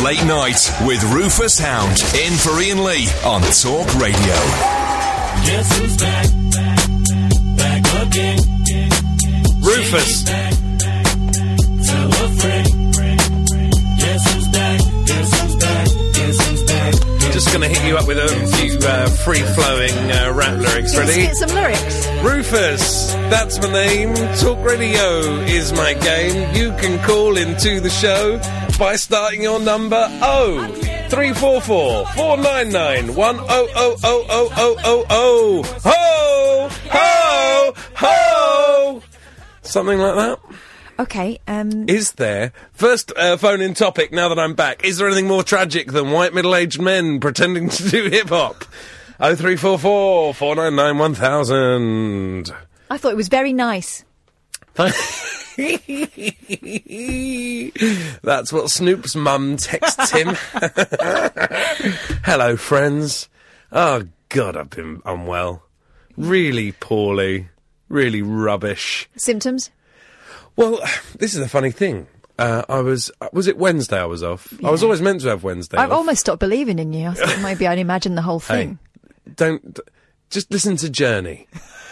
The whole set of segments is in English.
Late Night with Rufus Hound. In for Ian Lee on Talk Radio. Guess who's back? Back again. Rufus. Tell a friend. Guess who's back? Guess who's back? Guess who's back? Just going to hit you up with a few free-flowing rap lyrics. Let's Ready? get some lyrics. Rufus, that's my name. Talk Radio is my game. You can call into the show by starting your number 0344 499 1000000. Ho! Ho! Ho! Something like that. Okay, Is there, first phone-in topic now that I'm back, is there anything more tragic than white middle-aged men pretending to do hip-hop? 0344 499 1000. I thought it was very nice. That's what Snoop's mum texts him. Hello, friends. Oh, God, I've been unwell. Really poorly. Really rubbish. Symptoms? Well, this is a funny thing. Was it Wednesday I was off? Yeah. I was always meant to have Wednesday I've off. almost stopped believing in you. I thought maybe I'd imagined the whole thing. Hey, just listen to Journey.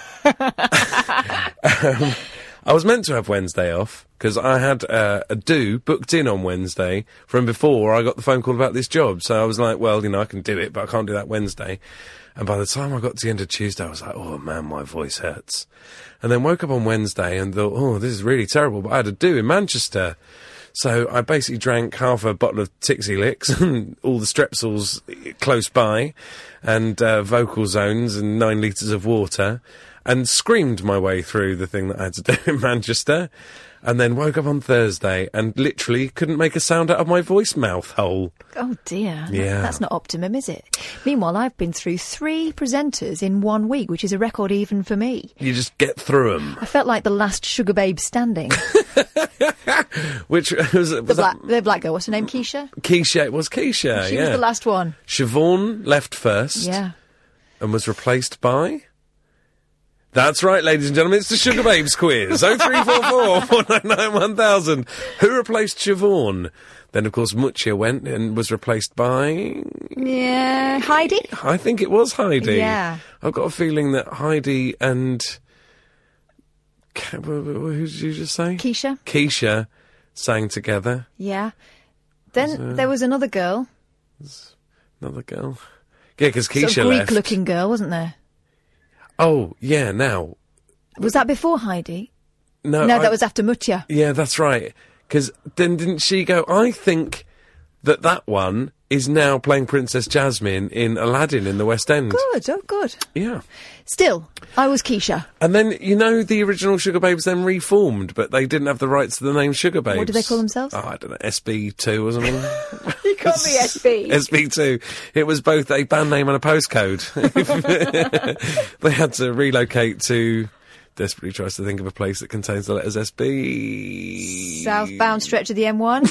I was meant to have Wednesday off because I had a do booked in on Wednesday from before I got the phone call about this job. So I was like, well, I can do it, but I can't do that Wednesday. And by the time I got to the end of Tuesday, I was like, oh man, my voice hurts. And then woke up on Wednesday and thought, oh, this is really terrible, but I had a do in Manchester. So I basically drank half a bottle of Tixie Licks and all the Strepsils close by and vocal zones and 9 litres of water and screamed my way through the thing that I had to do in Manchester. And then woke up on Thursday and literally couldn't make a sound out of my voice mouth hole. Oh, dear. Yeah. That's not optimum, is it? Meanwhile, I've been through 3 presenters in 1 week, which is a record even for me. You just get through them. I felt like the last sugar babe standing. Which was the black girl. What's her name? Keisha? Keisha. It was Keisha, She was the last one. Siobhan left first. Yeah. And was replaced by... That's right, ladies and gentlemen, it's the Sugar Babes quiz. 0344 499 1000. Who replaced Siobhan? Then, of course, Mutia went and was replaced by... Yeah, Heidi? I think it was Heidi. Yeah. I've got a feeling that Heidi and... Who did you just say? Keisha. Keisha sang together. Yeah. Then there was another girl. Another girl. Yeah, because Keisha Sort of left. Greek-looking girl, wasn't there? Oh, yeah, now... Was that before Heidi? No, that was after Mutia. Yeah, that's right. Because then didn't she go, I think that one is now playing Princess Jasmine in Aladdin in the West End. Good, oh good. Yeah. Still, I was Keisha. And then, the original Sugar Babes then reformed, but they didn't have the rights to the name Sugar Babes. What did they call themselves? Oh, I don't know, SB2 or something. You called me SB. SB2. It was both a band name and a postcode. They had to relocate to... Desperately tries to think of a place that contains the letters SB. Southbound stretch of the M1.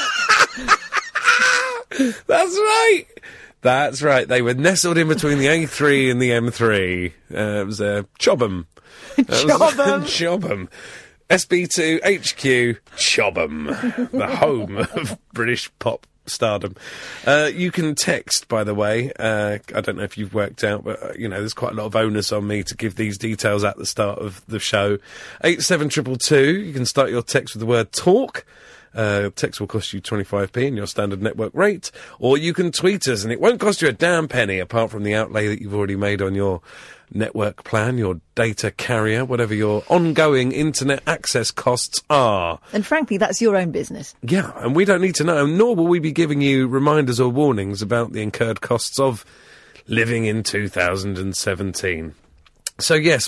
That's right. They were nestled in between the A3 and the M3. It was Chobham. Chobham. SB2 HQ Chobham, the home of British pop stardom. You can text, by the way. I don't know if you've worked out, but there's quite a lot of onus on me to give these details at the start of the show. 87222. You can start your text with the word talk. Text will cost you 25p in your standard network rate, or you can tweet us and it won't cost you a damn penny apart from the outlay that you've already made on your network plan, your data carrier, whatever your ongoing internet access costs are. And frankly, that's your own business. Yeah, and we don't need to know, nor will we be giving you reminders or warnings about the incurred costs of living in 2017. So yes,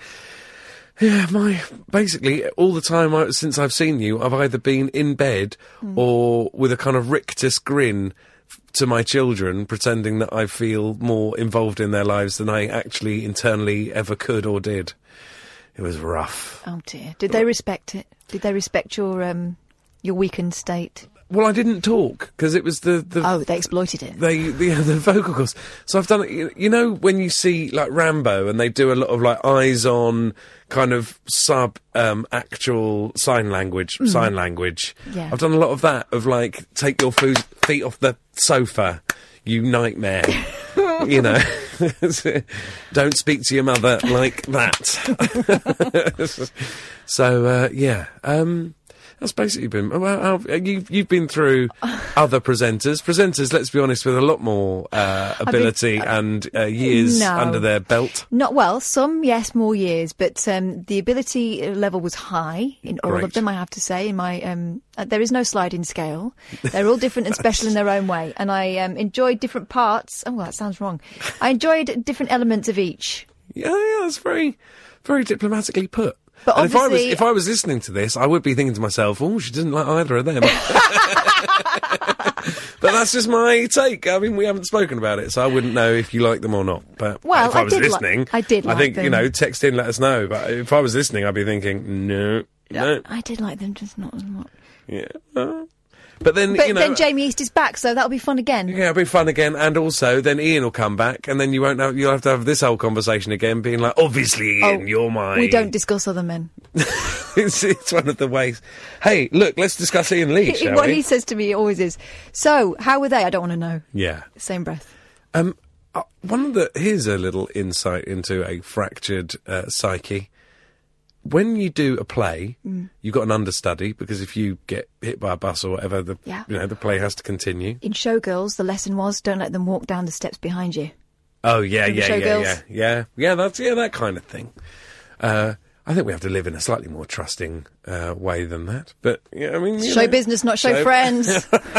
basically, all the time since I've seen you, I've either been in bed or with a kind of rictus grin to my children, pretending that I feel more involved in their lives than I actually internally ever could or did. It was rough. Oh dear. Did they respect it? Did they respect your weakened state? Well, I didn't talk because it was the Oh, they exploited it. the vocal cords. So I've done it. You know, when you see like Rambo and they do a lot of like eyes on kind of actual sign language. Yeah. I've done a lot of that. Of like, take your feet off the sofa, you nightmare. You know, don't speak to your mother like that. So yeah. That's basically been. Well, you've been through other presenters. Let's be honest, with a lot more ability and years under their belt. Not well. Some, yes, more years, but the ability level was high in all of them. I have to say, in my there is no sliding scale. They're all different and special in their own way, and I enjoyed different parts. Oh, well, that sounds wrong. I enjoyed different elements of each. Yeah, that's very, very diplomatically put. But and if I was listening to this, I would be thinking to myself, "Oh, she didn't like either of them." But that's just my take. I mean, we haven't spoken about it, so I wouldn't know if you like them or not. But if I was listening, I did. I think them. Text in, let us know. But if I was listening, I'd be thinking, no. I did like them, just not as much. Yeah. But then, then Jamie East is back, so that'll be fun again. Yeah, it'll be fun again, and also then Ian will come back, and then you'll have to have this whole conversation again, being like, obviously, Ian, you're mine. We don't discuss other men. it's one of the ways. Hey, look, let's discuss Ian Lee, shall we? What he says to me always is, so, how were they? I don't want to know. Yeah. Same breath. Here's a little insight into a fractured psyche. When you do a play, you've got an understudy, because if you get hit by a bus or whatever, the play has to continue. In Showgirls, the lesson was, don't let them walk down the steps behind you. Oh, yeah, Showgirls? yeah, that's that kind of thing. I think we have to live in a slightly more trusting way than that. But, yeah, I mean... Show business, not show friends.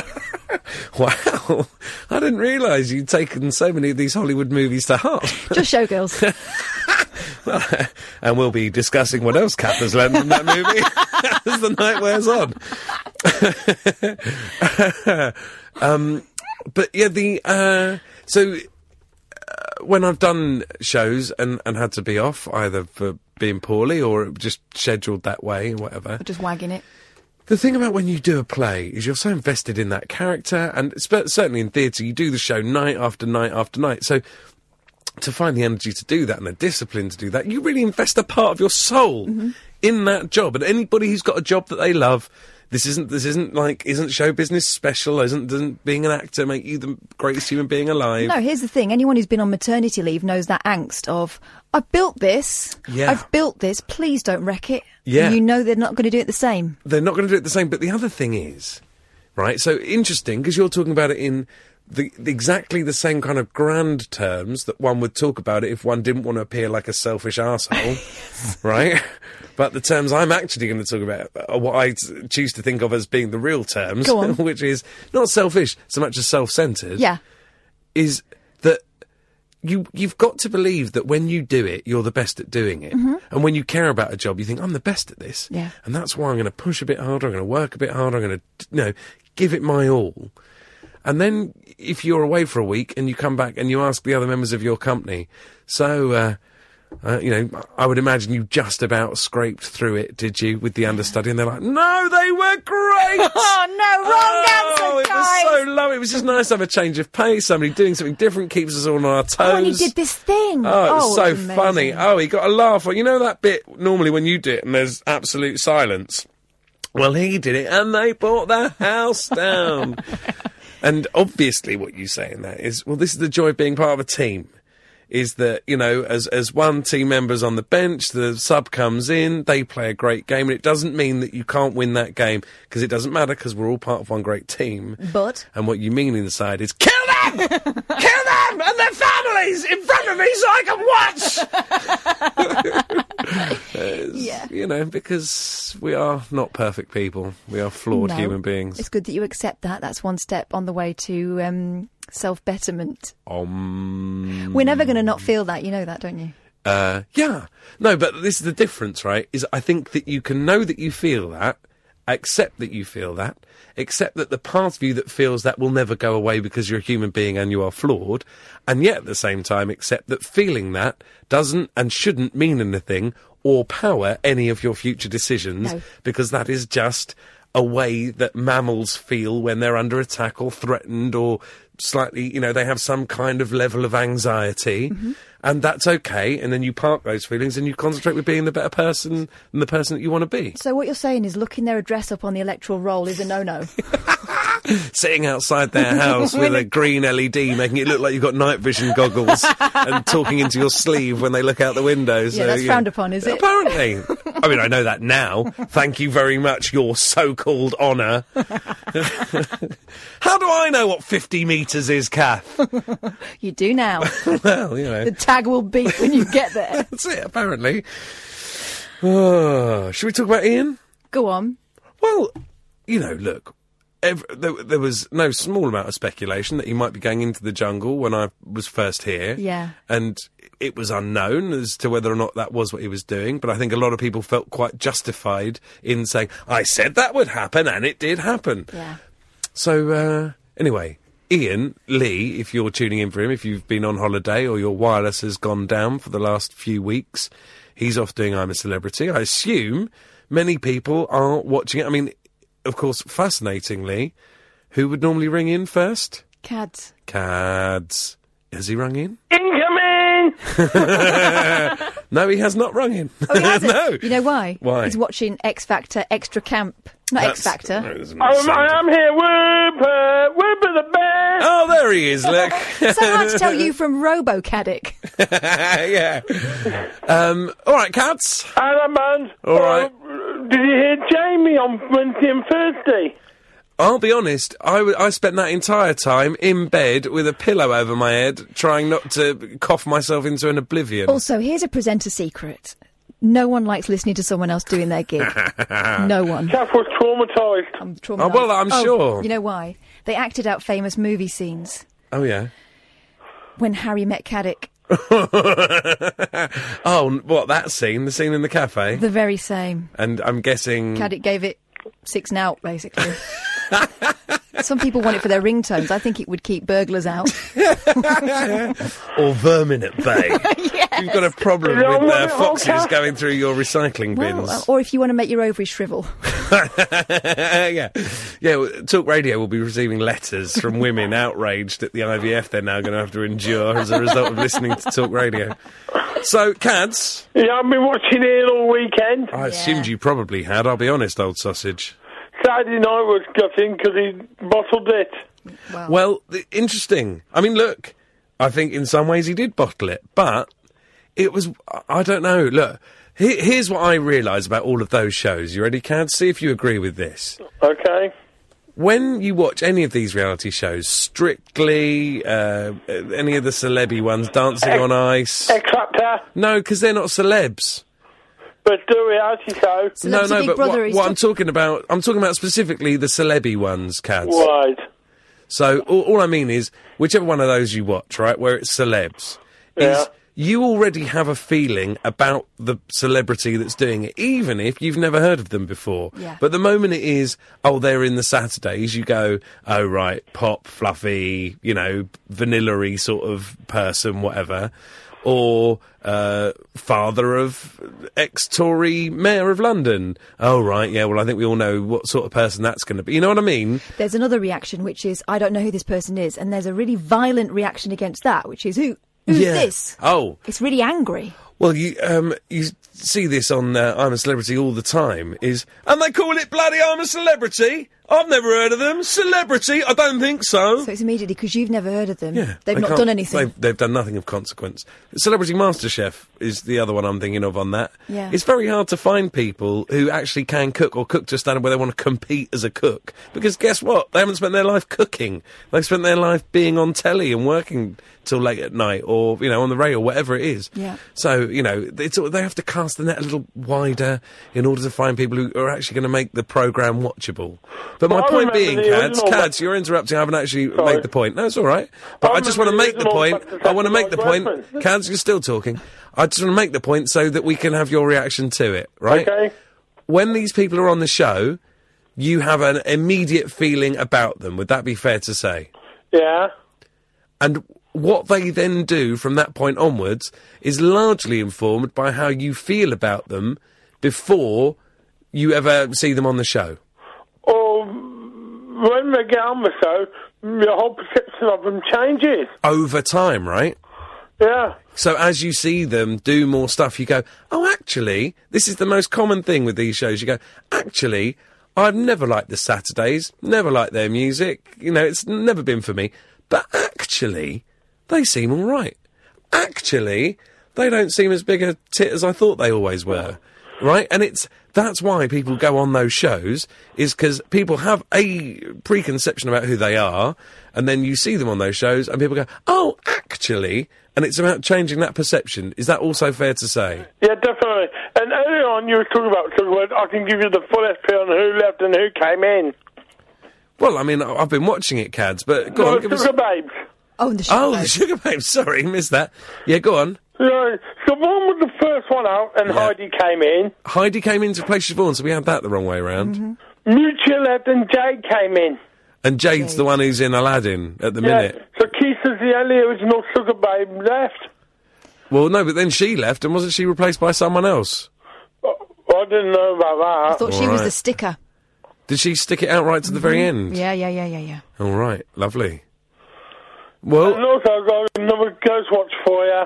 Wow. I didn't realise you'd taken so many of these Hollywood movies to heart. Just Showgirls. And we'll be discussing what else Kath has learned from that movie as the night wears on. But yeah, when I've done shows and had to be off, either for being poorly or just scheduled that way or whatever. Or just wagging it. The thing about when you do a play is you're so invested in that character, and certainly in theatre, you do the show night after night after night. So to find the energy to do that and the discipline to do that, you really invest a part of your soul in that job. And anybody who's got a job that they love, isn't show business special? Doesn't being an actor make you the greatest human being alive? No, here's the thing. Anyone who's been on maternity leave knows that angst of, I've built this, please don't wreck it. Yeah. And you know they're not going to do it the same. They're not going to do it the same. But the other thing is, right, so interesting, because you're talking about it in exactly the same kind of grand terms that one would talk about it if one didn't want to appear like a selfish arsehole, right? But the terms I'm actually going to talk about are what I choose to think of as being the real terms, Go on. which is not selfish so much as self-centred. Yeah. Is that you've got to believe that when you do it, you're the best at doing it. And when you care about a job, you think, I'm the best at this. Yeah. And that's why I'm going to push a bit harder, I'm going to work a bit harder, I'm going to, give it my all. And then if you're away for a week and you come back and you ask the other members of your company, so, I would imagine you just about scraped through it, did you, with the understudy? And they're like, no, they were great! Oh, no, wrong answer, it guys! was so lovely. It was just nice to have a change of pace, somebody doing something different, keeps us all on our toes. Oh, and he did this thing. Oh, it was so it's amazing. funny. Oh, he got a laugh. You know that bit, normally when you do it and there's absolute silence? Well, he did it and they brought the house down. And obviously what you say in that is, well, this is the joy of being part of a team, is that, as one team member's on the bench, the sub comes in, they play a great game, and it doesn't mean that you can't win that game, because it doesn't matter, because we're all part of one great team. But? And what you mean inside is, kill them! Kill them and their families in front of me so I can watch! Yeah. Because we are not perfect people. We are flawed human beings. It's good that you accept that. That's one step on the way to self-betterment. We're never going to not feel that. You know that, don't you? Yeah. No, but this is the difference, right? Is I think that you can know that you feel that, accept that you feel that, accept that the part of you that feels that will never go away because you're a human being and you are flawed, and yet at the same time accept that feeling that doesn't and shouldn't mean anything or power any of your future decisions, because that is just a way that mammals feel when they're under attack or threatened or slightly, they have some kind of level of anxiety. And that's okay, and then you park those feelings and you concentrate with being the better person than the person that you want to be. So what you're saying is looking their address up on the electoral roll is a no-no. Sitting outside their house with a green LED, making it look like you've got night vision goggles and talking into your sleeve when they look out the window. Yeah, that's frowned upon, is it? Apparently. I mean, I know that now. Thank you very much, your so-called honour. How do I know what 50 metres is, Kath? You do now. Well, The tag will beep when you get there. That's it, apparently. Oh, should we talk about Ian? Go on. Well, look, there was no small amount of speculation that he might be going into the jungle when I was first here. Yeah. And it was unknown as to whether or not that was what he was doing, but I think a lot of people felt quite justified in saying, I said that would happen, and it did happen. Yeah. So, anyway, Ian Lee, if you're tuning in for him, if you've been on holiday or your wireless has gone down for the last few weeks, he's off doing I'm a Celebrity. I assume many people are watching it. I mean, of course, fascinatingly, who would normally ring in first? Cads. Cads. Has he rung in? Incoming! No, he has not rung in. Oh, he hasn't? No. You know why? Why? He's watching X Factor Extra Camp. Not X Factor. No, it doesn't make sense. I am here, Whooper the bear! Oh, there he is, look. So hard to tell you from Robo-Caddick. Yeah. All right, Cats. Hello, man. All right. Did you hear Jamie on Wednesday and Thursday? I'll be honest, I spent that entire time in bed with a pillow over my head, trying not to cough myself into an oblivion. Also, here's a presenter secret. No one likes listening to someone else doing their gig. No one. Kath was traumatised. I'm traumatised. Oh, well, I'm sure. You know why? They acted out famous movie scenes. Oh, yeah. When Harry met Caddick. Oh, what, that scene? The scene in the cafe? The very same. And I'm guessing... Caddick gave it 6 nout, basically. Some people want it for their ringtones. I think it would keep burglars out. Or vermin at bay. Yes. You've got a problem Yeah, with well, foxes okay. going through your recycling bins. Well, or if you want to make your ovaries shrivel. Yeah. Well, Talk Radio will be receiving letters from women outraged at the IVF they're now going to have to endure as a result of listening to Talk Radio. So, Cads, Yeah, I've been watching it all weekend. I assumed you probably had, I'll be honest, old sausage. Saturday night was gutting because he bottled it. Well, interesting. I mean, look, I think in some ways he did bottle it, but it was, I don't know, look, here's what I realise about all of those shows. You ready, Cads? See if you agree with this. Okay. When you watch any of these reality shows, Strictly, any of the celeb ones, Dancing on Ice... X-Factor. No, because they're not celebs. But do reality show. Celebrity No, Big but Brother what is I'm talking about specifically the celeb ones, Cads. Right. So all I mean is, whichever one of those you watch, right, where it's celebs, Yeah. is you already have a feeling about the celebrity that's doing it, even if you've never heard of them before. Yeah. But the moment it is, oh, they're in the Saturdays, you go, oh, right, pop, fluffy, vanilla-y sort of person, whatever. Or father of ex-Tory mayor of London. Oh, right, yeah, well, I think we all know what sort of person that's going to be. You know what I mean? There's another reaction, which is, I don't know who this person is. And there's a really violent reaction against that, which is, who's this? Oh. It's really angry. Well, you see this on I'm a Celebrity all the time, and they call it bloody I'm a Celebrity? I've never heard of them. Celebrity? I don't think so. So it's immediately because you've never heard of them. Yeah, They've they not can't- done anything. They've done nothing of consequence. Celebrity MasterChef is the other one I'm thinking of on that. Yeah. It's very hard to find people who actually can cook or cook to a standard where they want to compete as a cook. Because guess what? They haven't spent their life cooking. They've spent their life being on telly and working till late at night or, on the radio, whatever it is. Yeah. So, they have to cast the net a little wider in order to find people who are actually going to make the programme watchable. But my Well, I point remember being, the Cads, original- you're interrupting. I haven't actually Sorry. made the point. No, it's all right. But I just want to remember make the the point. original I want to make the point. Blackman. Cads, you're still talking. I just want to make the point so that we can have your reaction to it, right? Okay. When these people are on the show, you have an immediate feeling about them. Would that be fair to say? Yeah. And what they then do from that point onwards is largely informed by how you feel about them before you ever see them on the show. when they get on the show, your whole perception of them changes. Over time, right? Yeah. So as you see them do more stuff, you go, oh, actually, this is the most common thing with these shows. You go, actually, I've never liked the Saturdays, never liked their music. You know, it's never been for me. But actually, they seem all right. Actually, they don't seem as big a tit as I thought they always were. Right? And that's why people go on those shows, is because people have a preconception about who they are, and then you see them on those shows, and people go, oh, actually, and it's about changing that perception. Is that also fair to say? Yeah, definitely. And earlier on, you were talking about Sugar. I can give you the full SP on who left and who came in. Well, I mean, I've been watching it, Cads, but go on, give us... Sugar Babes. Oh, the Sugar Babes. The Sugar Babes, sorry, missed that. Yeah, go on. Yeah, so one was the first one out, and Heidi came in. Heidi came in to play Siobhan, so we had that the wrong way around. Mm-hmm. Mutual left, and Jade came in. And Jade's the one who's in Aladdin at the minute. So Keisha's the only original Sugar Babe left. Well, no, but then she left, and wasn't she replaced by someone else? I didn't know about that. I thought she was the sticker. Did she stick it out right to the very end? Yeah. All right, lovely. Well... And also I've got another ghost watch for you.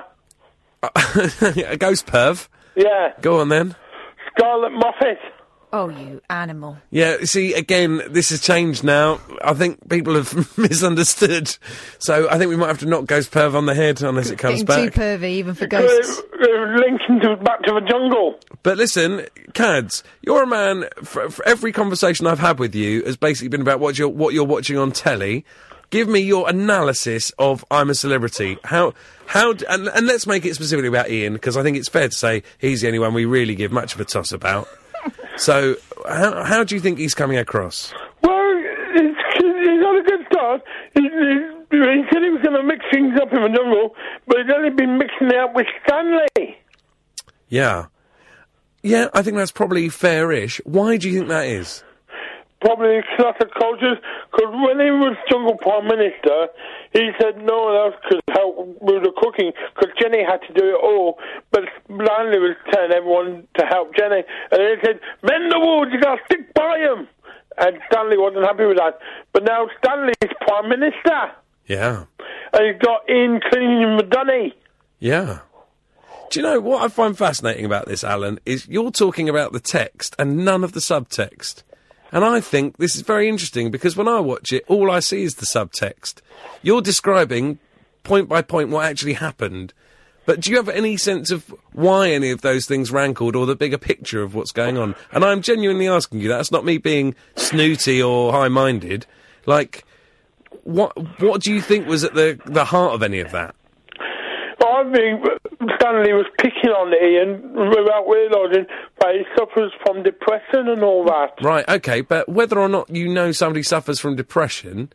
A ghost perv? Yeah. Go on, then. Scarlett Moffat. Oh, you animal. Yeah, see, again, this has changed now. I think people have misunderstood. So I think we might have to knock Ghost Perv on the head unless it comes Getting back. too pervy, even for ghosts. Linking to Back to the Jungle. But listen, Cads, you're a man, for every conversation I've had with you has basically been about what you're watching on telly. Give me your analysis of I'm a Celebrity. And let's make it specifically about Ian, because I think it's fair to say he's the only one we really give much of a toss about. So, how do you think he's coming across? Well, he's got a good start. He said he was going to mix things up in the jungle, but he's only been mixing it up with Stanley. Yeah. Yeah, I think that's probably fair-ish. Why do you think that is? Probably clash of cultures, because when he was Jungle Prime Minister, he said no one else could help with the cooking, because Jenny had to do it all, but Stanley was telling everyone to help Jenny, and he said, mend the walls, you got to stick by him, and Stanley wasn't happy with that. But now Stanley's Prime Minister. Yeah. And he's got Ian cleaning the dunny. Yeah. Do you know what I find fascinating about this, Alan, is you're talking about the text and none of the subtext. And I think this is very interesting because when I watch it, all I see is the subtext. You're describing point by point what actually happened. But do you have any sense of why any of those things rankled or the bigger picture of what's going on? And I'm genuinely asking you that. It's not me being snooty or high-minded. Like, what do you think was at the heart of any of that? I think Stanley was picking on Ian without realising that he suffers from depression and all that. Right, okay, but whether or not you know somebody suffers from depression,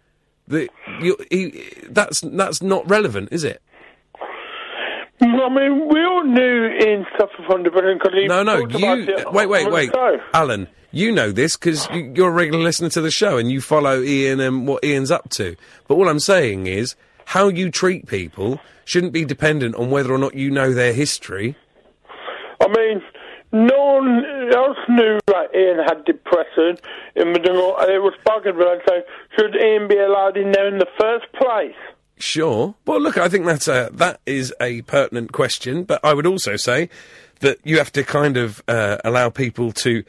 that's not relevant, is it? I mean, we all knew Ian suffered from depression because he talked about it. Wait, Alan, you know this because you're a regular listener to the show and you follow Ian and what Ian's up to. But what I'm saying is, how you treat people shouldn't be dependent on whether or not you know their history. I mean, no one else knew that Ian had depression in the jungle, and it was spoken about, so should Ian be allowed in there in the first place? Sure. Well, look, I think that is a pertinent question, but I would also say that you have to kind of allow people to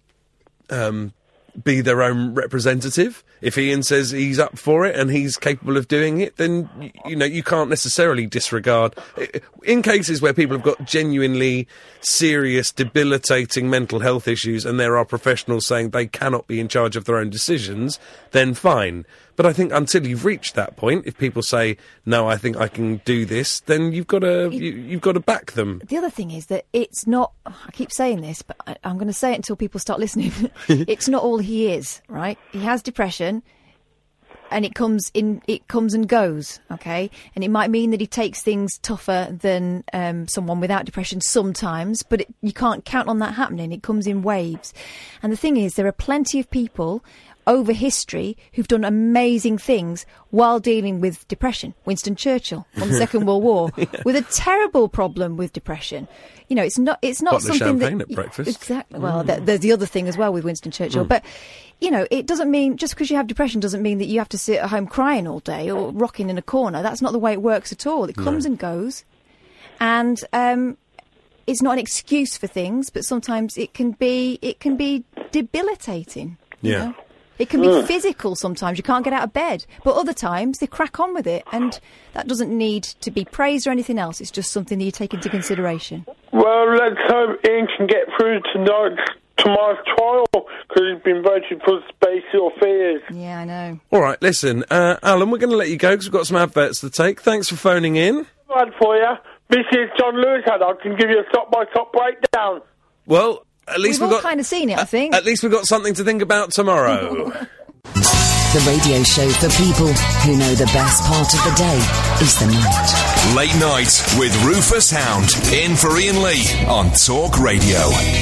be their own representative. If Ian says he's up for it and he's capable of doing it, then, you can't necessarily disregard. In cases where people have got genuinely serious, debilitating mental health issues and there are professionals saying they cannot be in charge of their own decisions, then fine. But I think until you've reached that point, if people say, no, I think I can do this, then you've got to back them. The other thing is that it's not, I keep saying this, but I'm going to say it until people start listening. It's not all he is, right? He has depression and it comes and goes, okay? And it might mean that he takes things tougher than someone without depression sometimes, but you can't count on that happening. It comes in waves. And the thing is, there are plenty of people over history who've done amazing things while dealing with depression. Winston Churchill on the Second World War with a terrible problem with depression. You know, it's not Got the something champagne that at breakfast. Exactly. Well, there's the other thing as well with Winston Churchill, but. You know, it doesn't mean, just because you have depression doesn't mean that you have to sit at home crying all day or rocking in a corner. That's not the way it works at all. It comes and goes. And it's not an excuse for things, but sometimes it can be debilitating. You know? It can be physical sometimes. You can't get out of bed. But other times, they crack on with it. And that doesn't need to be praised or anything else. It's just something that you take into consideration. Well, let's hope Ian can get through tomorrow's trial, because he's been voted for spatial fears. Yeah, I know. All right, listen, Alan, we're going to let you go because we've got some adverts to take. Thanks for phoning in. Bad for you. This is John Lewis, and I can give you a stop-by-stop breakdown. Well, at least We've we've all got kind of seen it, I think. At least we've got something to think about tomorrow. The radio show for people who know the best part of the day is the night. Late Night with Rufus Hound. In for Ian Lee on Talk Radio.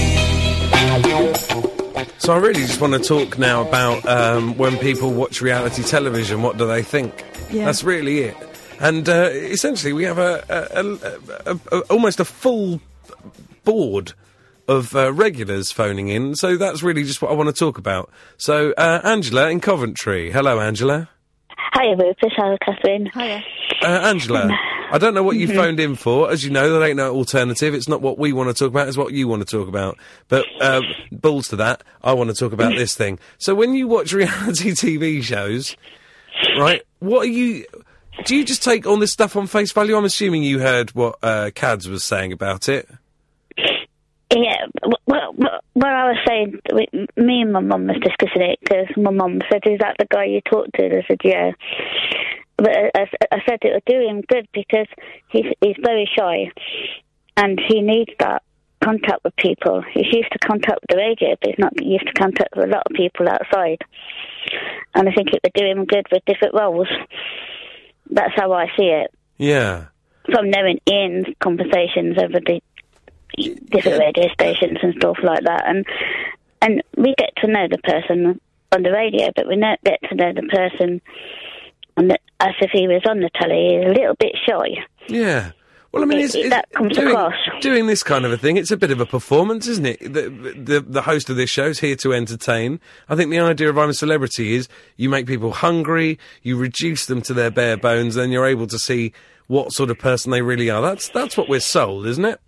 So I really just want to talk now about when people watch reality television, what do they think? Yeah. That's really it. And essentially we have almost a full board of regulars phoning in, so that's really just what I want to talk about. So Angela in Coventry. Hello, Angela. Hiya, Rufus. Hello, Catherine. Hiya. Angela, I don't know what you phoned in for. As you know, there ain't no alternative. It's not what we want to talk about, it's what you want to talk about. But balls to that, I want to talk about this thing. So when you watch reality TV shows, right, what are you... Do you just take all this stuff on face value? I'm assuming you heard what Cads was saying about it. Yeah, well, I was saying, me and my mum was discussing it, because my mum said, is that the guy you talked to? I said, yeah. But I said it would do him good, because he's very shy, and he needs that contact with people. He's used to contact with the radio, but he's not used to contact with a lot of people outside. And I think it would do him good with different roles. That's how I see it. Yeah. From knowing Ian's conversations over the different radio stations and stuff like that, and we get to know the person on the radio, but we don't get to know the person as if he was on the telly. He's a little bit shy. Yeah. Well, I mean, that comes across. Doing this kind of a thing, it's a bit of a performance, isn't it? The host of this show is here to entertain. I think the idea of I'm a Celebrity is you make people hungry, you reduce them to their bare bones, then you're able to see what sort of person they really are. That's what we're sold, isn't it?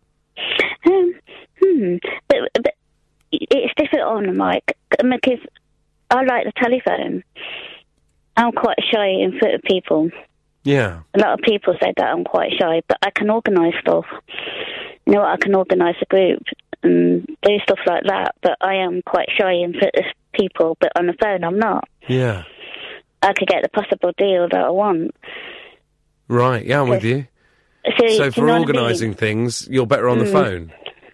But it's different on the mic, because I like the telephone. I'm quite shy in front of people. Yeah. A lot of people say that I'm quite shy, but I can organise stuff. You know what, I can organise a group and do stuff like that, but I am quite shy in front of people, but on the phone I'm not. Yeah. I could get the possible deal that I want. Right, yeah, I'm with you. So for organising things, you're better on the phone?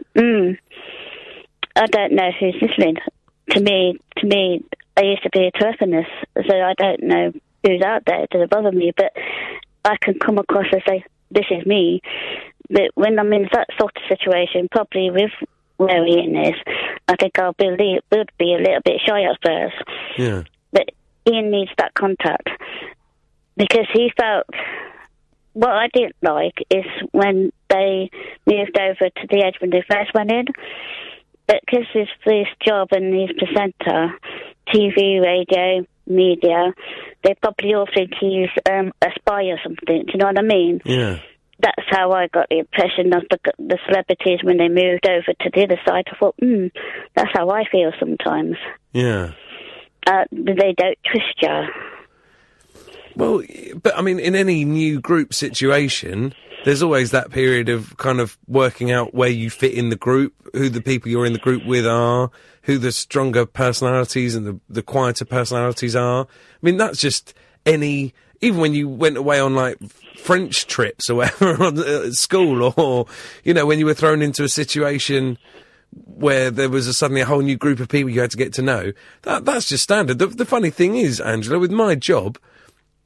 I don't know who's listening. To me, I used to be a telephonist, so I don't know who's out there. It doesn't bother me, but I can come across and say, this is me. But when I'm in that sort of situation, probably with where Ian is, I think I'll be a little bit shy at first. Yeah. But Ian needs that contact, because he felt... What I didn't like is when they moved over to the Edge when they first went in. But because his first job and he's presenter, TV, radio, media, they probably all think he's a spy or something. Do you know what I mean? Yeah. That's how I got the impression of the celebrities when they moved over to the other side. I thought, that's how I feel sometimes. Yeah. They don't trust you. Well, but I mean, in any new group situation, there's always that period of kind of working out where you fit in the group, who the people you're in the group with are, who the stronger personalities and the quieter personalities are. I mean, that's just even when you went away on, like, French trips or whatever at school, or, you know, when you were thrown into a situation where there was suddenly a whole new group of people you had to get to know. That's just standard. The funny thing is, Angela, with my job...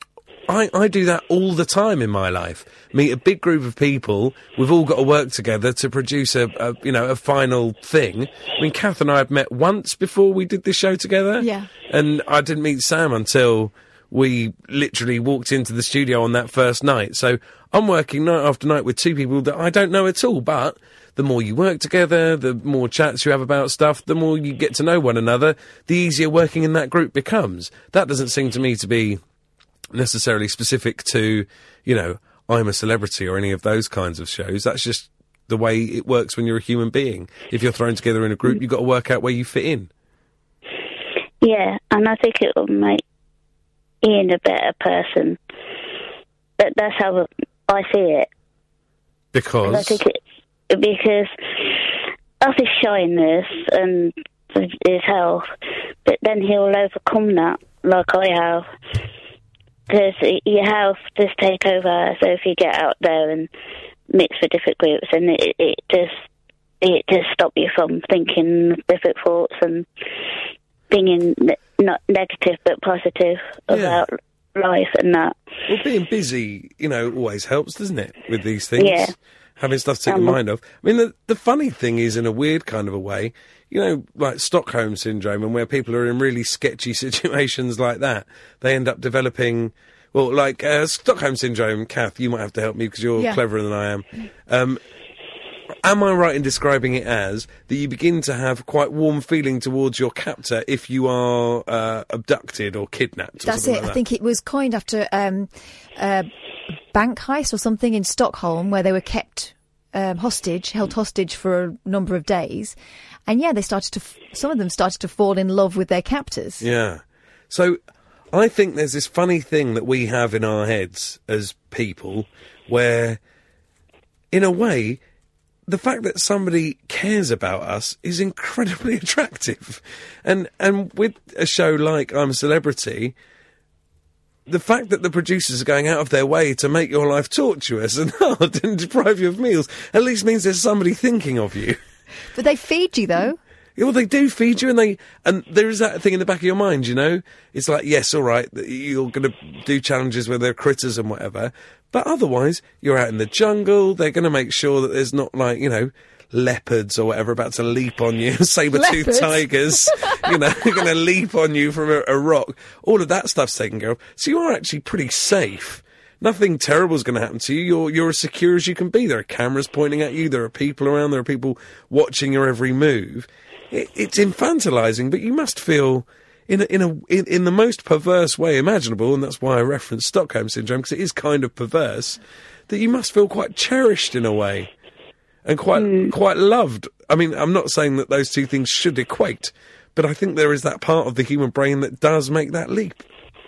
I do that all the time in my life. Meet a big group of people. We've all got to work together to produce a final thing. I mean, Kath and I had met once before we did this show together. Yeah. And I didn't meet Sam until we literally walked into the studio on that first night. So I'm working night after night with two people that I don't know at all, but the more you work together, the more chats you have about stuff, the more you get to know one another, the easier working in that group becomes. That doesn't seem to me to be necessarily specific to, I'm a Celebrity or any of those kinds of shows. That's just the way it works when you're a human being. If you're thrown together in a group, you've got to work out where you fit in. Yeah, and I think it will make Ian a better person. But that's how I see it. Because? I think because of his shyness and his health, but then he'll overcome that, like I have. Because your health does take over, so if you get out there and mix with different groups, and it does stop you from thinking different thoughts and being not negative but positive about life and that. Well, being busy, always helps, doesn't it, with these things? Yeah. Having stuff to take your mind off. I mean, the funny thing is, in a weird kind of a way, like Stockholm Syndrome, and where people are in really sketchy situations like that, they end up developing, Stockholm Syndrome, Kath, you might have to help me because you're cleverer than I am. Am I right in describing it as that you begin to have quite warm feeling towards your captor if you are abducted or kidnapped? That's it. I think it was coined after bank heist or something in Stockholm where they were kept held hostage for a number of days. And some of them started to fall in love with their captors. Yeah. So I think there's this funny thing that we have in our heads as people where, in a way, the fact that somebody cares about us is incredibly attractive. And with a show like I'm a Celebrity, the fact that the producers are going out of their way to make your life tortuous and hard and deprive you of meals at least means there's somebody thinking of you. But they feed you, though. Yeah, well, they do feed you, and there is that thing in the back of your mind, It's like, yes, all right, you're going to do challenges where there are critters and whatever, but otherwise, you're out in the jungle, they're going to make sure that there's not, leopards or whatever about to leap on you, saber-toothed tigers, they're going to leap on you from a rock. All of that stuff's taken care of. So you are actually pretty safe. Nothing terrible is going to happen to you. You're as secure as you can be. There are cameras pointing at you. There are people around. There are people watching your every move. It's infantilizing, but you must feel in the most perverse way imaginable, and that's why I referenced Stockholm Syndrome, because it is kind of perverse, that you must feel quite cherished in a way. And quite loved. I mean, I'm not saying that those two things should equate, but I think there is that part of the human brain that does make that leap.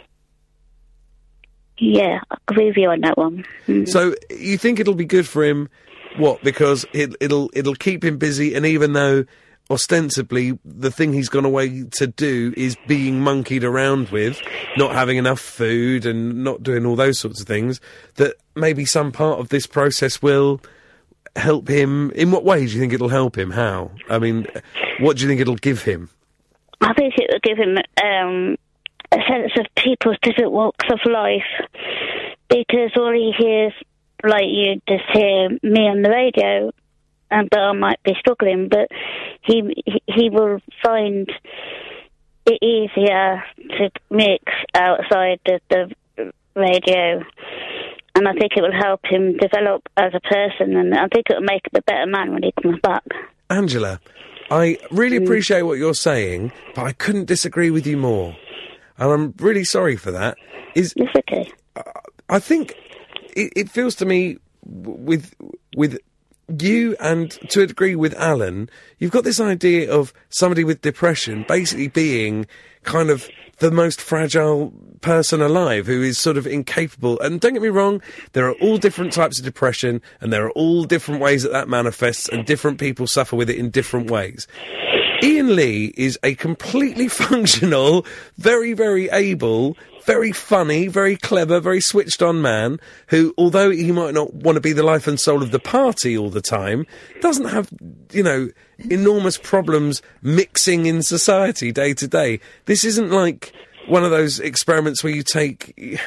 Yeah, I agree with you on that one. Mm. So you think it'll be good for him? What? Because it'll keep him busy, and even though ostensibly the thing he's gone away to do is being monkeyed around with, not having enough food and not doing all those sorts of things, that maybe some part of this process will help him. In what way do you think it'll help him? How? I mean, what do you think it'll give him? I think it will give him a sense of people's different walks of life, because all he hears, like you just hear me on the radio, but I might be struggling, but he will find it easier to mix outside the radio. And I think it will help him develop as a person, and I think it will make him a better man when he comes back. Angela, I really appreciate what you're saying, but I couldn't disagree with you more. And I'm really sorry for that. It's okay. I think it feels to me with you and to a degree with Alan, you've got this idea of somebody with depression basically being kind of the most fragile person alive, who is sort of incapable. And don't get me wrong, there are all different types of depression, and there are all different ways that manifests, and different people suffer with it in different ways. Ian Lee is a completely functional, very, very able, very funny, very clever, very switched on man who, although he might not want to be the life and soul of the party all the time, doesn't have, enormous problems mixing in society day to day. This isn't like one of those experiments where you take,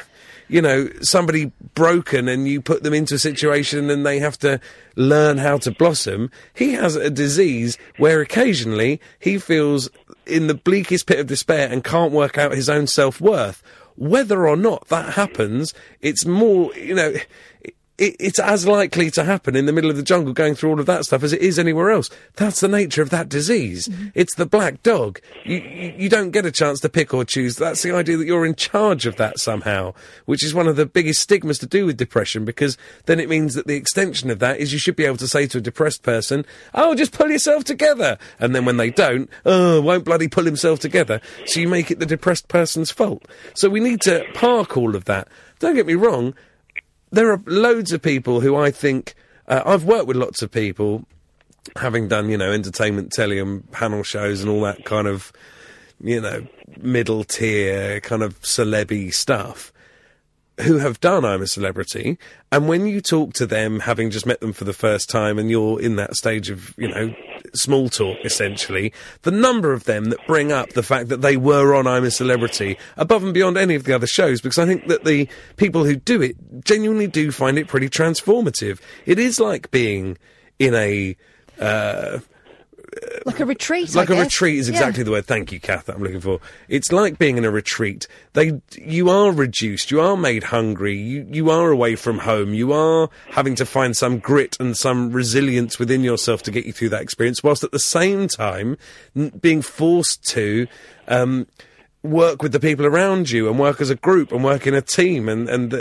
somebody broken and you put them into a situation and they have to learn how to blossom. He has a disease where occasionally he feels in the bleakest pit of despair and can't work out his own self-worth. Whether or not that happens, it's more, it's as likely to happen in the middle of the jungle going through all of that stuff as it is anywhere else. That's the nature of that disease. Mm-hmm. It's the black dog. You don't get a chance to pick or choose. That's the idea that you're in charge of that somehow, which is one of the biggest stigmas to do with depression, because then it means that the extension of that is you should be able to say to a depressed person, oh, just pull yourself together. And then when they don't, oh, won't bloody pull himself together. So you make it the depressed person's fault. So we need to park all of that. Don't get me wrong. There are loads of people who I think... I've worked with lots of people, having done, entertainment, telly and panel shows and all that kind of, middle tier kind of celeb-y stuff, who have done I'm a Celebrity. And when you talk to them, having just met them for the first time, and you're in that stage of, small talk, essentially, the number of them that bring up the fact that they were on I'm a Celebrity above and beyond any of the other shows, because I think that the people who do it genuinely do find it pretty transformative. It is like being in a... like a retreat, Like a retreat is exactly the word. Thank you, Kath, that I'm looking for. It's like being in a retreat. You are reduced, you are made hungry, you are away from home, you are having to find some grit and some resilience within yourself to get you through that experience, whilst at the same time being forced to work with the people around you and work as a group and work in a team and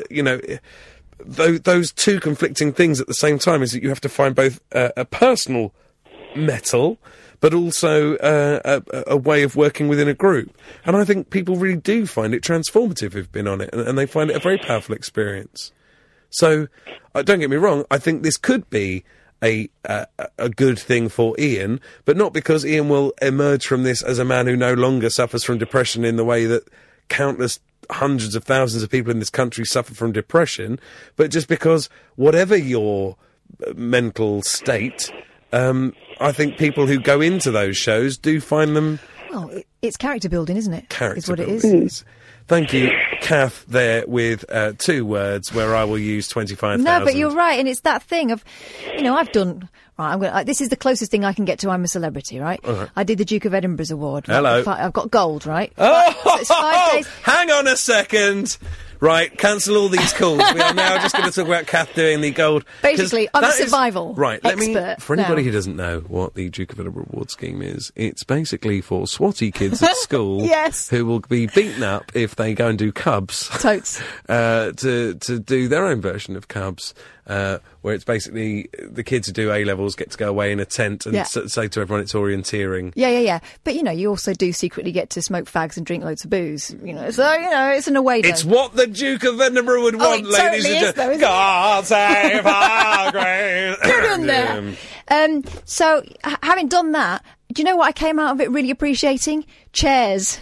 those two conflicting things at the same time is that you have to find both a personal metal, but also a way of working within a group. And I think people really do find it transformative who've been on it, and they find it a very powerful experience. So, don't get me wrong, I think this could be a good thing for Ian, but not because Ian will emerge from this as a man who no longer suffers from depression in the way that countless hundreds of thousands of people in this country suffer from depression, but just because whatever your mental state... I think people who go into those shows do find them... Well, it's character building, isn't it? Character building. Is what it is. Thank you, Kath, there with 2 words where I will use 25,000. No, but you're right, and it's that thing of, I've done... Right, this is the closest thing I can get to I'm a Celebrity, right? Right. I did the Duke of Edinburgh's award. Hello. I've got gold, right? Oh, so it's 5 days. Hang on a second. Right, cancel all these calls. We are now just going to talk about Kath doing the gold. Basically, I'm a survival expert. For anybody now. Who doesn't know what the Duke of Edinburgh Award scheme is, it's basically for swotty kids at school yes. who will be beaten up if they go and do Cubs. Totes. to do their own version of Cubs. Where it's basically the kids who do A-levels get to go away in a tent and say to everyone it's orienteering. Yeah. But, you also do secretly get to smoke fags and drink loads of booze, So, it's an away day. It's what the Duke of Edinburgh would want, ladies and gentlemen. God save our grace. Good on there. So, having done that, do you know what I came out of it really appreciating? Chairs.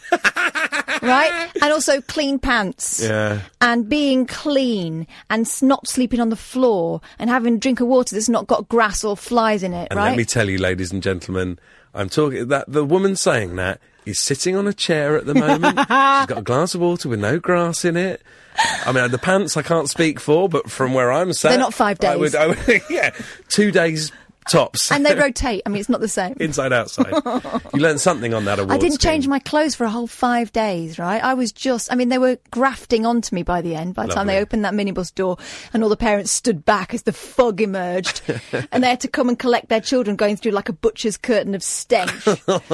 Right? And also clean pants. Yeah. And being clean and not sleeping on the floor and having a drink of water that's not got grass or flies in it, and right? Let me tell you, ladies and gentlemen, I'm talking that the woman saying that is sitting on a chair at the moment. She's got a glass of water with no grass in it. I mean, the pants I can't speak for, but from where I'm sat... They're not 5 days. I would 2 days... tops. And they rotate. I mean, it's not the same. Inside, outside. You learned something on that award I didn't scheme. change my clothes for a whole 5 days, right? I was they were grafting onto me by the end. By the time they opened that minibus door and all the parents stood back as the fog emerged and they had to come and collect their children going through like a butcher's curtain of stench.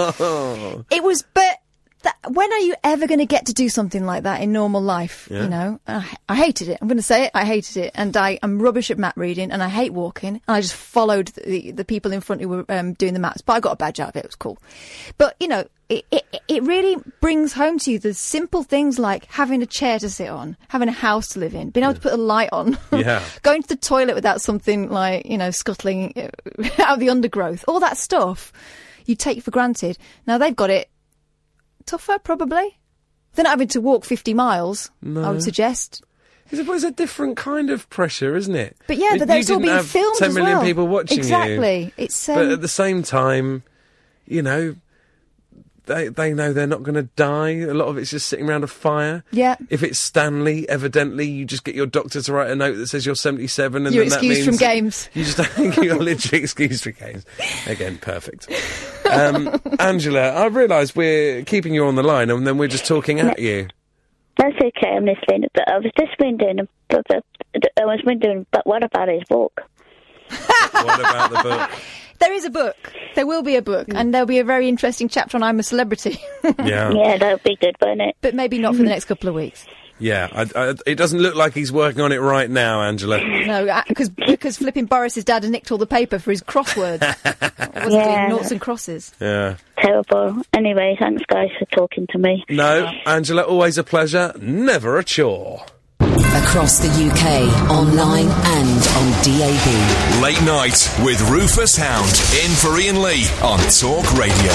It was, when are you ever going to get to do something like that in normal life? Yeah. I hated it. I'm going to say it. I hated it. And I'm rubbish at map reading and I hate walking. And I just followed the people in front who were doing the maps. But I got a badge out of it. It was cool. But, it really brings home to you the simple things like having a chair to sit on, having a house to live in, being able to put a light on, going to the toilet without something like, scuttling out of the undergrowth. All that stuff you take for granted. Now they've got it tougher, probably. They're not having to walk 50 miles, no. I would suggest. It's a different kind of pressure, isn't it? But yeah, but it's all being filmed 10 as million well. people watching exactly. you. It's but at the same time, they know they're not going to die. A lot of it's just sitting around a fire. Yeah. If it's Stanley, evidently, you just get your doctor to write a note that says you're 77, and You're then that excused means from games. You just you're literally excused from games. Again, perfect. Angela, I realise we're keeping you on the line, and then we're just talking at you. That's okay, I'm listening. But I was just wondering, but what about his book? What about the book? There is a book. There will be a book, and there'll be a very interesting chapter on I'm a Celebrity. Yeah. Yeah, that would be good, wouldn't it? But maybe not for the next couple of weeks. Yeah, it doesn't look like he's working on it right now, Angela. No, because flipping Boris's dad had nicked all the paper for his crosswords. It wasn't doing noughts and crosses. Yeah. Terrible. Anyway, thanks, guys, for talking to me. No, Angela, always a pleasure, never a chore. Across the UK, online and on DAB. Late night with Rufus Hound in for Ian Lee on Talk Radio.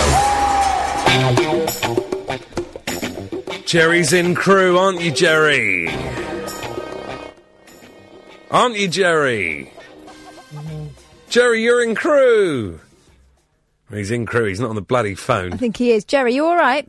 Jerry's in Crewe, aren't you, Jerry? Aren't you, Jerry? Jerry, you're in Crewe. Well, he's in Crewe, he's not on the bloody phone. I think he is. Jerry, you all right?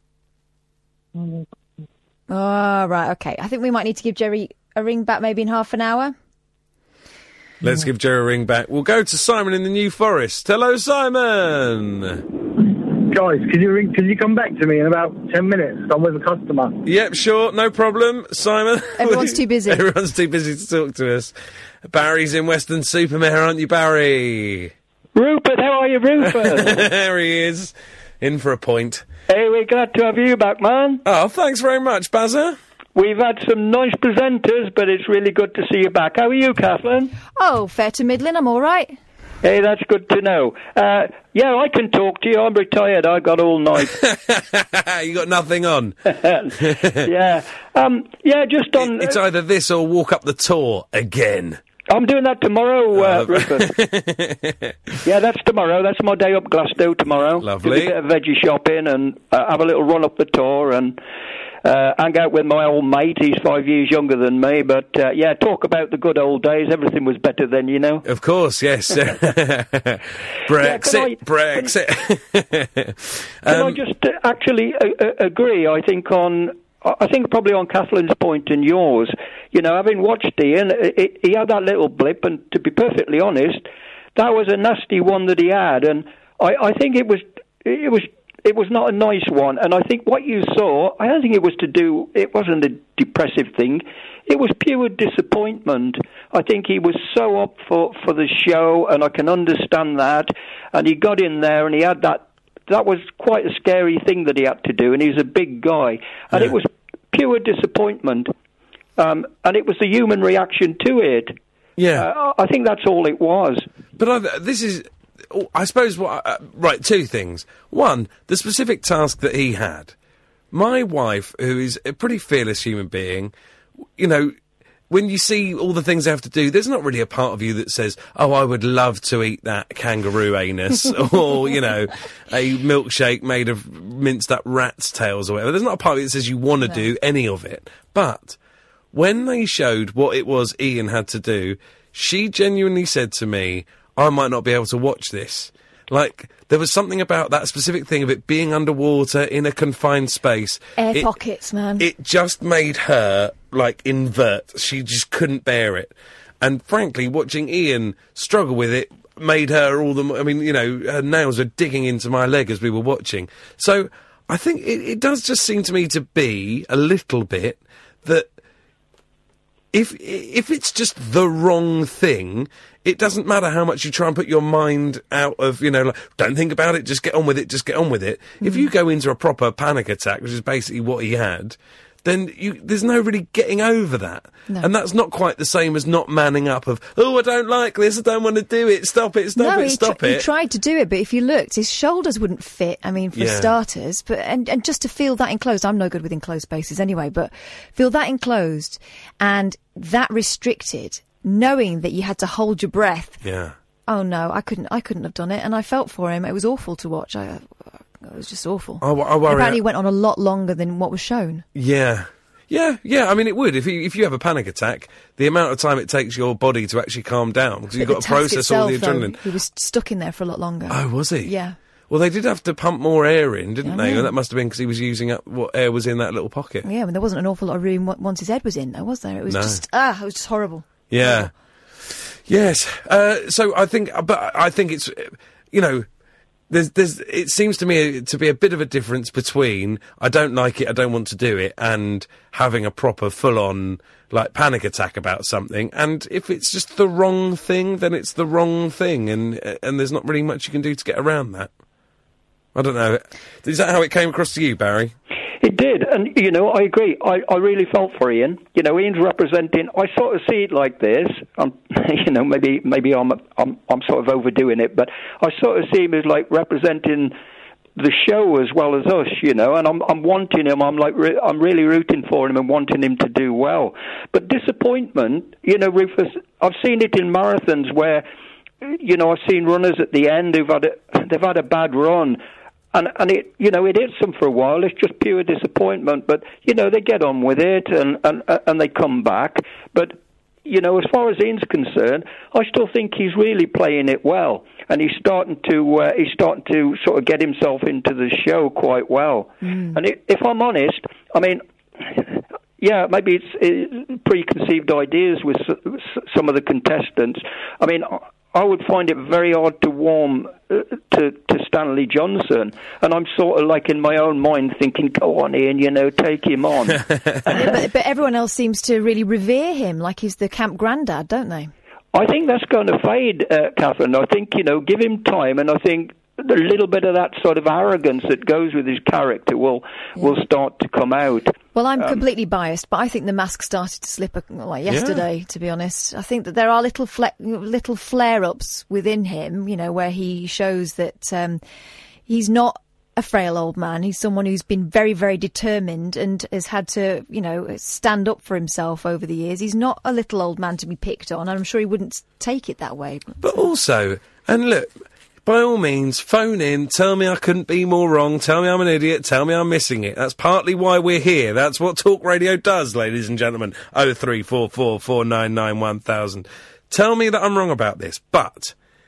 Oh, right, okay. I think we might need to give Jerry a ring back maybe in half an hour. Let's give Jerry a ring back. We'll go to Simon in the New Forest. Hello, Simon. Guys, could you come back to me in about 10 minutes? I'm with a customer. Yep, sure, no problem, Simon. Everyone's too busy. Everyone's too busy to talk to us. Barry's in Weston-super-Mare, aren't you, Barry? Rupert, how are you, Rupert? There he is, in for a point. Hey, we're glad to have you back, man. Oh, thanks very much, Bazza. We've had some nice presenters, but it's really good to see you back. How are you, Kathleen? Oh, fair to middling, I'm all right. Hey, that's good to know. Yeah, I can talk to you. I'm retired. I got all night. You got nothing on. Yeah. Yeah, just on... It's either this or walk up the Tor again. I'm doing that tomorrow, Rupert. Yeah, that's tomorrow. That's my day up Glasgow tomorrow. Lovely. Do a bit of veggie shopping and have a little run up the Tor and hang out with my old mate. He's 5 years younger than me. But, yeah, talk about the good old days. Everything was better then, you know. Of course, yes. Brexit. Can I just actually agree, I think probably on Kathleen's point and yours. You know, having watched Ian, he had that little blip, and to be perfectly honest, that was a nasty one that he had, and I think it was not a nice one. And I think what you saw, I don't think it wasn't a depressive thing. It was pure disappointment. I think he was so up for the show, and I can understand that. And he got in there, and he had that. That was quite a scary thing that he had to do, and he's a big guy. And it was pure disappointment. And it was the human reaction to it. Yeah. I think that's all it was. But I suppose, right, two things. One, the specific task that he had. My wife, who is a pretty fearless human being, you know, when you see all the things they have to do, there's not really a part of you that says, oh, I would love to eat that kangaroo anus, or, you know, a milkshake made of minced up rat's tails or whatever. There's not a part of you that says you want to do any of it. But when they showed what it was Ian had to do, she genuinely said to me, I might not be able to watch this. Like, there was something about that specific thing of it being underwater in a confined space. Air pockets, man. It just made her, like, invert. She just couldn't bear it. And frankly, watching Ian struggle with it made her all the more... I mean, you know, her nails were digging into my leg as we were watching. So, I think it does just seem to me to be, a little bit, that if it's just the wrong thing... It doesn't matter how much you try and put your mind out of, you know, like, don't think about it, just get on with it, just get on with it. If you go into a proper panic attack, which is basically what he had, then there's no really getting over that. No. And that's not quite the same as not manning up of, oh, I don't like this, I don't want to do it, stop it. He tried to do it, but if you looked, his shoulders wouldn't fit, I mean, for starters. But and just to feel that enclosed, I'm no good with enclosed spaces anyway, but feel that enclosed and that restricted... knowing that you had to hold your breath. Yeah. Oh no, I couldn't have done it, and I felt for him. It was awful to watch. It was just awful. I worry. Apparently, it went on a lot longer than what was shown. Yeah. I mean, it would if you have a panic attack. The amount of time it takes your body to actually calm down because you've got to process all the adrenaline. He was stuck in there for a lot longer. Oh, was he? Yeah. Well, they did have to pump more air in, didn't they? And that must have been because he was using up what air was in that little pocket. Yeah, there wasn't an awful lot of room once his head was in, though, was there? It was it was just horrible. Yeah. Yes. So I think it's, you know, it seems to me to be a bit of a difference between I don't like it, I don't want to do it, and having a proper full-on, like, panic attack about something. And if it's just the wrong thing, then it's the wrong thing, and there's not really much you can do to get around that. I don't know. Is that how it came across to you, Barry? It did, and, you know, I agree. I really felt for Ian. You know, Ian's representing... I sort of see it like this. You know, maybe I'm sort of overdoing it, but I sort of see him as, like, representing the show as well as us, you know, and I'm wanting him. I'm really rooting for him and wanting him to do well. But disappointment, you know, Rufus, I've seen it in marathons where, you know, I've seen runners at the end they've had a bad run. And it, you know, it hits them for a while. It's just pure disappointment. But, you know, they get on with it and they come back. But, you know, as far as Ian's concerned, I still think he's really playing it well. And he's starting to sort of get himself into the show quite well. And if I'm honest, I mean, yeah, maybe it's preconceived ideas with some of the contestants. I mean, I would find it very hard to warm to Stanley Johnson, and I'm sort of like in my own mind thinking, go on Ian, you know, take him on. but everyone else seems to really revere him like he's the camp granddad, don't they? I think that's going to fade, Catherine. I think, you know, give him time, and I think a little bit of that sort of arrogance that goes with his character will start to come out. Well, I'm completely biased, but I think the mask started to slip like yesterday, to be honest. I think that there are little flare-ups within him, you know, where he shows that he's not a frail old man. He's someone who's been very, very determined and has had to, you know, stand up for himself over the years. He's not a little old man to be picked on, and I'm sure he wouldn't take it that way. But also, and look, by all means, phone in, tell me I couldn't be more wrong, tell me I'm an idiot, tell me I'm missing it. That's partly why we're here. That's what Talk Radio does, ladies and gentlemen. 0344 499 1000. Tell me that I'm wrong about this, but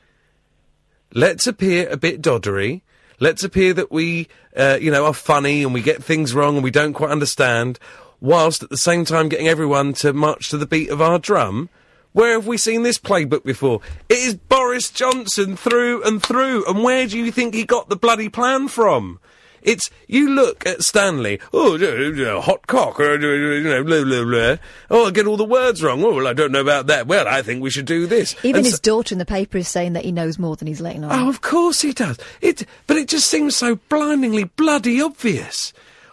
let's appear a bit doddery. Let's appear that we, you know, are funny and we get things wrong and we don't quite understand, whilst at the same time getting everyone to march to the beat of our drum. Where have we seen this playbook before? It is Boris Johnson through and through. And where do you think he got the bloody plan from? It's, you look at Stanley, hot cock, blah, blah, blah. Oh, I get all the words wrong. Oh, well, I don't know about that. Well, I think we should do this. Even his daughter in the paper is saying that he knows more than he's letting on. Oh, of course he does. But it just seems so blindingly bloody obvious.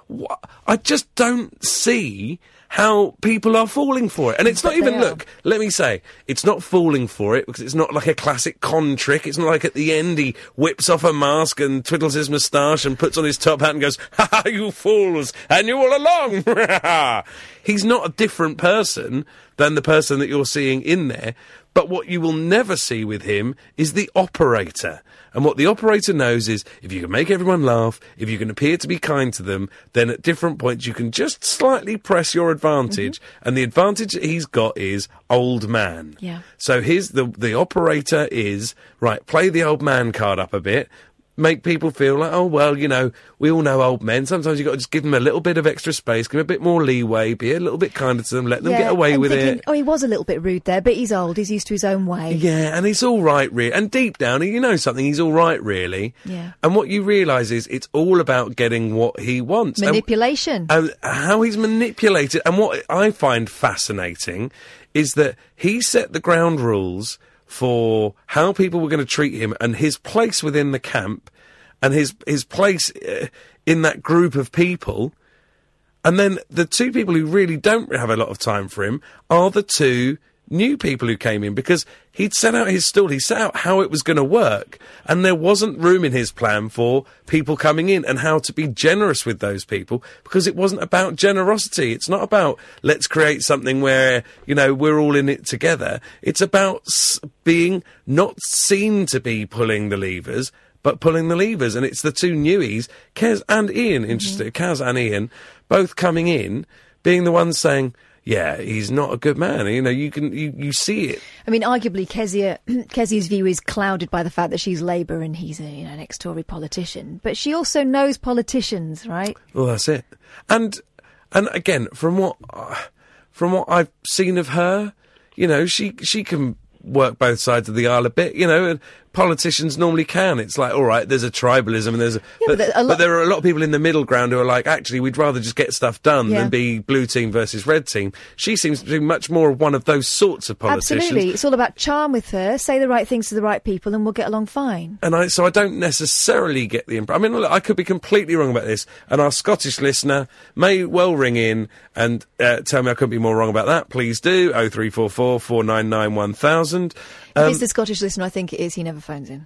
I just don't see how people are falling for it. And it's not even, look, let me say, it's not falling for it because it's not like a classic con trick. It's not like at the end he whips off a mask and twiddles his moustache and puts on his top hat and goes, ha ha, you fools, and you all along. He's not a different person than the person that you're seeing in there. But what you will never see with him is the operator. And what the operator knows is, if you can make everyone laugh, if you can appear to be kind to them, then at different points you can just slightly press your advantage. Mm-hmm. And the advantage that he's got is old man. Yeah. So the operator is, right, play the old man card up a bit, make people feel like, oh, well, you know, we all know old men. Sometimes you've got to just give them a little bit of extra space, give them a bit more leeway, be a little bit kinder to them, let them get away with it. Oh, he was a little bit rude there, but he's old, he's used to his own way. Yeah, and it's all right, really. And deep down, you know something, he's all right, really. Yeah. And what you realise is it's all about getting what he wants. Manipulation. And how he's manipulated. And what I find fascinating is that he set the ground rules for how people were going to treat him and his place within the camp and his place in that group of people. And then the two people who really don't have a lot of time for him are the two new people who came in, because he'd set out his stall, he set out how it was going to work, and there wasn't room in his plan for people coming in and how to be generous with those people, because it wasn't about generosity. It's not about let's create something where, you know, we're all in it together. It's about being not seen to be pulling the levers, but pulling the levers. And it's the two newies, Kez and Ian, interesting, Kaz and Ian, both coming in, being the ones saying, yeah, he's not a good man. You know, you see it. I mean, arguably, Kezia's view is clouded by the fact that she's Labour and he's an ex-Tory politician. But she also knows politicians, right? Well, that's it. And again, from what I've seen of her, you know, she can work both sides of the aisle a bit, you know, and politicians normally can. It's like, all right, there's a tribalism and but there are a lot of people in the middle ground who are like, actually, we'd rather just get stuff done than be blue team versus red team. She seems to be much more one of those sorts of politicians. Absolutely. It's all about charm with her. Say the right things to the right people and we'll get along fine. And so I don't necessarily get the impression. I mean, look, I could be completely wrong about this, and our Scottish listener may well ring in and tell me I couldn't be more wrong about that. Please do. 0344 499 1000. If it's the Scottish listener, I think it is. He never phones in.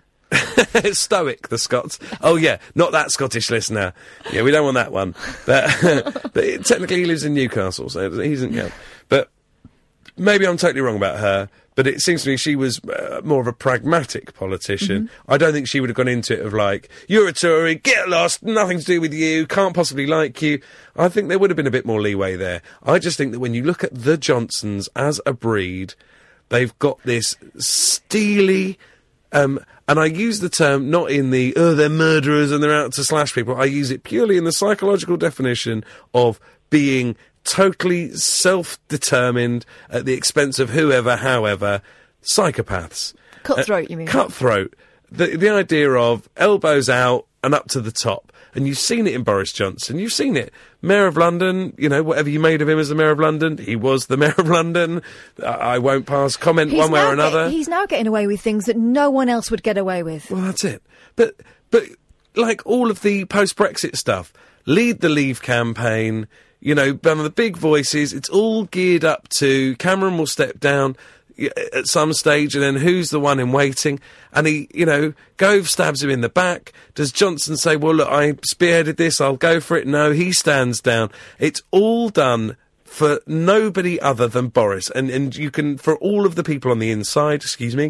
Stoic, the Scots. Oh, yeah, not that Scottish listener. Yeah, we don't want that one. But technically he lives in Newcastle, so he doesn't count. But maybe I'm totally wrong about her, but it seems to me she was more of a pragmatic politician. Mm-hmm. I don't think she would have gone into it of like, you're a Tory, get lost, nothing to do with you, can't possibly like you. I think there would have been a bit more leeway there. I just think that when you look at the Johnsons as a breed, they've got this steely, and I use the term not in the, they're murderers and they're out to slash people. I use it purely in the psychological definition of being totally self-determined at the expense of whoever, however, psychopaths. Cutthroat, you mean? Cutthroat. The idea of elbows out and up to the top. And you've seen it in Boris Johnson. You've seen it. Mayor of London, you know, whatever you made of him as the Mayor of London, he was the Mayor of London. I won't pass comment one way or another. He's now getting away with things that no one else would get away with. Well, that's it. But like all of the post-Brexit stuff, lead the Leave campaign, you know, one of the big voices, it's all geared up to Cameron will step down at some stage, and then who's the one in waiting? And he, you know, Gove stabs him in the back. Does Johnson say, well, look, I spearheaded this, I'll go for it? No, he stands down. It's all done for nobody other than Boris. And you can, for all of the people on the inside, excuse me,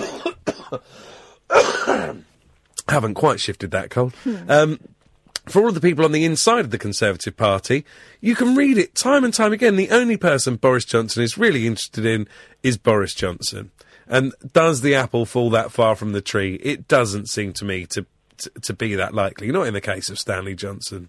haven't quite shifted that cold. For all of the people on the inside of the Conservative Party, you can read it time and time again. The only person Boris Johnson is really interested in is Boris Johnson. And does the apple fall that far from the tree? It doesn't seem to me to be that likely. Not in the case of Stanley Johnson.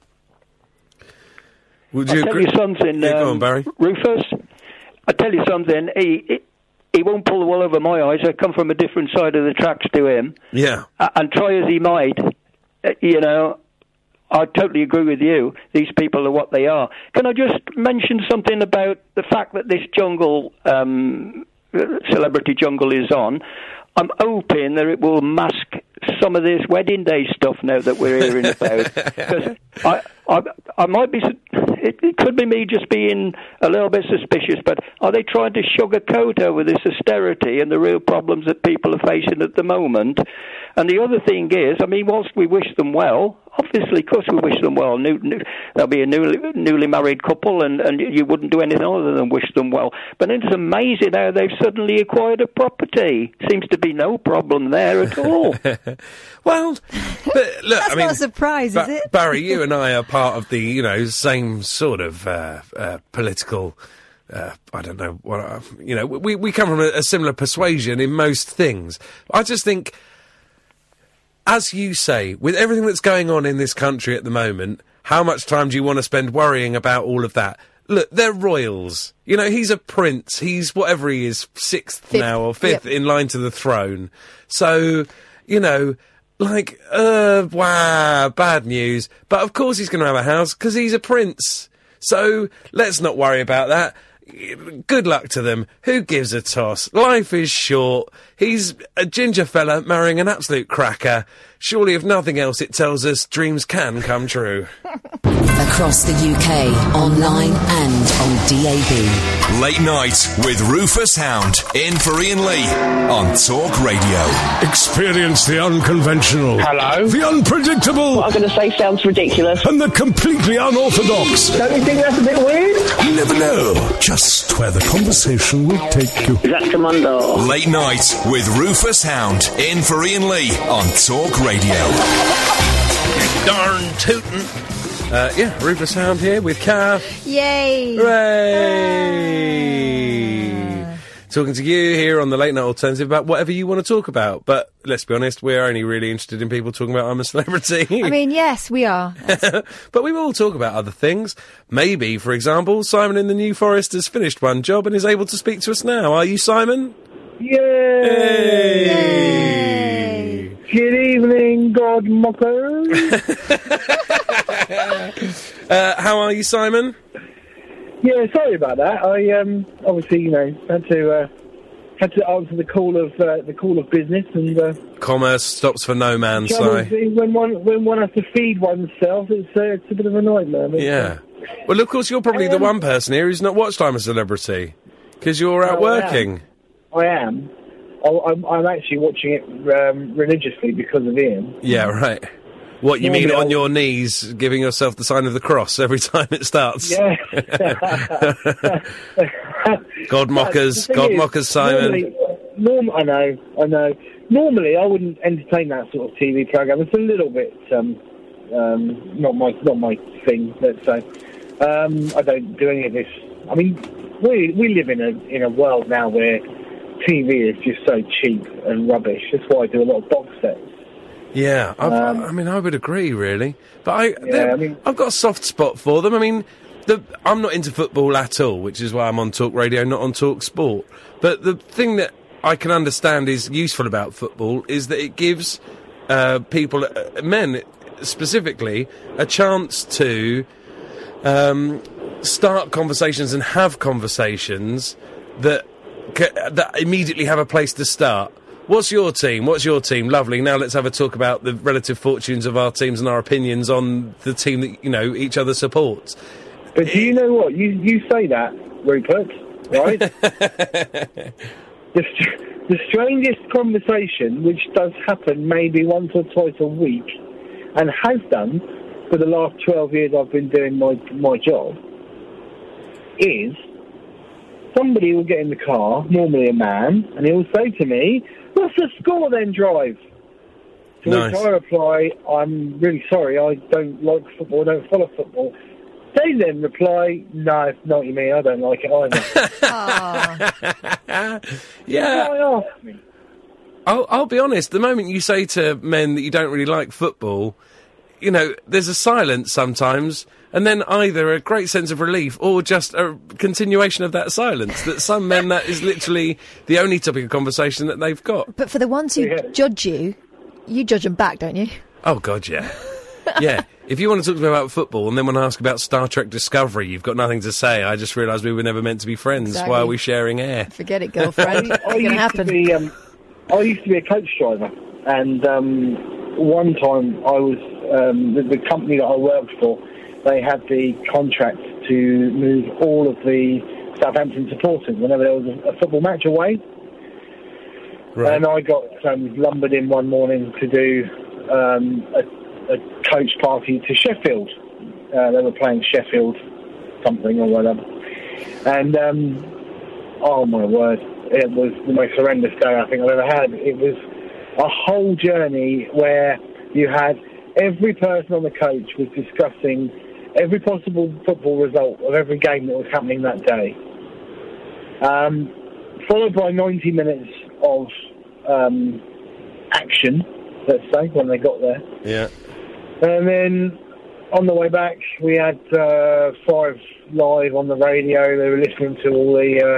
Would you agree? I'll tell you something, go on, Barry. Rufus. I'll tell you something. He won't pull the wool over my eyes. I come from a different side of the tracks to him. Yeah. And try as he might, you know, I totally agree with you. These people are what they are. Can I just mention something about the fact that this jungle, celebrity jungle is on? I'm hoping that it will mask some of this wedding day stuff now that we're hearing about. Because I might be... It could be me just being a little bit suspicious, but are they trying to sugarcoat over this austerity and the real problems that people are facing at the moment? And the other thing is, I mean, whilst we wish them well, obviously, of course we wish them well. They'll be a newly married couple, and you wouldn't do anything other than wish them well. But it's amazing how they've suddenly acquired a property. Seems to be no problem there at all. Well, but look, that's not a surprise, is it? Barry, you and I are part of the, you know, same sort of political... I don't know what... you know, we come from a similar persuasion in most things. I just think... As you say, with everything that's going on in this country at the moment, how much time do you want to spend worrying about all of that? Look, they're royals. You know, he's a prince. He's whatever he is, fifth now or fifth in line to the throne. So, you know, like, wow, bad news. But of course he's going to have a house because he's a prince. So let's not worry about that. Good luck to them. Who gives a toss? Life is short. He's a ginger fella marrying an absolute cracker. Surely, if nothing else, it tells us dreams can come true. Across the UK, online and on DAB. Late Night with Rufus Hound, in for Ian Lee on Talk Radio. Experience the unconventional. Hello. The unpredictable. What I'm going to say sounds ridiculous. And the completely unorthodox. Don't you think that's a bit weird? You never know just where the conversation will take you. Is that Commando? Late Night with Rufus Hound, in for Ian Lee on Talk Radio. Darn tootin'. Rufus Hound here with Kath. Yay! Hooray! Talking to you here on the Late Night Alternative about whatever you want to talk about. But let's be honest, we're only really interested in people talking about I'm a Celebrity. I mean, yes, we are. But we will talk about other things. Maybe, for example, Simon in the New Forest has finished one job and is able to speak to us now. Are you, Simon? Yay! Yay! Good evening, God mockers. How are you, Simon? Yeah, sorry about that. I obviously, had to answer the call of business and. Commerce stops for no man, Si. When one has to feed oneself, it's a bit of a nightmare. Yeah. Well, of course, you're probably the one person here who's not watched I'm a Celebrity because you're out working. I am. I'm actually watching it religiously because of Ian. Yeah, right. What, you mean on your knees, giving yourself the sign of the cross every time it starts? Yeah. God mockers, Simon. I know. Normally, I wouldn't entertain that sort of TV program. It's a little bit not my thing. Let's say. I don't do any of this. I mean, we live in a world now where TV is just so cheap and rubbish. That's why I do a lot of box sets. Yeah, I would agree, really. But I've got a soft spot for them. I mean, I'm not into football at all, which is why I'm on Talk Radio, not on Talk Sport. But the thing that I can understand is useful about football is that it gives people, men specifically, a chance to start conversations and have conversations that immediately have a place to start. What's your team? Lovely. Now let's have a talk about the relative fortunes of our teams and our opinions on the team that, each other supports. But do you know what? You say that, Rupert, right? The strangest conversation, which does happen maybe once or twice a week, and has done for the last 12 years I've been doing my job, is somebody will get in the car, normally a man, and he'll say to me, "What's the score then, Drive?" To which I reply, "I'm really sorry, I don't like football, I don't follow football." They then reply, "No, it's not you, me, I don't like it either." Yeah. Why ask me? I'll be honest, the moment you say to men that you don't really like football, there's a silence sometimes, and then either a great sense of relief or just a continuation of that silence. That some men, that is literally the only topic of conversation that they've got. But for the ones who judge you judge them back, don't you? Oh, God, yeah. Yeah. If you want to talk to me about football and then want to ask about Star Trek Discovery, you've got nothing to say. I just realised we were never meant to be friends. Exactly. Why are we sharing air? Forget it, girlfriend. It's going to happen. I used to be a coach driver, and one time I was the company that I worked for. They had the contract to move all of the Southampton supporters whenever there was a football match away. Right. And I got lumbered in one morning to do a coach party to Sheffield. They were playing Sheffield something or whatever. And, oh my word, it was the most horrendous day I think I've ever had. It was a whole journey where you had every person on the coach was discussing every possible football result of every game that was happening that day. Followed by 90 minutes of action, let's say, when they got there. Yeah. And then on the way back, we had 5 Live on the radio. They were listening to all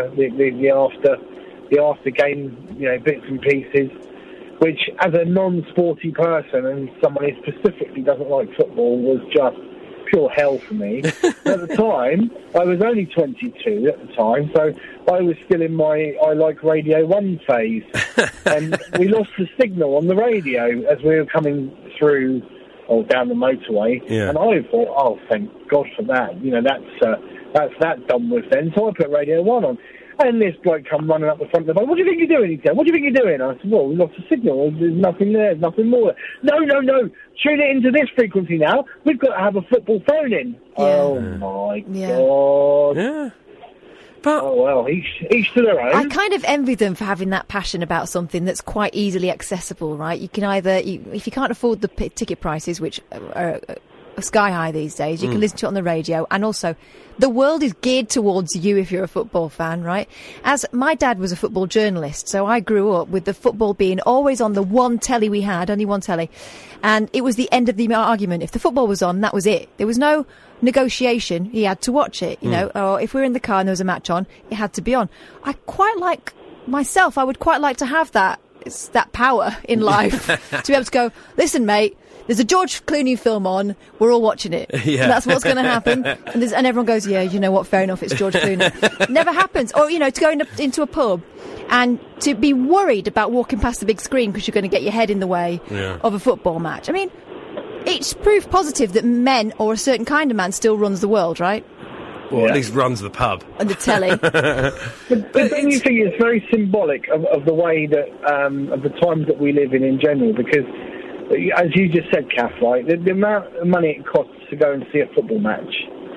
the after game, bits and pieces. Which, as a non-sporty person and someone who specifically doesn't like football, was just pure hell for me. At the time, I was only 22 at the time, so I was still in my I like Radio 1 phase. And we lost the signal on the radio as we were coming through or down the motorway. Yeah. And I thought, oh, thank God for that. That's that done with then. So I put Radio 1 on. And this bloke come running up the front of the boat. "What do you think you're doing?" He said. "What do you think you're doing?" I said, "Well, we lost the signal. There's nothing there. There's nothing more there." No. Tune it into this frequency now. We've got to have a football phone in. Yeah. Oh, my God. Yeah. But oh, well, each to their own. I kind of envy them for having that passion about something that's quite easily accessible, right? You can either, if you can't afford the ticket prices, which are sky high these days. You can listen to it on the radio, and also the world is geared towards you if you're a football fan, right? As my dad was a football journalist, so I grew up with the football being always on the one telly we had, only one telly, and it was the end of the argument. If the football was on, that was it. There was no negotiation. He had to watch it, you know, or if we were in the car and there was a match on, it had to be on. I would quite like to have that power in life to be able to go, listen, mate, there's a George Clooney film on, we're all watching it. Yeah. And that's what's going to happen. And everyone goes, yeah, you know what, fair enough, it's George Clooney. Never happens. Or, you know, to go into a pub and to be worried about walking past the big screen because you're going to get your head in the way of a football match. I mean, it's proof positive that men, or a certain kind of man, still runs the world, right? Or at least runs the pub. And the telly. But don't you think it's very symbolic of the way that, of the times that we live in general? Because, as you just said, Kath, right, the amount of money it costs to go and see a football match,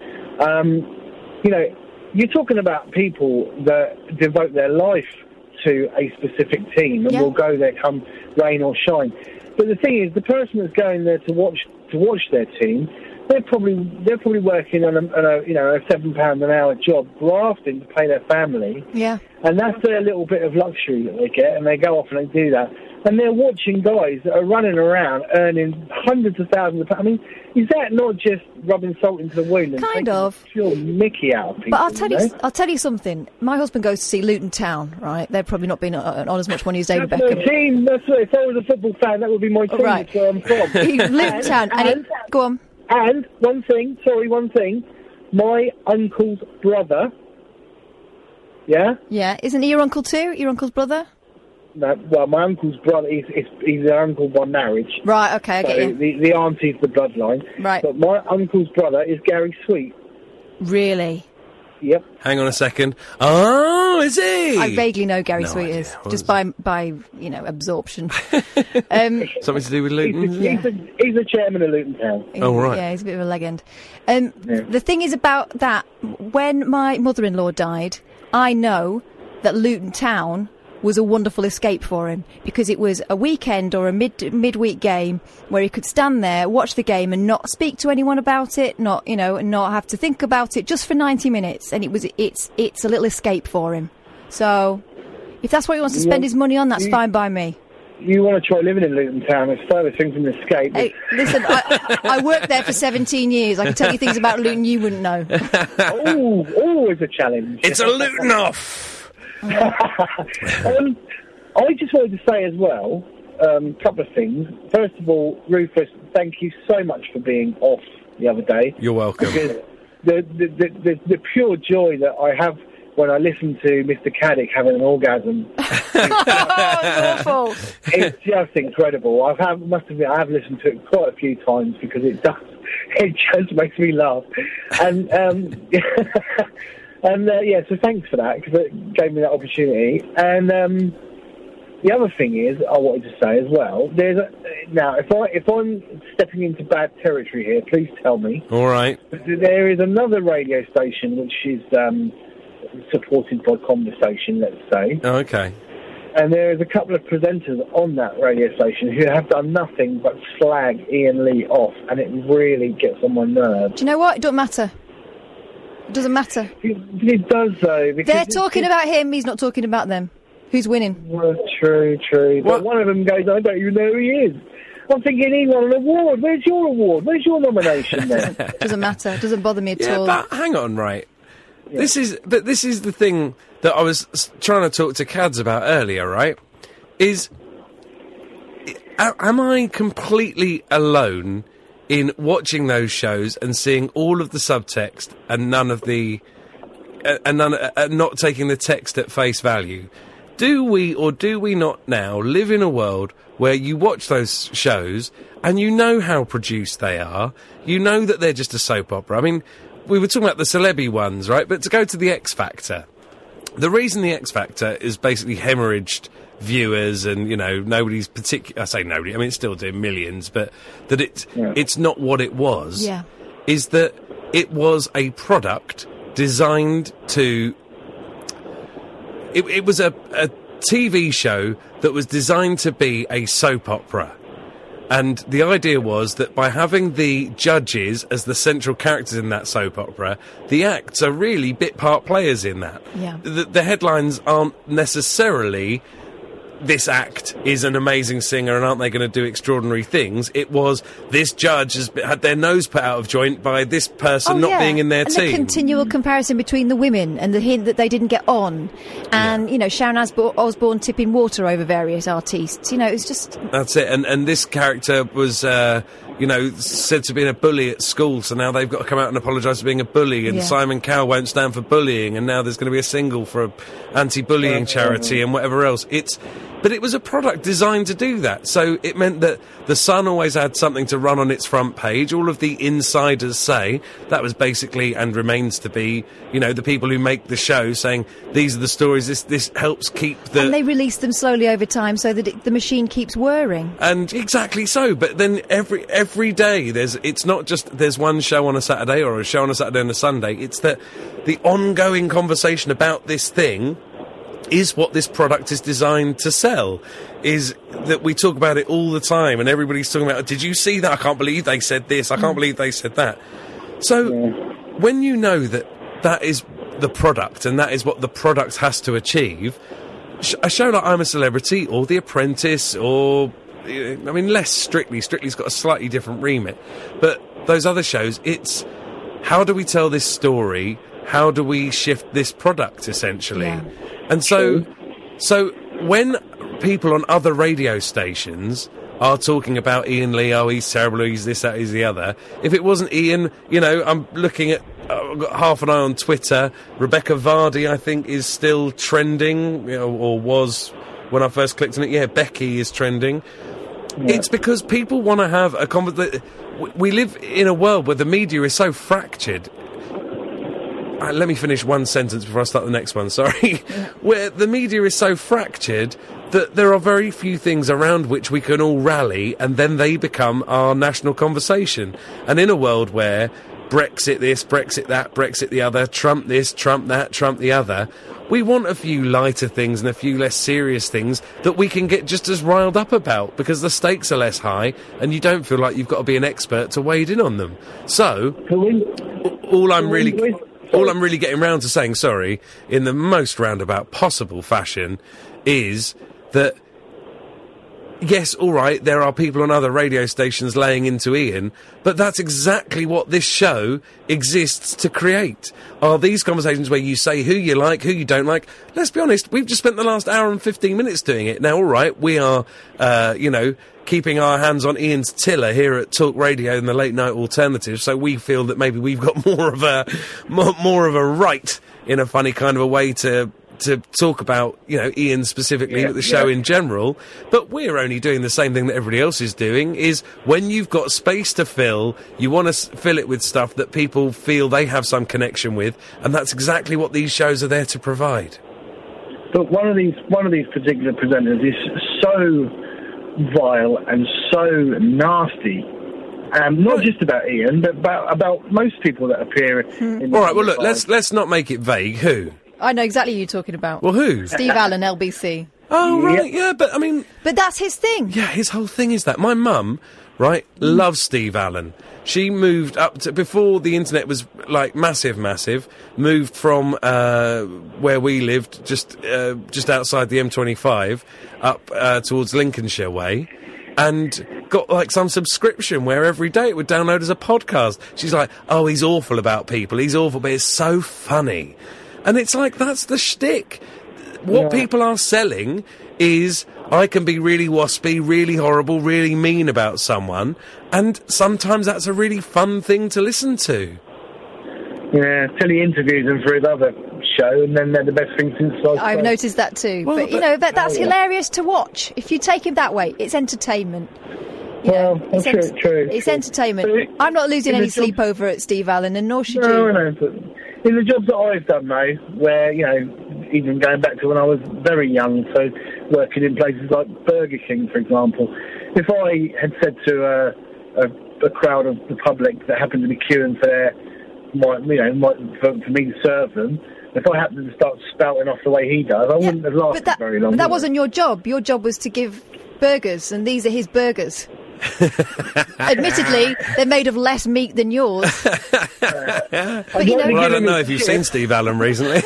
you know, you're talking about people that devote their life to a specific team and will go there come rain or shine. But the thing is, the person that's going there to watch their team, they're probably working on a £7 an hour job, grafting to pay their family. Yeah. And that's their little bit of luxury that they get, and they go off and they do that. And they're watching guys that are running around earning hundreds of thousands of pounds. I mean, is that not just rubbing salt into the wound and kind of pure Mickey out of people? But I'll tell you something. My husband goes to see Luton Town, right? They've probably not been on as much money as David Beckham. That's my team. That's right. If I was a football fan, that would be my team. Right. That's where I'm from. Luton Town. Go on. And one thing. My uncle's brother. Yeah? Yeah. Isn't he your uncle too? Your uncle's brother? No, well, my uncle's brother, he's an uncle by marriage. Right, okay, I get you. The auntie's the bloodline. Right. But my uncle's brother is Gary Sweet. Really? Yep. Hang on a second. Oh, is he? I vaguely know Gary Sweet is, just by absorption. Something to do with Luton? He's the chairman of Luton Town. Oh, right. Yeah, he's a bit of a legend. The thing is about that, when my mother-in-law died, I know that Luton Town was a wonderful escape for him, because it was a weekend or a midweek game where he could stand there, watch the game, and not speak to anyone about it, not have to think about it, just for 90 minutes. And it's a little escape for him. So if that's what he wants to spend his money on, that's fine by me. You want to try living in Luton Town? It's further things from an escape. Hey, listen, I worked there for 17 years. I can tell you things about Luton you wouldn't know. Always a challenge. It's a Luton off. I just wanted to say as well, a couple of things. First of all, Rufus, thank you so much for being off the other day. You're welcome. Because the pure joy that I have when I listen to Mr. Caddick having an orgasm, it's awful. It's just incredible. I must admit, I have listened to it quite a few times because it just makes me laugh. And so thanks for that, because it gave me that opportunity. And the other thing is, I wanted to say as well, if I'm stepping into bad territory here, please tell me. All right. There is another radio station which is supported by Conversation, let's say. Oh, okay. And there is a couple of presenters on that radio station who have done nothing but slag Ian Lee off, and it really gets on my nerves. Do you know what? It doesn't matter. It doesn't matter. It does, though. They're talking about him, he's not talking about them. Who's winning? Well, true. But one of them goes, I don't even know who he is. I'm thinking he won an award. Where's your award? Where's your nomination then? Doesn't matter. It doesn't bother me at all. But hang on, right. Yeah. This is the thing that I was trying to talk to Cads about earlier, right? Am I completely alone in watching those shows and seeing all of the subtext and none of the not taking the text at face value? Do we or do we not now live in a world where you watch those shows and you know how produced they are? You know that they're just a soap opera. I mean, we were talking about the celeb ones, right? But to go to the X Factor, the reason the X Factor is basically hemorrhaged viewers and, nobody's particular... I say nobody, I mean, it's still doing millions, but that it's not what it was, is that it was a product designed to... It was a TV show that was designed to be a soap opera. And the idea was that by having the judges as the central characters in that soap opera, the acts are really bit-part players in that. Yeah. The headlines aren't necessarily, this act is an amazing singer and aren't they going to do extraordinary things? It was, this judge has had their nose put out of joint by this person not being in their and team. The continual comparison between the women and the hint that they didn't get on. And, Sharon Osbourne tipping water over various artists. It's just... That's it. And this character was, said to have been a bully at school, so now they've got to come out and apologise for being a bully. And Simon Cowell won't stand for bullying, and now there's going to be a single for an anti-bullying charity and whatever else. But it was a product designed to do that. So it meant that The Sun always had something to run on its front page. All of the insiders say that was basically, and remains to be, the people who make the show saying, these are the stories, this helps keep the... And they release them slowly over time so that the machine keeps whirring. And exactly so. But then every day, it's not just there's one show on a Saturday or a show on a Saturday and a Sunday. It's that the ongoing conversation about this thing is what this product is designed to sell, is that we talk about it all the time and everybody's talking about, did you see that? I can't believe they said this. I can't believe they said that. So when you know that is the product and that is what the product has to achieve, a show like I'm a Celebrity or The Apprentice or, less Strictly. Strictly's got a slightly different remit. But those other shows, it's how do we tell this story? How do we shift this product, essentially? Yeah. And so when people on other radio stations are talking about Ian Lee, oh, he's terrible, he's this, that, he's the other. If it wasn't Ian, I'm looking at, I've got half an eye on Twitter. Rebecca Vardy, I think, is still trending, or was when I first clicked on it. Yeah, Becky is trending. Yeah. It's because people want to have a conversation. We live in a world where the media is so fractured. Let me finish one sentence before I start the next one, sorry. Where the media is so fractured that there are very few things around which we can all rally, and then they become our national conversation. And in a world where Brexit this, Brexit that, Brexit the other, Trump this, Trump that, Trump the other, we want a few lighter things and a few less serious things that we can get just as riled up about, because the stakes are less high and you don't feel like you've got to be an expert to wade in on them. So, all I'm really getting round to saying, sorry, in the most roundabout possible fashion, is that, yes, all right, there are people on other radio stations laying into Ian, but that's exactly what this show exists to create. Are these conversations where you say who you like, who you don't like? Let's be honest, we've just spent the last hour and 15 minutes doing it. Now, all right, we are, keeping our hands on Ian's tiller here at Talk Radio in the Late Night Alternative, so we feel that maybe we've got more of a right, in a funny kind of a way, to talk about, Ian specifically, but the show in general. But we're only doing the same thing that everybody else is doing, is when you've got space to fill, you want to fill it with stuff that people feel they have some connection with, and that's exactly what these shows are there to provide. But one of these particular presenters is so vile and so nasty. Not just about Ian, but about most people that appear in... All right, well, look, let's not make it vague. Who? I know exactly who you're talking about. Well, who? Steve Allen, LBC. Oh, right, yeah, but I mean... But that's his thing. Yeah, his whole thing is that. My mum, right, loves Steve Allen. She moved up to... Before the internet was, massive, moved from where we lived, just outside the M25, up towards Lincolnshire way, and got, some subscription where every day it would download as a podcast. She's like, oh, he's awful about people, he's awful, but it's so funny. And it's that's the shtick. What people are selling is, I can be really waspy, really horrible, really mean about someone, and sometimes that's a really fun thing to listen to. Yeah, till he interviews them for his other show, and then they're the best thing since sliced bread. I've noticed that too. Well, but that's hilarious to watch. If you take him that way, it's entertainment. True. It's entertainment. I'm not losing any sleep over at Steve Allen, and nor should you. No, but in the jobs that I've done, though, where, even going back to when I was very young, so working in places like Burger King, for example, if I had said to a crowd of the public that happened to be queuing for for me to serve them, if I happened to start spouting off the way he does, I wouldn't have lasted very long. But that wasn't your job. Your job was to give burgers, and these are his burgers. Admittedly, they're made of less meat than yours. But, you know, Well, I don't know if you've seen Steve Allen recently.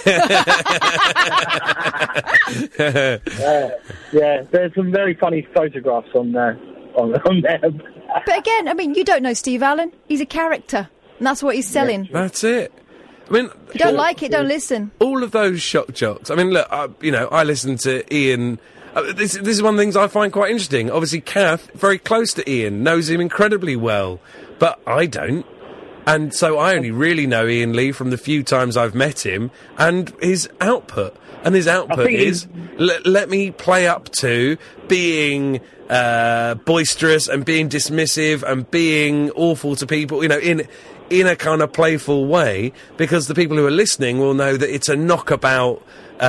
Yeah, there's some very funny photographs on there. But again, I mean, you don't know Steve Allen. He's a character, and that's what he's selling. That's it. I mean, If you don't like it, don't listen. all of those shock jocks. I mean, look, I listen to Ian. This is one of the things I find quite interesting. Obviously, Kath, very close to Ian, knows him incredibly well, but I don't. And so I only really know Ian Lee from the few times I've met him and his output. And his output is, let me play up to being boisterous and being dismissive and being awful to people, you know, in a kind of playful way, because the people who are listening will know that it's a knockabout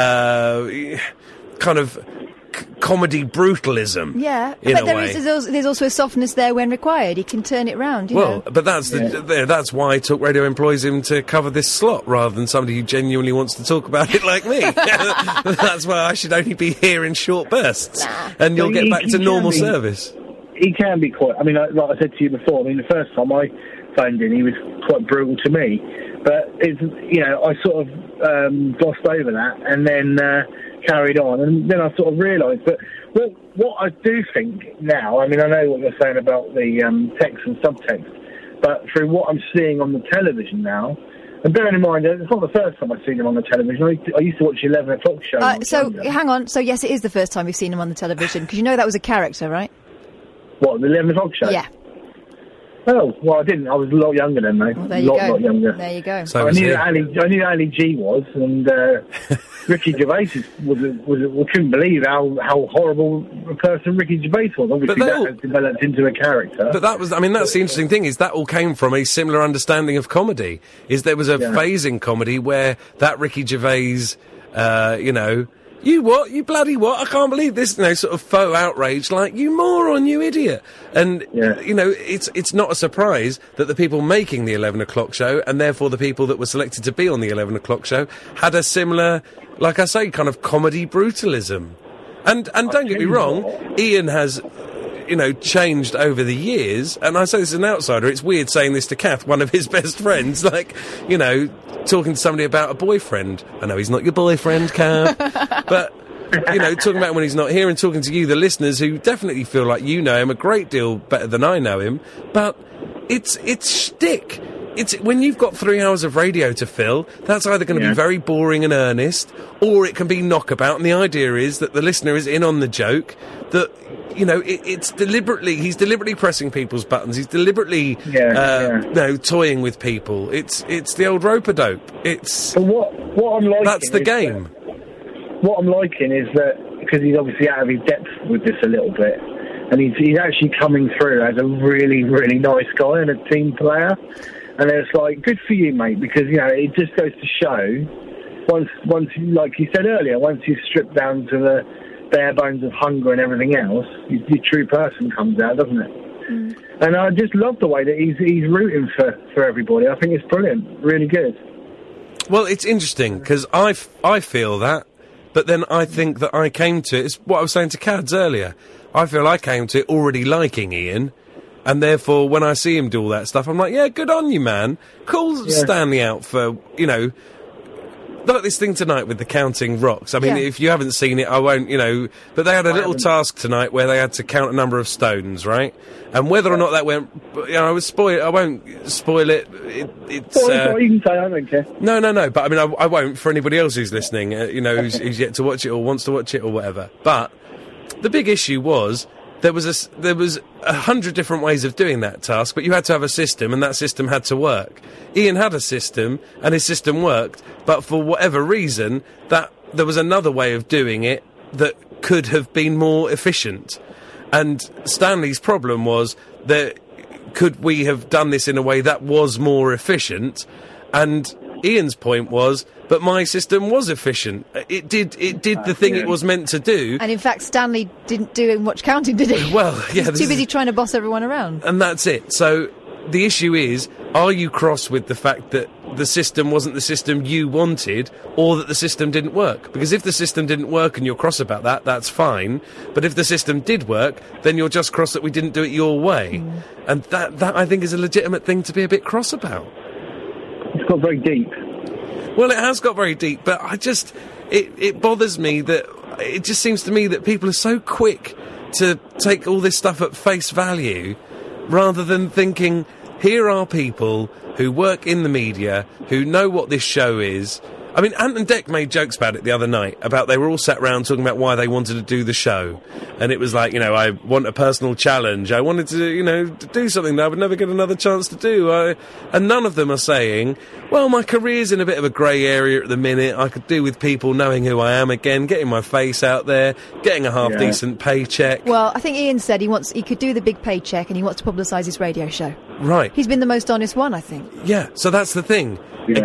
kind of comedy brutalism. Yeah, in but a there way. there's also a softness there when required. He can turn it round. You know? But that's that's why Talk Radio employs him to cover this slot rather than somebody who genuinely wants to talk about it like me. That's why I should only be here in short bursts, and you'll get back to normal service. He can be quite. I mean, like I said to you before. I mean, the first time I phoned in, he was quite brutal to me. But it's, you know, I sort of glossed over that and then carried on, and then I sort of realised. But what I do think now, I mean, I know what you're saying about the text and subtext, but through what I'm seeing on the television now, and bearing in mind, it's not the first time I've seen him on the television. I used to watch the 11 o'clock show. So, hang on. So, yes, it is the first time you've seen him on the television, because you know that was a character, right? What, the 11 o'clock show? Yeah. Oh, well, I didn't. I was a lot younger then, though. Well, there you go. Lot younger. There you go. So I knew who Ali G was, and Ricky Gervais couldn't believe how horrible a person Ricky Gervais was. Obviously, that has developed into a character. But that's the interesting thing, is that all came from a similar understanding of comedy. Is there was a phase in comedy where that Ricky Gervais, you what? You bloody what? I can't believe this, sort of faux outrage, like, you moron, you idiot. And, it's not a surprise that the people making the 11 o'clock show, and therefore the people that were selected to be on the 11 o'clock show, had a similar, like I say, kind of comedy brutalism. And don't get me wrong, Ian has, changed over the years, and I say this as an outsider, it's weird saying this to Kath, one of his best friends, like, talking to somebody about a boyfriend. I know he's not your boyfriend, Kath, but, talking about when he's not here, and talking to you, the listeners, who definitely feel like you know him a great deal better than I know him, but it's shtick. It's when you've got 3 hours of radio to fill, that's either going to be very boring and earnest, or it can be knockabout, and the idea is that the listener is in on the joke, that, he's deliberately pressing people's buttons, he's deliberately, toying with people. It's the old rope-a-dope. It's... But what I'm liking... That's the game. What I'm liking is that, because he's obviously out of his depth with this a little bit, and he's actually coming through as a really, really nice guy and a team player. And it's like, good for you, mate, because, it just goes to show, once like you said earlier, once you've stripped down to the bare bones of hunger and everything else, your true person comes out, doesn't it? Mm. And I just love the way that he's rooting for everybody. I think it's brilliant, really good. Well, it's interesting, because I feel that, but then I think that I came to it, it's what I was saying to Cads earlier, I feel I came to it already liking Ian, and therefore, when I see him do all that stuff, I'm like, yeah, good on you, man. Call Stanley out for, like this thing tonight with the counting rocks. I mean, if you haven't seen it, I won't, but they had a little task tonight where they had to count a number of stones, right? And whether or not that went, I won't spoil it. It's... you can say, I don't care. No, but I mean, I won't for anybody else who's listening, who's yet to watch it or wants to watch it or whatever. But the big issue was, there was 100 different ways of doing that task, but you had to have a system, and that system had to work. Ian had a system, and his system worked, but for whatever reason, that there was another way of doing it that could have been more efficient. And Stanley's problem was that could we have done this in a way that was more efficient? And Ian's point was, but my system was efficient. It did the thing it was meant to do. And in fact, Stanley didn't do much counting, did he? Well, yeah. He's too busy trying to boss everyone around. And that's it. So the issue is, are you cross with the fact that the system wasn't the system you wanted, or that the system didn't work. Because if the system didn't work and you're cross about that, that's fine. But if the system did work, then you're just cross that we didn't do it your way. And that I think is a legitimate thing to be a bit cross about. It's got very deep. Well, it has got very deep, but it bothers me that it just seems to me that people are so quick to take all this stuff at face value, rather than thinking, here are people who work in the media, who know what this show is. I mean, Ant and Dec made jokes about it the other night, about they were all sat round talking about why they wanted to do the show. And it was like, you know, I want a personal challenge. I wanted to, you know, to do something that I would never get another chance to do. And none of them are saying, well, my career's in a bit of a grey area at the minute. I could do with people knowing who I am again, getting my face out there, getting a half-decent paycheck. Well, I think Ian said he could do the big paycheck and he wants to publicise his radio show. Right. He's been the most honest one, I think. Yeah, so that's the thing.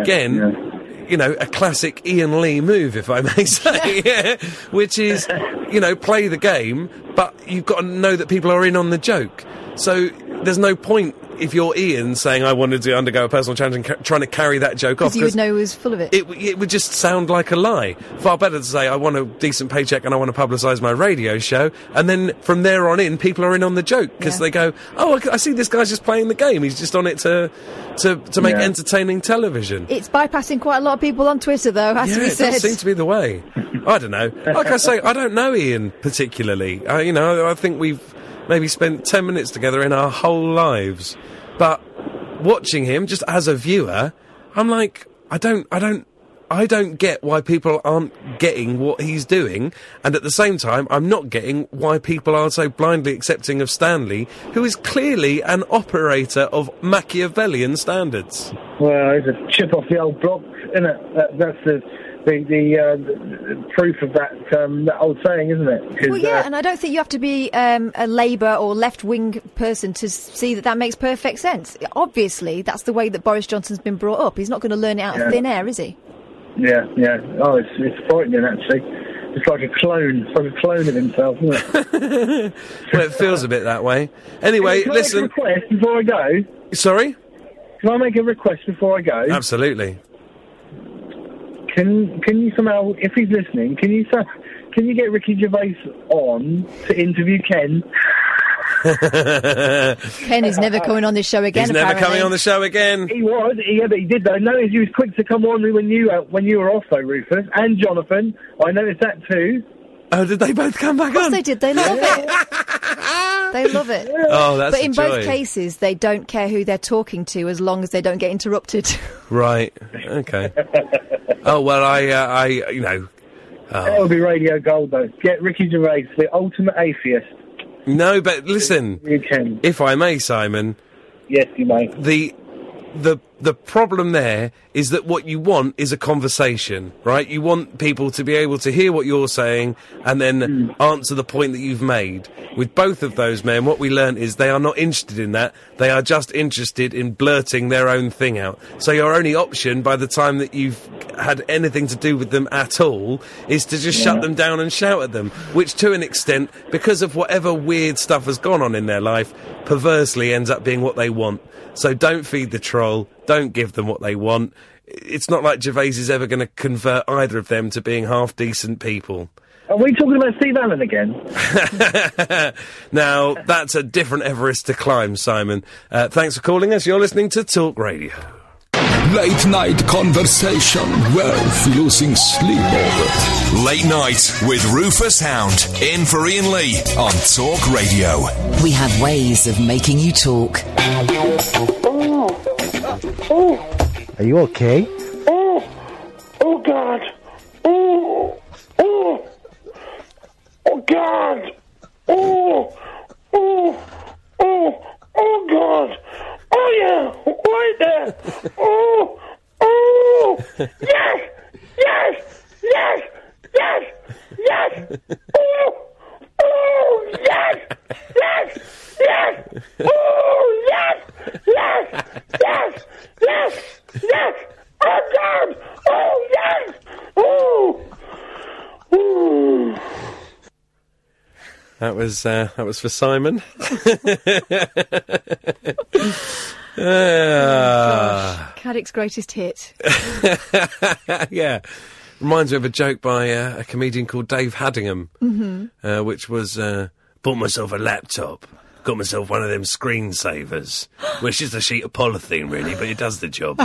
You know, a classic Ian Lee move, if I may say, which is, you know, play the game, but you've got to know that people are in on the joke. So there's no point if you're Ian saying, I wanted to undergo a personal challenge and trying to carry that joke off. Because you would know he was full of it. It would just sound like a lie. Far better to say, I want a decent paycheck and I want to publicise my radio show, and then from there on in, people are in on the joke, because they go, oh, I see this guy's just playing the game. He's just on it to make entertaining television. It's bypassing quite a lot of people on Twitter, though, has to be said. It does seem to be the way. I don't know. Like I say, I don't know Ian particularly. I think we've maybe spent 10 minutes together in our whole lives. But watching him, just as a viewer, I'm like, I don't get why people aren't getting what he's doing, and at the same time, I'm not getting why people are so blindly accepting of Stanley, who is clearly an operator of Machiavellian standards. Well, it's a chip off the old block, isn't it? That's the proof of that old saying, isn't it? Well, yeah, and I don't think you have to be a Labour or left-wing person to see that makes perfect sense. Obviously, that's the way that Boris Johnson's been brought up. He's not going to learn it out of thin air, is he? Yeah. Oh, it's frightening, actually. It's like a clone. It's like a clone of himself, isn't it? Well, it feels a bit that way. Anyway, can listen. Can I make a request before I go? Sorry? Can I make a request before I go? Absolutely. Can you somehow, if he's listening, can you get Ricky Gervais on to interview Ken? Ken is never coming on this show again. He's never coming on the show again. He was. He did though. Notice he was quick to come on when you were off though, Rufus, and Jonathan. I noticed that too. Oh, did they both come back on? Of course they did. They love it. They love it. Oh, that's But in both cases, they don't care who they're talking to as long as they don't get interrupted. Right. Okay. Oh, well, I you know... Oh. That would be radio gold, though. Get Ricky Gervais, the ultimate atheist. No, but listen, you can. If I may, Simon... Yes, you may. The problem there is that what you want is a conversation, right? You want people to be able to hear what you're saying and then answer the point that you've made. With both of those men, what we learnt is they are not interested in that. They are just interested in blurting their own thing out. So your only option, by the time that you've had anything to do with them at all, is to just shut them down and shout at them, which to an extent, because of whatever weird stuff has gone on in their life, perversely ends up being what they want. So don't feed the troll, don't give them what they want. It's not like Gervais is ever going to convert either of them to being half-decent people. Are we talking about Steve Allen again? Now, that's a different Everest to climb, Simon. Thanks for calling us. You're listening to Talk Radio. Late night conversation worth losing sleep over. Late night with Rufus Hound in for Ian Lee on Talk Radio. We have ways of making you talk. Are you okay? Oh God! Oh God! Oh God! Oh yeah! Right there! Oh! Yes! Yes! Yes! Yes! Yes! Oh! Yes! Yes! Yes! Oh! Yes! Yes! Yes! Yes! Yes! Oh God! Oh yes! Oh! Ooh. That was for Simon. Caddick's greatest hit. Yeah. Reminds me of a joke by a comedian called Dave Haddingham, which was, bought myself a laptop, got myself one of them screensavers, which is a sheet of polythene, really, but it does the job.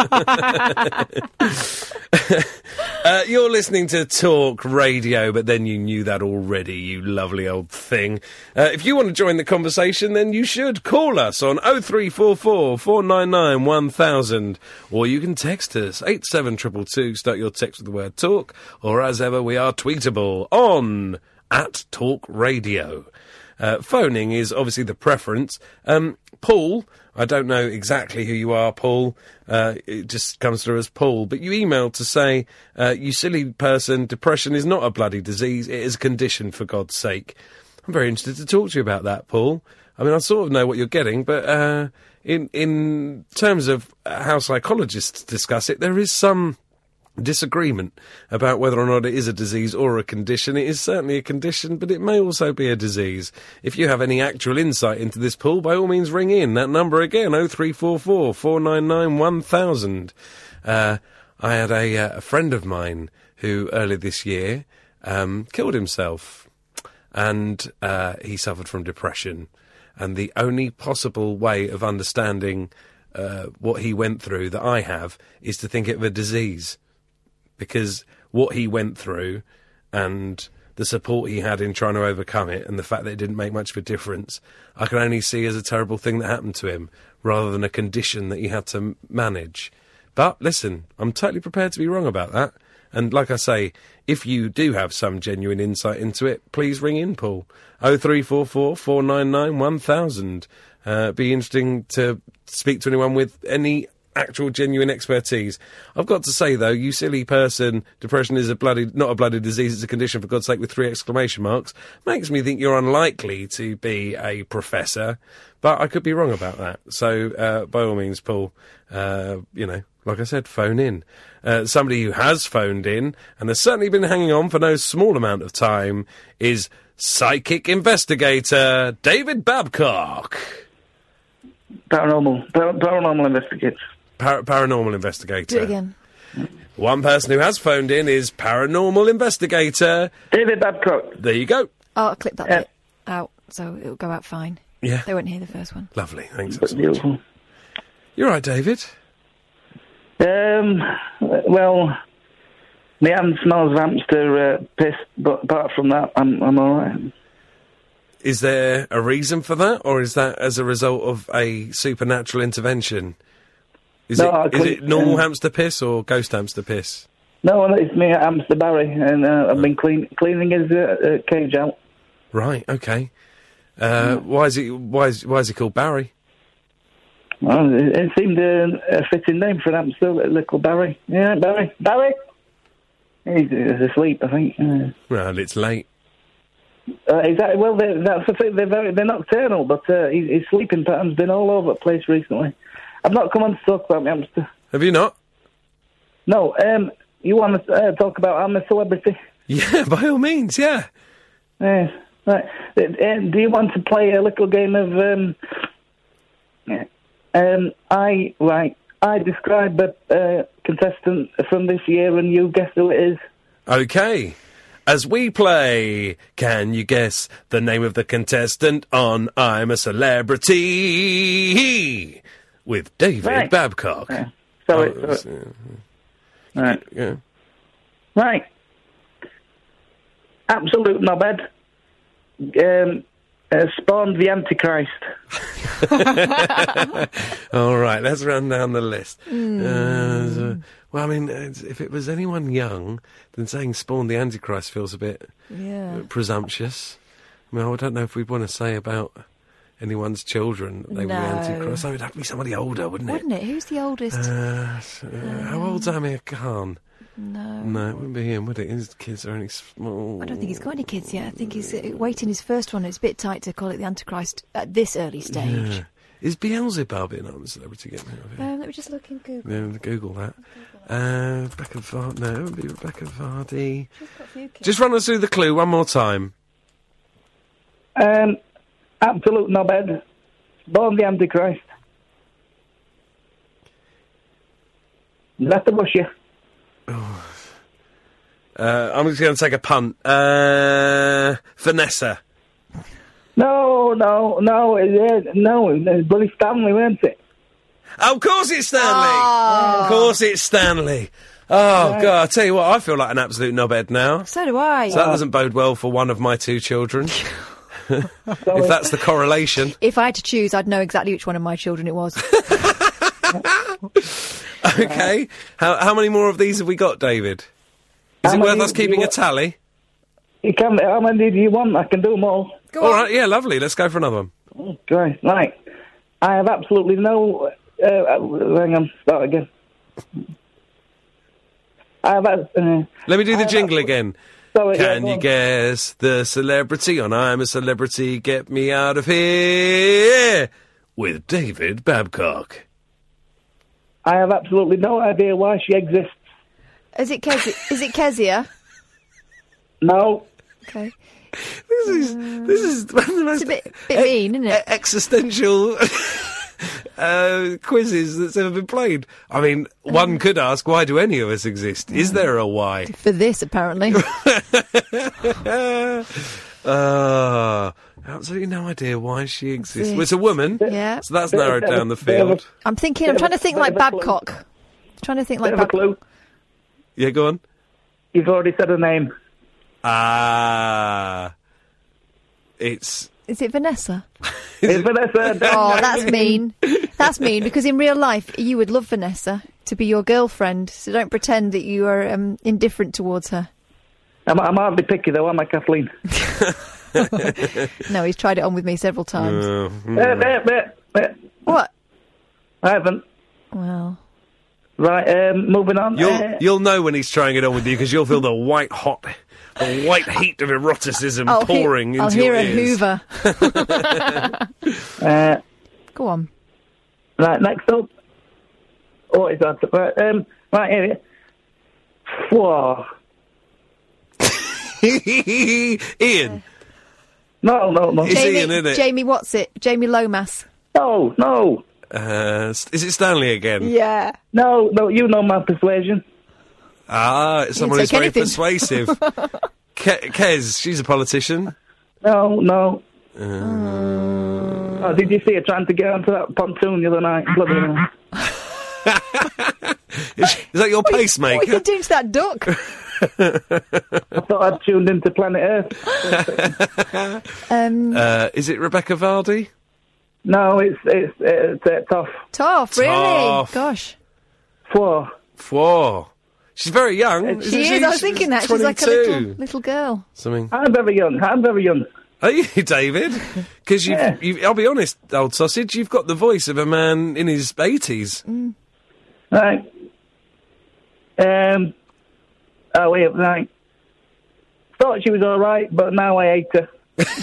You're listening to Talk Radio, but then you knew that already, you lovely old thing. If you want to join the conversation, then you should call us on 0344 499 1000, or you can text us 87222, start your text with the word talk, or as ever, we are tweetable on @TalkRadio. Phoning is obviously the preference. Paul, I don't know exactly who you are, Paul. It just comes through as Paul. But you emailed to say, you silly person, depression is not a bloody disease. It is a condition, for God's sake. I'm very interested to talk to you about that, Paul. I mean, I sort of know what you're getting, but in terms of how psychologists discuss it, there is some disagreement about whether or not it is a disease or a condition. It is certainly a condition, but it may also be a disease. If you have any actual insight into this, Paul, by all means ring in. That number again, 0344 499 1000. I had a friend of mine who earlier this year killed himself, and he suffered from depression. And the only possible way of understanding what he went through that I have is to think it of a disease. Because what he went through and the support he had in trying to overcome it and the fact that it didn't make much of a difference, I can only see as a terrible thing that happened to him rather than a condition that he had to manage. But listen, I'm totally prepared to be wrong about that. And like I say, if you do have some genuine insight into it, please ring in, Paul. 0344 499 1000. Be interesting to speak to anyone with any actual genuine expertise. I've got to say though, you silly person, depression is not a bloody disease, it's a condition, for God's sake, with 3 exclamation marks, makes me think you're unlikely to be a professor, but I could be wrong about that. So by all means, Paul, like I said, phone in. Somebody who has phoned in and has certainly been hanging on for no small amount of time is psychic investigator David Babcock. Paranormal investigator. Paranormal investigator. Do it again. One person who has phoned in is paranormal investigator David Babcock. There you go. I'll clip that bit out, so it'll go out fine. Yeah. They won't hear the first one. Lovely, thanks so much. You're right, David. Well, my hand smells of hamster piss, but apart from that, I'm all right. Is there a reason for that, or is that as a result of a supernatural intervention? Is it normal hamster piss or ghost hamster piss? No, it's me, hamster Barry, and I've been cleaning his cage out. Right. Okay. Why is he called Barry? Well, it seemed a fitting name for an hamster, little Barry. Yeah, Barry. He's asleep, I think. Well, it's late. Exactly. Well, that's the thing. They're nocturnal, but his sleeping pattern's been all over the place recently. I've not come on to talk about my hamster. Have you not? No. You want to talk about I'm a celebrity? Yeah, by all means. Yeah. Yes. Right. Do you want to play a little game of? I describe a contestant from this year, and you guess who it is. Okay. As we play, can you guess the name of the contestant on I'm a Celebrity with David Babcock? Yeah. Right. Yeah. Right. Absolute knobhead. Spawned the Antichrist. All right, let's run down the list. Well, I mean, if it was anyone young, then saying spawned the Antichrist feels a bit presumptuous. I mean, I don't know if we'd want to say about anyone's children that they were the Antichrist. It would have to be somebody older, wouldn't it? Wouldn't it? Who's the oldest? How old's Amir Khan? No, it wouldn't be him, would it? His kids are only small. I don't think he's got any kids yet. I think he's waiting his first one. It's a bit tight to call it the Antichrist at this early stage. Yeah. Is Beelzebub in I'm a Celebrity? Get me out of here. Let me just look in Google. Yeah, Google that. Rebecca Vardy. No, it would be Rebecca Vardy. She's got a few kids. Just run us through the clue one more time. Absolute knobhead. Born the Antichrist. You'll have to bush you. I'm just going to take a punt. Vanessa. No, it's bloody Stanley, weren't it? Oh, of course it's Stanley! Of course it's Stanley. Oh, Right. God, I tell you what, I feel like an absolute knobhead now. So do I. So that doesn't bode well for one of my two children. If that's the correlation. If I had to choose, I'd know exactly which one of my children it was. Okay. How many more of these have we got, David? Is it worth us keeping a tally? You can. How many do you want? I can do them all. All right, yeah, lovely. Let's go for another one. Okay, right. I have absolutely no... hang on, start again. Let me do the jingle again. Sorry, Can go you on. guess the celebrity on I'm a Celebrity? Get me out of here with David Babcock. I have absolutely no idea why she exists. Is it Kezia? No. Okay. This is one of the most It's a bit mean, isn't it? existential quizzes that's ever been played. I mean, one could ask, why do any of us exist? Is there a why? For this, apparently. Absolutely no idea why she exists. Well, it's a woman. Yeah. So that's narrowed down the field. I'm trying to think like Babcock. Trying to think like Babcock. Clue. Yeah, go on. You've already said her name. It's... Is it Vanessa? It's Vanessa. Oh, that's mean. That's mean, because in real life, you would love Vanessa to be your girlfriend, so don't pretend that you are indifferent towards her. I'm hardly picky, though, am I, Kathleen? No, he's tried it on with me several times. What? I haven't. Well... Right, moving on. You'll know when he's trying it on with you, because you'll feel the white heat of eroticism pouring into I'll hear your a ears. Hoover. Go on. Right, next up. Oh, is that right here? Whoa. Ian. No. It's Ian, isn't it? Jamie, what's it? Jamie Lomas. No. Is it Stanley again? Yeah. No, you know my persuasion. It's someone who's take very anything. persuasive. Kez, she's a politician. No. Oh, did you see her trying to get onto that pontoon the other night? Bloody hell. Is that your pacemaker? What are you doing to that duck? I thought I'd tuned into Planet Earth. Is it Rebecca Vardy? No, it's Toff. Toff, really? Toff. Gosh. Four. She's very young. She is. I was thinking that. She's like a 22. little girl. Something. I'm very young. Are you, David? Because you've, I'll be honest, old sausage, you've got the voice of a man in his 80s. Mm. Right. Right. Thought she was all right, but now I hate her.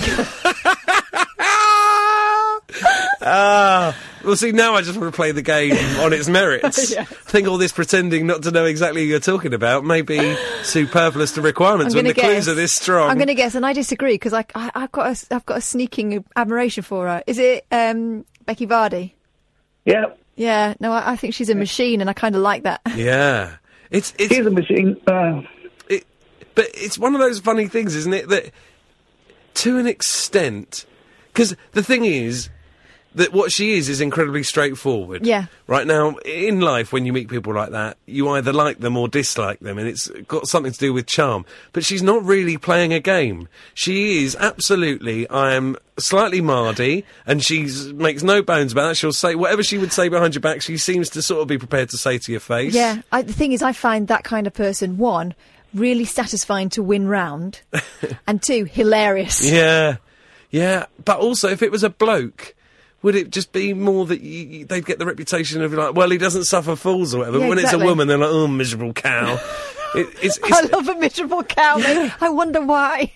Well, see, now I just want to play the game on its merits. Yeah. I think all this pretending not to know exactly who you're talking about may be superfulous to requirements when the clues are this strong. I'm going to guess, and I disagree, because I've got a sneaking admiration for her. Is it Becky Vardy? Yeah. Yeah, no, I think she's a machine, and I kind of like that. Yeah. She's a machine. But it's one of those funny things, isn't it, that to an extent... Because the thing is... that what she is incredibly straightforward. Yeah. Right now, in life, when you meet people like that, you either like them or dislike them, and it's got something to do with charm. But she's not really playing a game. She is absolutely, I am slightly mardy, and she makes no bones about that. She'll say whatever she would say behind your back, she seems to sort of be prepared to say to your face. Yeah, the thing is, I find that kind of person, one, really satisfying to win round, and two, hilarious. Yeah. Yeah. But also, if it was a bloke... would it just be more that they'd get the reputation of like, well, he doesn't suffer fools or whatever. Yeah, But when exactly. it's a woman, they're like, oh, miserable cow. It's I love a miserable cow, mate. I wonder why.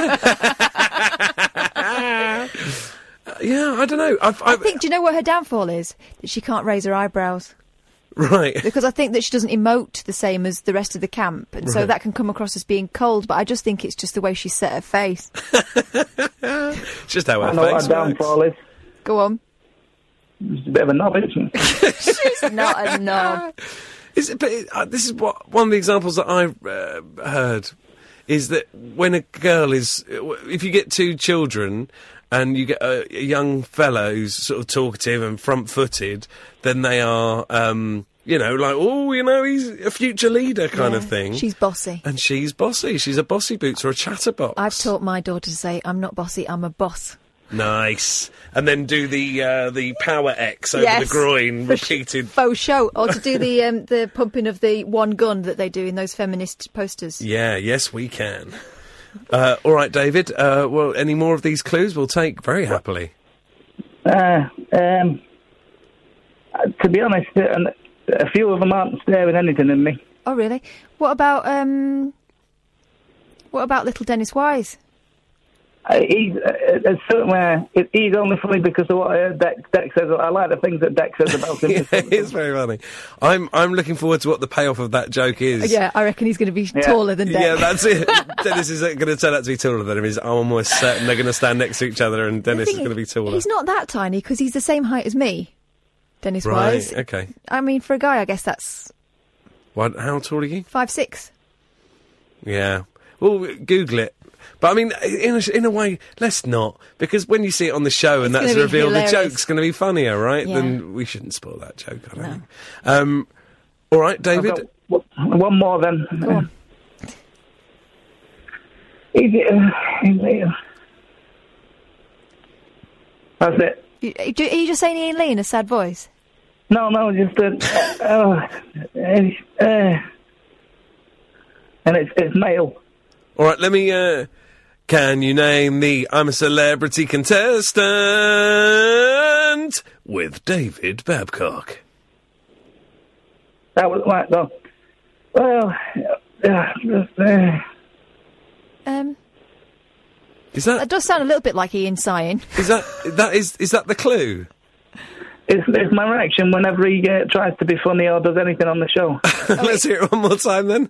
Yeah, I don't know. I think, do you know what her downfall is? That she can't raise her eyebrows. Right. Because I think that she doesn't emote the same as the rest of the camp, and so Right. that can come across as being cold, but I just think it's just the way she set her face. Just how I her know what face her works. downfall is. Go on. She's a bit of a knob, isn't she? She's not a knob. This is one of the examples that I've heard, is that when a girl is... If you get two children and you get a young fella who's sort of talkative and front-footed, then they are... he's a future leader kind of thing. She's bossy. And she's bossy. She's a bossy boots or a chatterbox. I've taught my daughter to say, I'm not bossy, I'm a boss. Nice. And then do the power X over the groin, repeated. Faux show. Or to do the pumping of the one gun that they do in those feminist posters. Yeah, yes, we can. All right, David. Well, any more of these clues we'll take very happily. To be honest, a few of them aren't staring anything at me. Oh, really? What about little Dennis Wise? He's only funny because of what Dex says. I like the things that Dex says about him. Yeah, it's very funny. I'm looking forward to what the payoff of that joke is. Yeah, I reckon he's going to be taller than Dex. Yeah, that's it. Dennis is going to turn out to be taller than him. I'm almost certain they're going to stand next to each other and Dennis is going to be taller. He's not that tiny because he's the same height as me, Dennis Wise. Right, okay. I mean, for a guy, I guess that's... What? How tall are you? 5'6". Yeah. Well, Google it. But I mean, in a way, let's not, because when you see it on the show and that's revealed, the joke's going to be funnier, right? Yeah. Then we shouldn't spoil that joke, I don't think. All right, David. One more then. Go on. That's it. Are you just saying Ian Lee in a sad voice? No, just and it's male. All right, let me. Can you name the I'm a Celebrity contestant with David Babcock? That was right, though. Well, Is that? That does sound a little bit like Ian sighing. Is that the clue? It's my reaction whenever he tries to be funny or does anything on the show. Let's hear it one more time, then.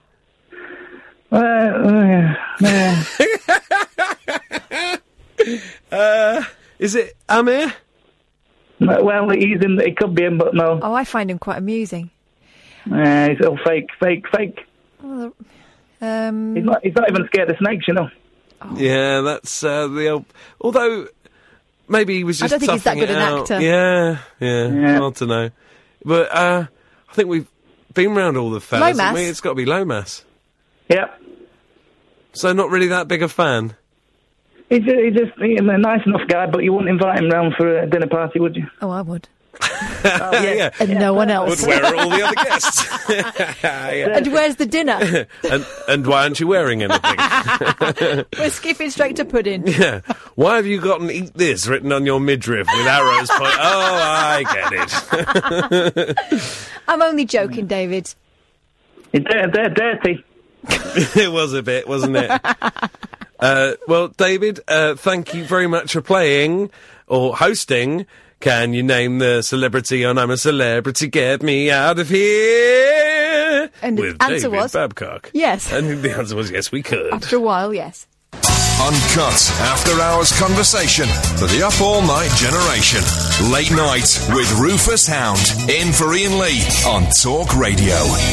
Is it Amir? Well, he could be him, but no. Oh, I find him quite amusing. He's all fake. Well, he's not even scared of snakes, you know. Oh. Yeah, that's the old... Although, maybe he was just I don't think he's that good an actor. Yeah, hard to know. But I think we've been round all the fellas, haven't we? It's got to be Lomas. Yep. So not really that big a fan? He's a nice enough guy, but you wouldn't invite him round for a dinner party, would you? Oh, I would. Yeah. And no one else. Would wear all the other guests. Yeah. And where's the dinner? and why aren't you wearing anything? We're skipping straight to pudding. Yeah. Why have you got an "eat this" written on your midriff with arrows pointing? Oh, I get it. I'm only joking, David. They're dirty. It was a bit, wasn't it? Well, David, thank you very much for playing or hosting. Can you name the celebrity on I'm a Celebrity, Get Me Out of Here? And with the answer David was Babcock. Yes. And the answer was yes, we could. After a while, yes. Uncut after-hours conversation for the up-all-night generation. Late night with Rufus Hound. In for Ian Lee on Talk Radio.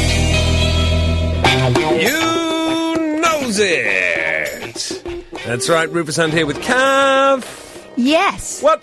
You knows it. That's right, Rufus Hound here with Cav. Yes. What?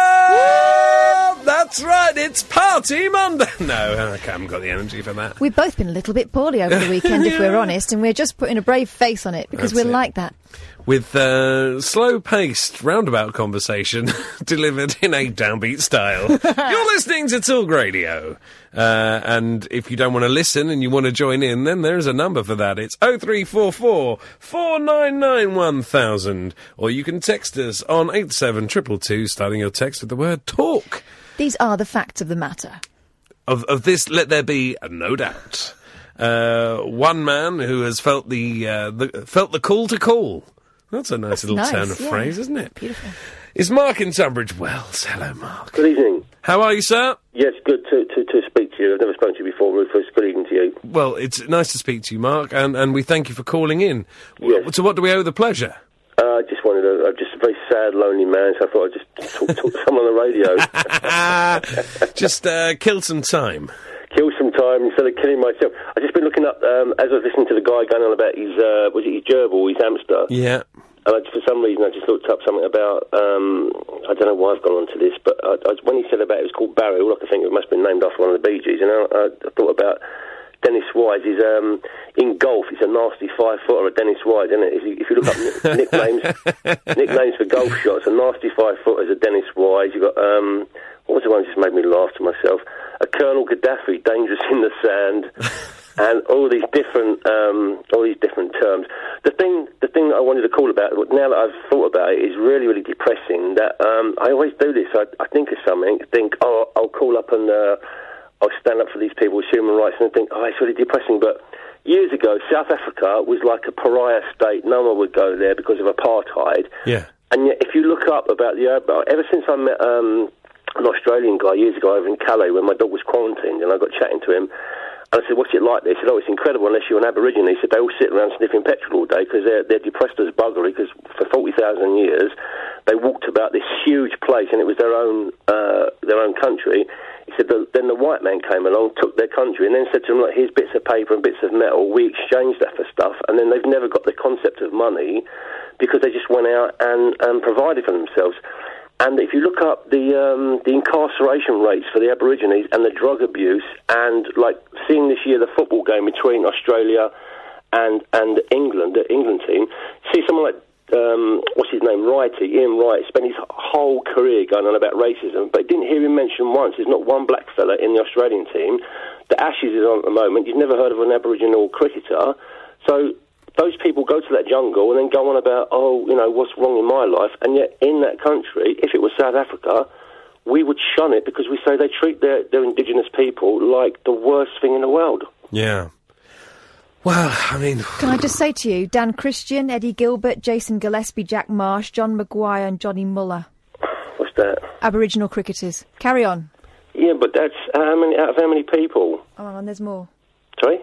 That's right, it's Party Monday. No, I haven't got the energy for that. We've both been a little bit poorly over the weekend, if we're honest, and we're just putting a brave face on it because we're like that. With slow-paced, roundabout conversation delivered in a downbeat style. You're listening to Talk Radio. And if you don't want to listen and you want to join in, then there's a number for that. It's 0344 499 1000. Or you can text us on 87222, starting your text with the word talk. These are the facts of the matter. Of this, let there be no doubt. One man who has felt the call to call. That's a nice little turn of phrase, isn't it? Beautiful. Is Mark in Tunbridge Wells? Hello, Mark. Good evening. How are you, sir? Yes, good to speak to you. I've never spoken to you before, Rufus. Good evening to you. Well, it's nice to speak to you, Mark, and we thank you for calling in. Yes. So what do we owe the pleasure? I just wanted I'm just a very sad, lonely man, so I thought I'd just talk to someone on the radio. Just kill some time. Kill some time instead of killing myself. I've just been looking up, as I was listening to the guy going on about his, was it his gerbil, his hamster? Yeah. And for some reason, I just looked up something about, I don't know why I've gone on to this, but when he said about it was called Barry, all I could think it must have been named after one of the Bee Gees, and I thought about Dennis Wise. Is in golf, it's a nasty 5-footer at Dennis Wise, isn't it? If you look up nicknames for golf shots, a nasty 5-footer is a Dennis Wise. You've got, what was the one that just made me laugh to myself? A Colonel Gaddafi, dangerous in the sand. And all these different terms. The thing that I wanted to call about, now that I've thought about it, is really, really depressing. That I always do this. I think of something, I'll call up and I'll stand up for these people's human rights, and I think, it's really depressing. But years ago, South Africa was like a pariah state. No one would go there because of apartheid. Yeah. And yet, if you look up about ever since I met an Australian guy years ago over in Calais when my dog was quarantined, and I got chatting to him. And I said, what's it like there? He said, it's incredible unless you're an Aborigine. He said, they all sit around sniffing petrol all day because they're depressed as buggery because for 40,000 years they walked about this huge place and it was their own country. He said, then the white man came along, took their country and then said to them, look, here's bits of paper and bits of metal. We exchanged that for stuff. And then they've never got the concept of money because they just went out and provided for themselves. And if you look up the incarceration rates for the Aborigines and the drug abuse, and like seeing this year the football game between Australia and England, the England team, see someone like what's his name, Ian Wright, spent his whole career going on about racism, but didn't hear him mention once. There's not one black fella in the Australian team. The Ashes is on at the moment. You've never heard of an Aboriginal cricketer, so. Those people go to that jungle and then go on about, what's wrong in my life, and yet in that country, if it was South Africa, we would shun it because we say they treat their indigenous people like the worst thing in the world. Yeah. Well, I mean... Can I just say to you, Dan Christian, Eddie Gilbert, Jason Gillespie, Jack Marsh, John Maguire and Johnny Muller. What's that? Aboriginal cricketers. Carry on. Yeah, but that's out of how many people? Oh, hang on, there's more. Sorry?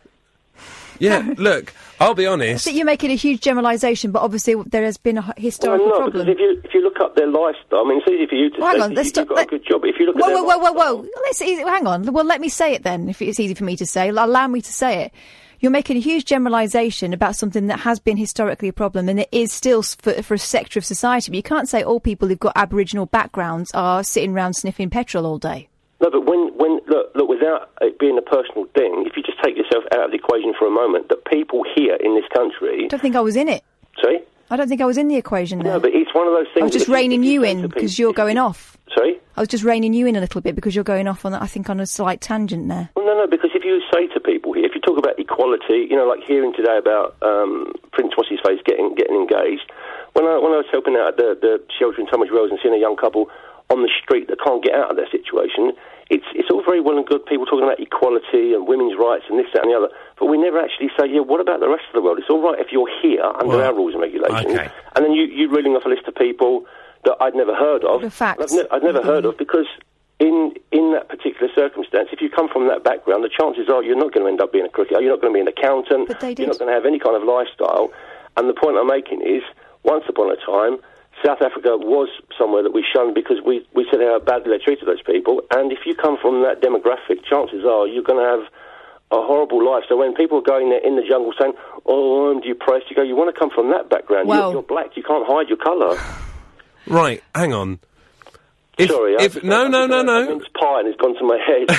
Yeah, look, I'll be honest. I think you're making a huge generalisation, but obviously there has been a historical problem. Because if you look up their lifestyle, I mean, it's easy for you to say you've got a good job. If you look at whoa. Hang on. Well, let me say it then, if it's easy for me to say. Allow me to say it. You're making a huge generalisation about something that has been historically a problem, and it is still for a sector of society. But you can't say all people who've got Aboriginal backgrounds are sitting around sniffing petrol all day. No, but when look, without it being a personal thing, if you just take yourself out of the equation for a moment, that people here in this country... I don't think I was in it. Sorry? I don't think I was in the equation there. No, but it's one of those things... I was just reining you in because you're going off. Sorry? I was just reining you in a little bit because you're going off on, I think, on a slight tangent there. Well, no, because if you say to people here, if you talk about equality, like hearing today about Prince What's-His-Face getting engaged, when I was helping out at the shelter in Tunbridge Wells and seeing a young couple on the street that can't get out of their situation... It's all very well and good, people talking about equality and women's rights and this, that and the other, but we never actually say, what about the rest of the world? It's all right if you're here under our rules and regulations, okay. And then you reeling off a list of people that I'd never heard of. I'd never heard of, because in that particular circumstance, if you come from that background, the chances are you're not going to end up being a cricketer, you're not going to be an accountant, you're not going to have any kind of lifestyle, and the point I'm making is, once upon a time, South Africa was somewhere that we shunned because we said how badly they treated those people, and if you come from that demographic, chances are you're going to have a horrible life. So when people are going there in the jungle saying, I'm depressed, you go, you want to come from that background. Well, you're black, you can't hide your colour. Right, hang on. Sorry, no. Mince pie and it's gone to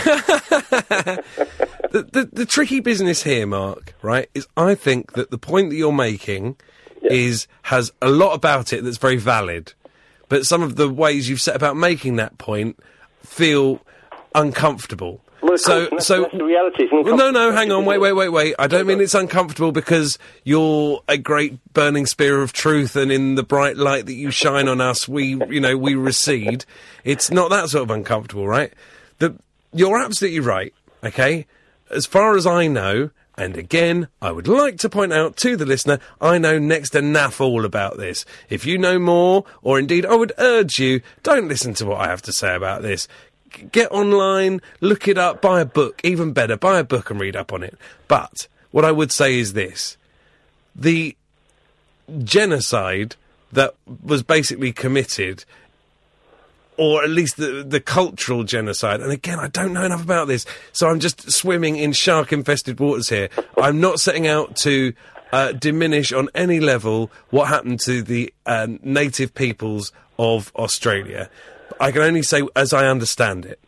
my head. The tricky business here, Mark, right, is I think that the point that you're making has a lot about it that's very valid, but some of the ways you've set about making that point feel uncomfortable. Well, that's the reality. No, hang on, wait. I don't mean it's uncomfortable because you're a great burning spear of truth and in the bright light that you shine on us, we recede. It's not that sort of uncomfortable, right? You're absolutely right, okay? As far as I know, and again, I would like to point out to the listener, I know next to naff all about this. If you know more, or indeed I would urge you, don't listen to what I have to say about this. Get online, look it up, buy a book, even better, buy a book and read up on it. But what I would say is this. The genocide that was basically committed or at least the cultural genocide. And again, I don't know enough about this, so I'm just swimming in shark-infested waters here. I'm not setting out to diminish on any level what happened to the native peoples of Australia. I can only say as I understand it.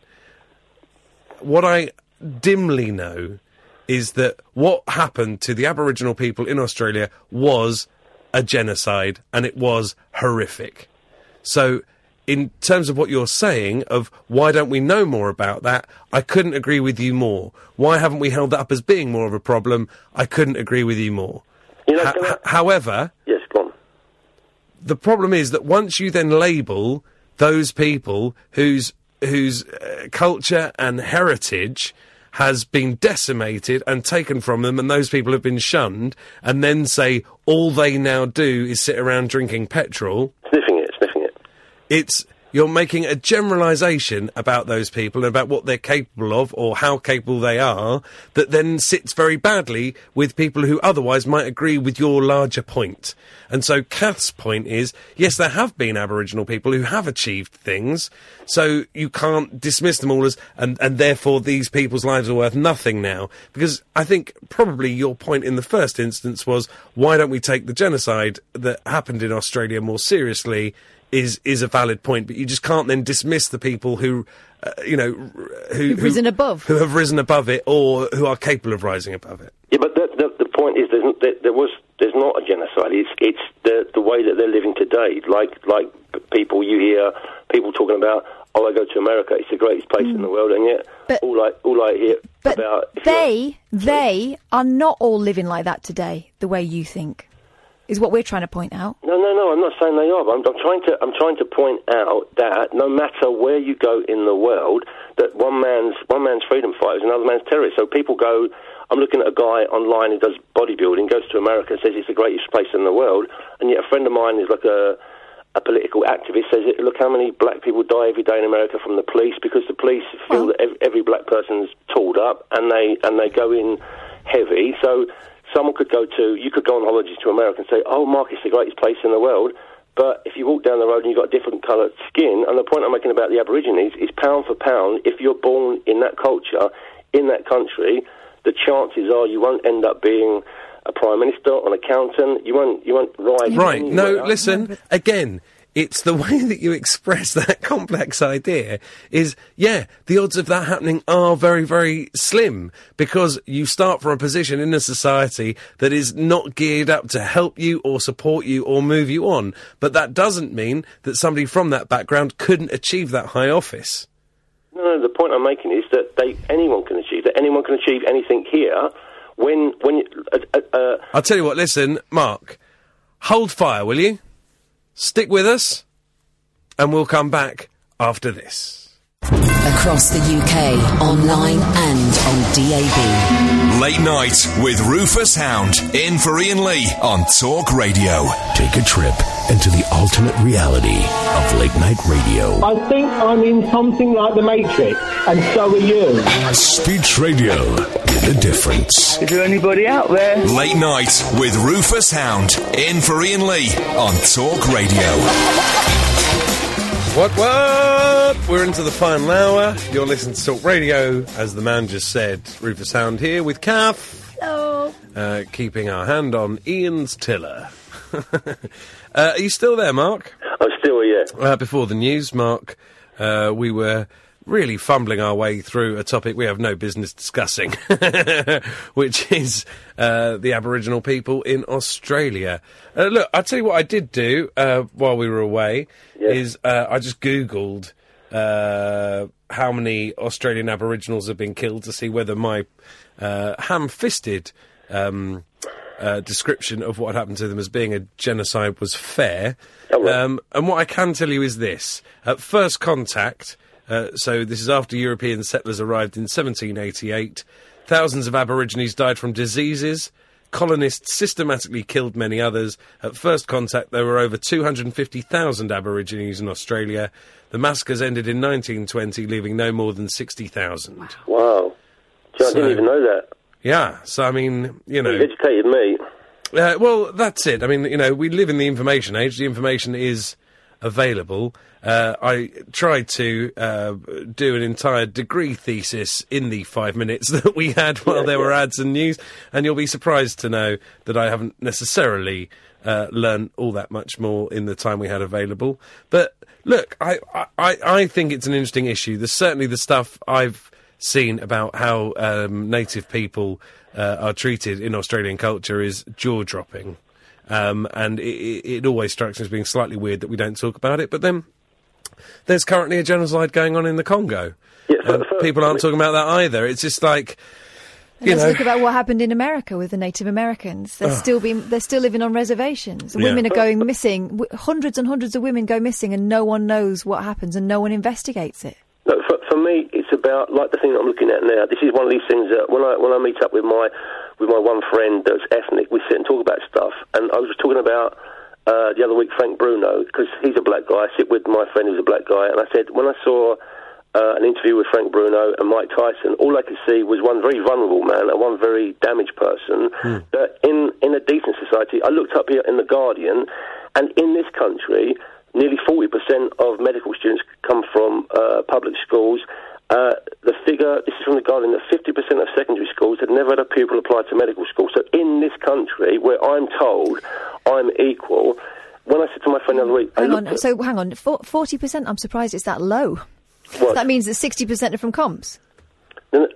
What I dimly know is that what happened to the Aboriginal people in Australia was a genocide, and it was horrific. So, in terms of what you're saying, of why don't we know more about that, I couldn't agree with you more. Why haven't we held that up as being more of a problem? I couldn't agree with you more. However, yes, go on. The problem is that once you then label those people whose culture and heritage has been decimated and taken from them, and those people have been shunned, and then say all they now do is sit around drinking petrol. Sniffing it. You're making a generalisation about those people and about what they're capable of or how capable they are that then sits very badly with people who otherwise might agree with your larger point. And so Kath's point is, yes, there have been Aboriginal people who have achieved things, so you can't dismiss them all as, and therefore these people's lives are worth nothing now. Because I think probably your point in the first instance was, why don't we take the genocide that happened in Australia more seriously, is a valid point, but you just can't then dismiss the people who, who've risen above it, or who are capable of rising above it. Yeah, but the point is, there's not a genocide. It's the way that they're living today. Like people, you hear people talking about, I go to America, it's the greatest place in the world, and yet all I hear about. They are not all living like that today, the way you think. Is what we're trying to point out. No, I'm not saying they are. But I'm trying to point out that no matter where you go in the world, that one man's freedom fighter is another man's terrorist. So people go. I'm looking at a guy online who does bodybuilding, goes to America and says it's the greatest place in the world, and yet a friend of mine is like a political activist, says, look how many black people die every day in America from the police, because the police feel that every black person's tooled up, and they go in heavy. So you could go on holidays to America and say, oh, Mark, it's the greatest place in the world. But if you walk down the road and you've got a different coloured skin, and the point I'm making about the Aborigines is pound for pound, if you're born in that culture, in that country, the chances are you won't end up being a prime minister, an accountant. You won't rise. Right. No, listen, again, it's the way that you express that complex idea is, the odds of that happening are very, very slim, because you start from a position in a society that is not geared up to help you or support you or move you on. But that doesn't mean that somebody from that background couldn't achieve that high office. No, the point I'm making is that anyone can achieve that. Anyone can achieve anything here. I'll tell you what, listen, Mark, hold fire, will you? Stick with us, and we'll come back after this. Across the UK, online and on DAB. Late Night with Rufus Hound, in for Ian Lee on Talk Radio. Take a trip into the alternate reality of late night radio. I think I'm in something like The Matrix, and so are you. Speech radio with a difference. Is there anybody out there? Late Night with Rufus Hound, in for Ian Lee on Talk Radio. What? We're into the final hour. You're listening to Talk Radio, as the man just said. Rufus Hound here with Kath. Hello. Keeping our hand on Ian's tiller. Are you still there, Mark? I'm still here. Before the news, Mark, we were really fumbling our way through a topic we have no business discussing, which is the Aboriginal people in Australia. Look, I'll tell you what I did do while we were away, is I just Googled how many Australian Aboriginals have been killed to see whether my ham-fisted description of what happened to them as being a genocide was fair. And what I can tell you is this. At first contact, so this is after European settlers arrived in 1788, thousands of Aborigines died from diseases. Colonists systematically killed many others. At first contact, there were over 250,000 Aborigines in Australia. The massacres ended in 1920, leaving no more than 60,000. Wow. I didn't even know that. Yeah, so I mean, you know... You educated me. Well, that's it. I mean, you know, we live in the information age. The information is available. I tried to do an entire degree thesis in the 5 minutes that we had while there were ads and news, and you'll be surprised to know that I haven't necessarily learned all that much more in the time we had available. But look, I think it's an interesting issue. There's certainly the stuff I've seen about how native people are treated in Australian culture is jaw-dropping. And it always strikes me as being slightly weird that we don't talk about it. But then there's currently a genocide going on in the Congo. Yeah, people aren't talking about that either. It's just like... Let's look about what happened in America with the Native Americans. They're still living on reservations. Women are going missing. Hundreds and hundreds of women go missing, and no one knows what happens, and no one investigates it. No, for me, it's about like the thing that I'm looking at now. This is one of these things that when I meet up with my one friend that's ethnic, we sit and talk about stuff. And I was talking about the other week Frank Bruno, because he's a black guy. I sit with my friend who's a black guy, and I said when I saw an interview with Frank Bruno and Mike Tyson, all I could see was one very vulnerable man and one very damaged person. That in a decent society, I looked up here in The Guardian, and in this country, nearly 40% of medical students come from public schools. The figure, this is from The Guardian, that 50% of secondary schools had never had a pupil apply to medical school. So in this country, where I'm told I'm equal, when I said to my friend the other week... Hang on, 40%, I'm surprised it's that low. What? That means that 60% are from comps? No,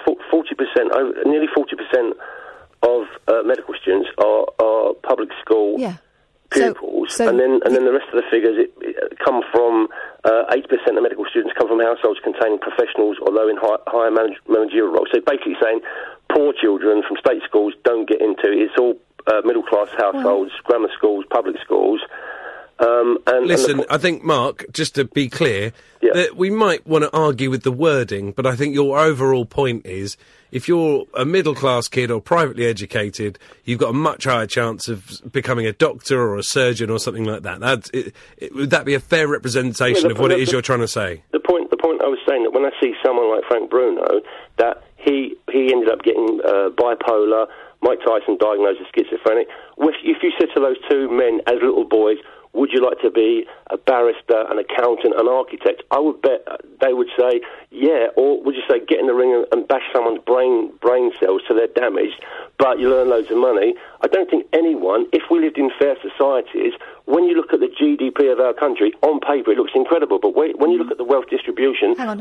40%, nearly 40% of medical students are public school pupils, and then the rest of the figures it come from 8% of medical students come from households containing professionals or low in higher managerial roles. So basically saying poor children from state schools don't get into it. It's all middle class households, grammar schools, public schools. Listen, I think, Mark, just to be clear, that we might want to argue with the wording, but I think your overall point is, if you're a middle-class kid or privately educated, you've got a much higher chance of becoming a doctor or a surgeon or something like that. Would that be a fair representation of what it is you're trying to say? The point I was saying, that when I see someone like Frank Bruno, that he ended up getting bipolar, Mike Tyson diagnosed as schizophrenic. If you said to those two men as little boys, would you like to be a barrister, an accountant, an architect? I would bet they would say, yeah. Or would you say, get in the ring and bash someone's brain cells so they're damaged, but you'll earn loads of money? I don't think anyone, if we lived in fair societies, when you look at the GDP of our country, on paper it looks incredible, but when you look at the wealth distribution... Hang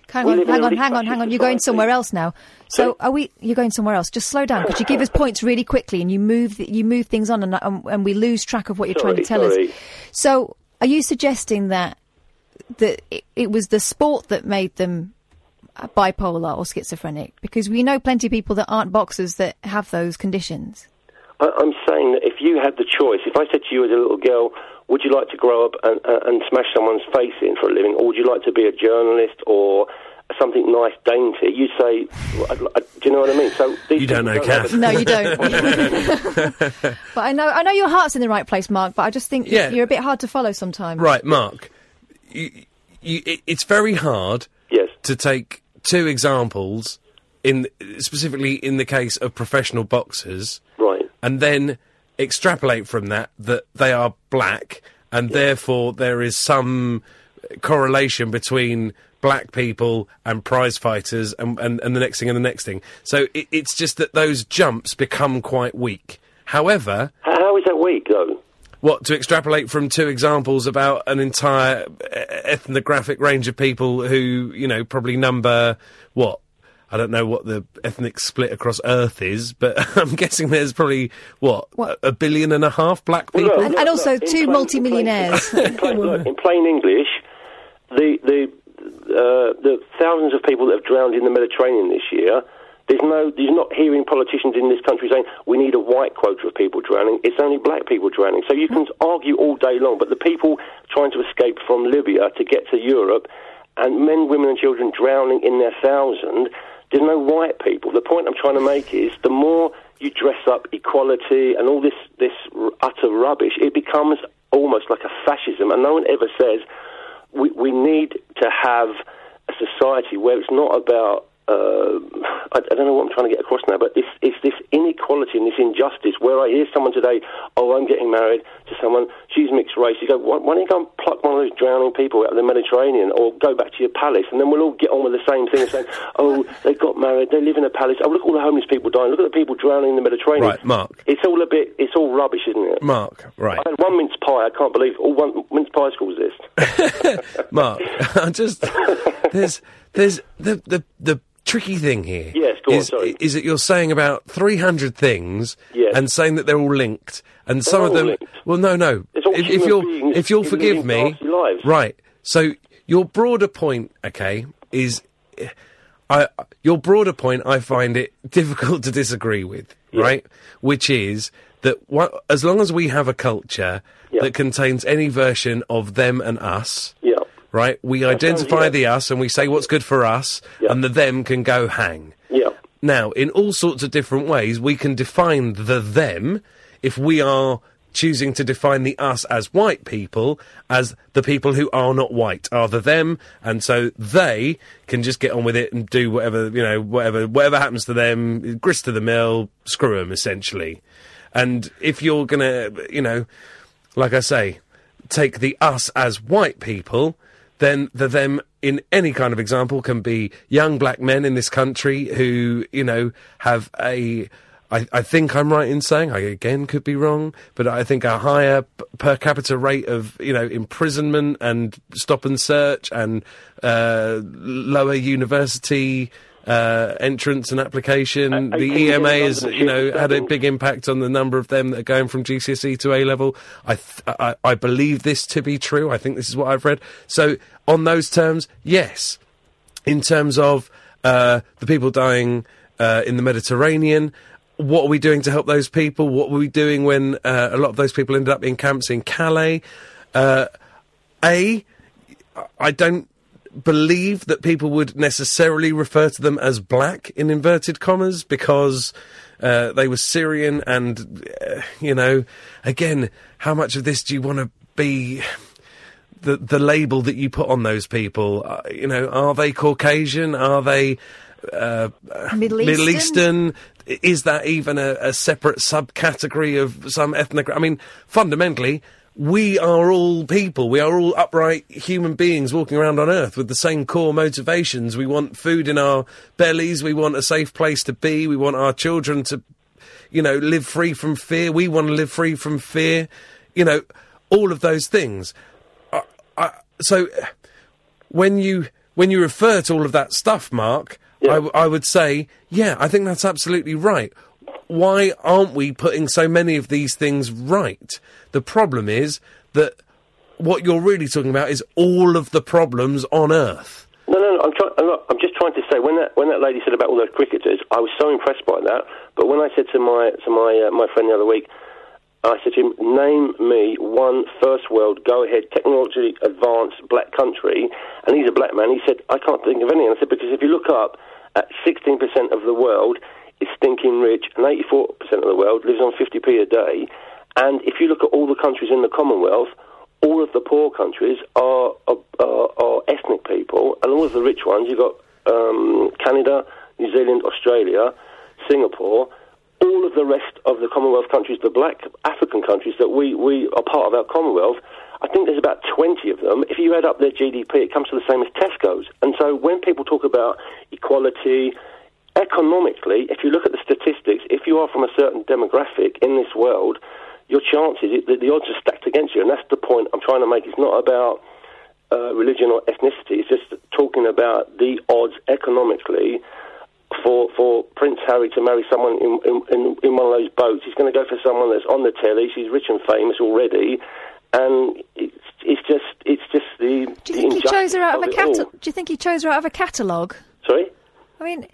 on, you're going somewhere else now. So you're going somewhere else. Just slow down. Could you give us points really quickly, and you move things on, and we lose track of what you're trying to tell us. So are you suggesting that it was the sport that made them bipolar or schizophrenic? Because we know plenty of people that aren't boxers that have those conditions. I'm saying that if you had the choice, if I said to you as a little girl, would you like to grow up and smash someone's face in for a living, or would you like to be a journalist or something nice, dainty? You'd say, do you know what I mean? So you don't know, Kath. No, you don't. But I know your heart's in the right place, Mark, but I just think you're a bit hard to follow sometimes. Right, Mark. It's very hard to take two examples, specifically in the case of professional boxers, and then extrapolate from that they are black, and therefore there is some correlation between black people and prize fighters and the next thing and the next thing. So it's just that those jumps become quite weak. However... How is that weak, though? What, to extrapolate from two examples about an entire ethnographic range of people who, probably number, I don't know what the ethnic split across Earth is, but I'm guessing there's probably, 1.5 billion black people? Well, and also two multi-millionaires. In plain English, the thousands of people that have drowned in the Mediterranean this year, you're not hearing politicians in this country saying we need a white quota of people drowning. It's only black people drowning. So you can argue all day long, but the people trying to escape from Libya to get to Europe, and men, women and children drowning in their thousands, there's no white people. The point I'm trying to make is the more you dress up equality and all this utter rubbish, it becomes almost like a fascism. And no one ever says we need to have a society where it's not about I don't know what I'm trying to get across now, but it's this inequality and this injustice where I hear someone today, I'm getting married to someone, she's mixed race. You go, why don't you go and pluck one of those drowning people out of the Mediterranean, or go back to your palace, and then we'll all get on with the same thing and say, they got married, they live in a palace, look at all the homeless people dying, look at the people drowning in the Mediterranean. Right, Mark. It's all rubbish, isn't it? Mark, right. I had one mince pie, I can't believe all one mince pie schools this. Mark, there's the tricky thing here. Yes, go on, sorry. Is that you're saying about 300 things and saying that they're all linked, and some of them. Linked. Well, no. If you'll forgive me, right? So your broader point, okay, is your broader point. I find it difficult to disagree with, right? Which is that as long as we have a culture that contains any version of them and us. Right, we identify the us and we say what's good for us, and the them can go hang. Now, in all sorts of different ways, we can define the them if we are choosing to define the us as white people, as the people who are not white are the them, and so they can just get on with it and do whatever, whatever happens to them, grist to the mill, screw them, essentially. And if you're gonna, like I say, take the us as white people, then the them in any kind of example can be young black men in this country who, have I think I'm right in saying, I again could be wrong, but I think a higher per capita rate of, imprisonment and stop and search and lower university entrance and application. The EMA has, had a big impact on the number of them that are going from GCSE to A-level. I believe this to be true. I think this is what I've read. So, on those terms, yes. In terms of the people dying in the Mediterranean, what are we doing to help those people? What were we doing when a lot of those people ended up in camps in Calais? I don't believe that people would necessarily refer to them as black in inverted commas because they were Syrian and again, how much of this do you want to be the label that you put on those people? Are they Caucasian? Are they Middle Eastern? Is that even a separate subcategory of some ethnic? I mean, fundamentally, we are all people. We are all upright human beings walking around on Earth with the same core motivations. We want food in our bellies. We want a safe place to be. We want our children to, live free from fear. We want to live free from fear. All of those things. So when you refer to all of that stuff, Mark, I would say, I think that's absolutely right. Why aren't we putting so many of these things right? The problem is that what you're really talking about is all of the problems on Earth. No. I'm just trying to say when that lady said about all those cricketers, I was so impressed by that. But when I said to my friend the other week, I said to him, name me one first world, go-ahead, technologically advanced black country, and he's a black man. He said, I can't think of any. And I said, because if you look up at 16% of the world is stinking rich, and 84% of the world lives on 50p a day. And if you look at all the countries in the Commonwealth, all of the poor countries are ethnic people, and all of the rich ones, you've got Canada, New Zealand, Australia, Singapore, all of the rest of the Commonwealth countries, the black African countries that we are part of our Commonwealth, I think there's about 20 of them. If you add up their GDP, it comes to the same as Tesco's. And so when people talk about equality, economically, if you look at the statistics, if you are from a certain demographic in this world, your chances, the odds are stacked against you. And that's the point I'm trying to make. It's not about religion or ethnicity. It's just talking about the odds economically for Prince Harry to marry someone in one of those boats. He's going to go for someone that's on the telly. She's rich and famous already. And it's just the. Do you think he chose her out of a catalog? Do you think he chose her out of a catalogue? Sorry? I mean,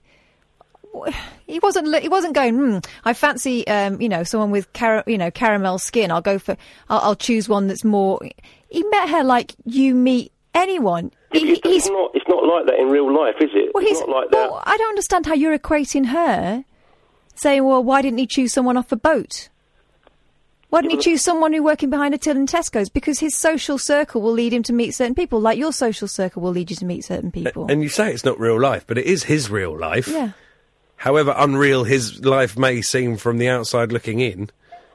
he wasn't going. I fancy, someone with caramel skin. I'll choose one that's more. He met her like you meet anyone. It's not like that in real life, is it? Well, it's not like that. Well, I don't understand how you're equating her, saying, "Well, why didn't he choose someone off a boat?" Why didn't he choose someone who's working behind a till in Tesco's? Because his social circle will lead him to meet certain people, like your social circle will lead you to meet certain people. And you say it's not real life, but it is his real life. Yeah. However unreal his life may seem from the outside looking in.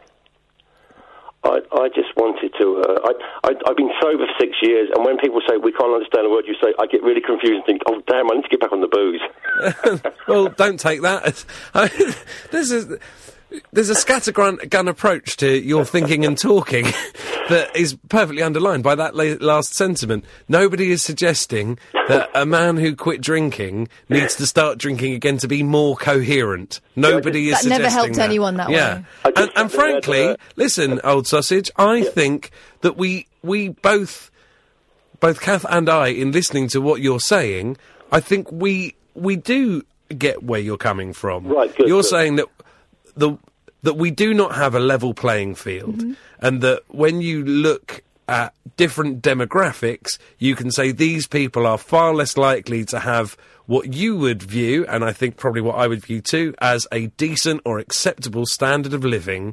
I just wanted to... I've been sober for 6 years, and when people say, we can't understand a word you say, I get really confused and think, oh, damn, I need to get back on the booze. Well, don't take that. There's a scattergun approach to your thinking and talking that is perfectly underlined by that last sentiment. Nobody is suggesting that a man who quit drinking needs to start drinking again to be more coherent. Nobody is suggesting that. That never helped anyone that way. And frankly, listen, old sausage, I think that we both Kath and I, in listening to what you're saying, I think we do get where you're coming from. Right, good. You're saying that that we do not have a level playing field, and that when you look at different demographics, you can say these people are far less likely to have what you would view, and I think probably what I would view too, as a decent or acceptable standard of living,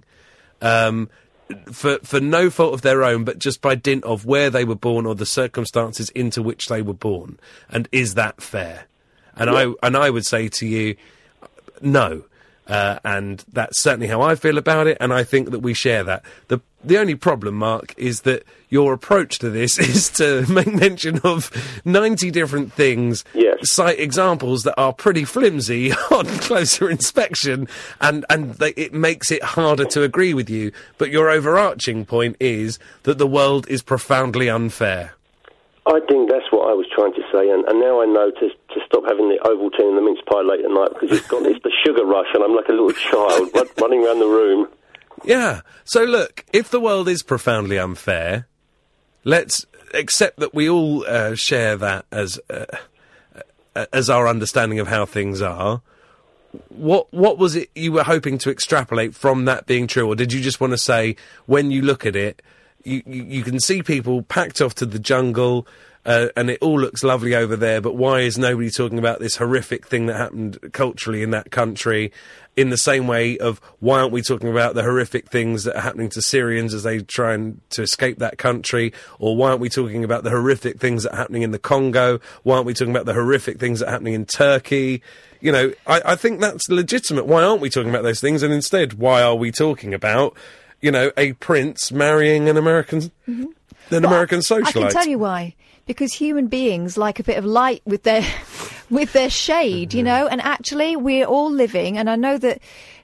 for no fault of their own, but just by dint of where they were born or the circumstances into which they were born. And is that fair? And I would say to you, no. And that's certainly how I feel about it, and I think that we share that. The only problem, Mark, is that your approach to this is to make mention of 90 different things, cite examples that are pretty flimsy on closer inspection, and it makes it harder to agree with you. But your overarching point is that the world is profoundly unfair. I think that's what I was trying to say, and now I know to stop having the Ovaltine and the mince pie late at night, because it's the sugar rush, and I'm like a little child running around the room. Yeah. So look, if the world is profoundly unfair, let's accept that we all share that as our understanding of how things are. What was it you were hoping to extrapolate from that being true, or did you just want to say, when you look at it, you can see people packed off to the jungle, and it all looks lovely over there, but why is nobody talking about this horrific thing that happened culturally in that country, in the same way of why aren't we talking about the horrific things that are happening to Syrians as they try to escape that country, or why aren't we talking about the horrific things that are happening in the Congo, why aren't we talking about the horrific things that are happening in Turkey? You know, I think that's legitimate. Why aren't we talking about those things, and instead, why are we talking about, you know, a prince marrying an American American socialite? I can tell you why. Because human beings like a bit of light with their shade, you know, and actually we're all living, and I know that,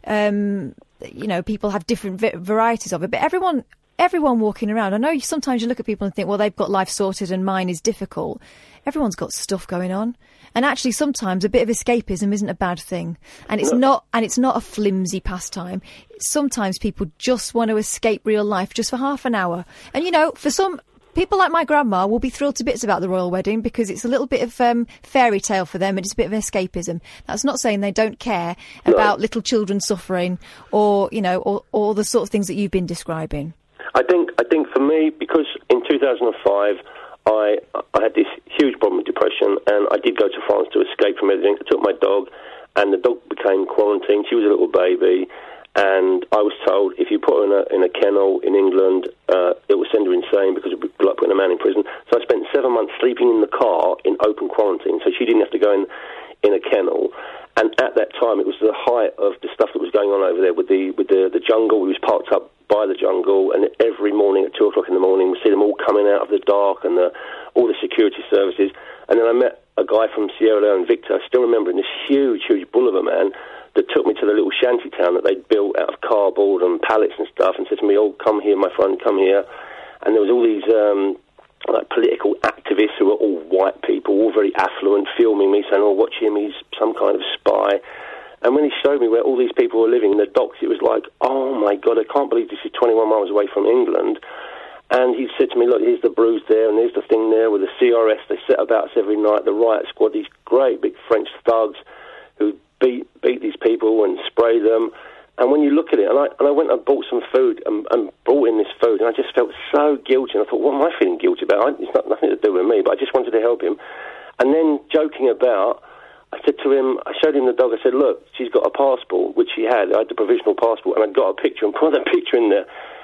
you know, people have different varieties of it, but everyone walking around, I know sometimes you look at people and think, well, they've got life sorted and mine is difficult. Everyone's got stuff going on. And actually, sometimes a bit of escapism isn't a bad thing, and it's not a flimsy pastime. Sometimes people just want to escape real life just for half an hour. And you know, for some people like my grandma will be thrilled to bits about the royal wedding because it's a little bit of fairy tale for them, and it's a bit of escapism. That's not saying they don't care about little children suffering, or you know, or the sort of things that you've been describing. I think for me, because in 2005. I had this huge problem with depression, and I did go to France to escape from everything. I took my dog, and the dog became quarantined. She was a little baby, and I was told if you put her in a kennel in England, it will send her insane because it would be like putting a man in prison. So I spent 7 months sleeping in the car in open quarantine, so she didn't have to go in a kennel. And at that time, it was the height of the stuff that was going on over there with the jungle. We was parked up by the jungle, and every morning at 2 o'clock in the morning, we see them all coming out of the dark, and all the security services. And then I met a guy from Sierra Leone, Victor, I still remember, in this huge Bulliver man that took me to the little shanty town that they'd built out of cardboard and pallets and stuff, and said to me, oh, come here, my friend, come here. And there was all these like political activists who were all white people, all very affluent, filming me, saying, oh, watch him, he's some kind of spy. And when he showed me where all these people were living in the docks, it was like, oh, my God, I can't believe this is 21 miles away from England. And he said to me, look, here's the bruise there, and here's the thing there with the CRS. They set about us every night, the riot squad, these great big French thugs who beat these people and spray them. And when you look at it, and I went and bought some food and brought in this food, and I just felt so guilty. And I thought, what am I feeling guilty about? It's not nothing to do with me, but I just wanted to help him. And then, joking about, I said to him, I showed him the dog, I said, look, she's got a passport, which she had. I had the provisional passport, and I got a picture and put that picture in there.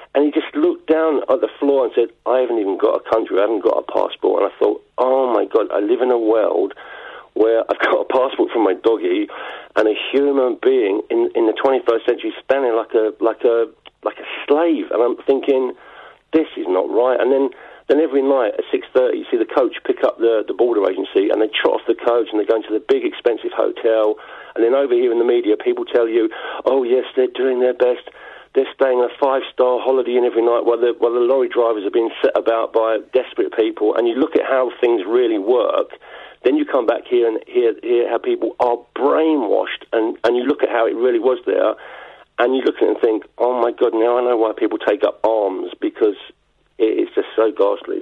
And he just looked down at the floor and said, I haven't even got a country, I haven't got a passport. And I thought, oh my God, I live in a world where I've got a passport for my doggy and a human being in the 21st century standing like a slave. And I'm thinking, this is not right. And then every night at 6:30, you see the coach pick up the border agency, and they trot off the coach and they go into the big expensive hotel. And then over here in the media, people tell you, oh yes, they're doing their best. They're staying a 5-star holiday in every night while the lorry drivers are being set about by desperate people. And you look at how things really work. Then you come back here and hear how people are brainwashed, and you look at how it really was there, and you look at it and think, oh my God, now I know why people take up arms, because it's just so ghastly.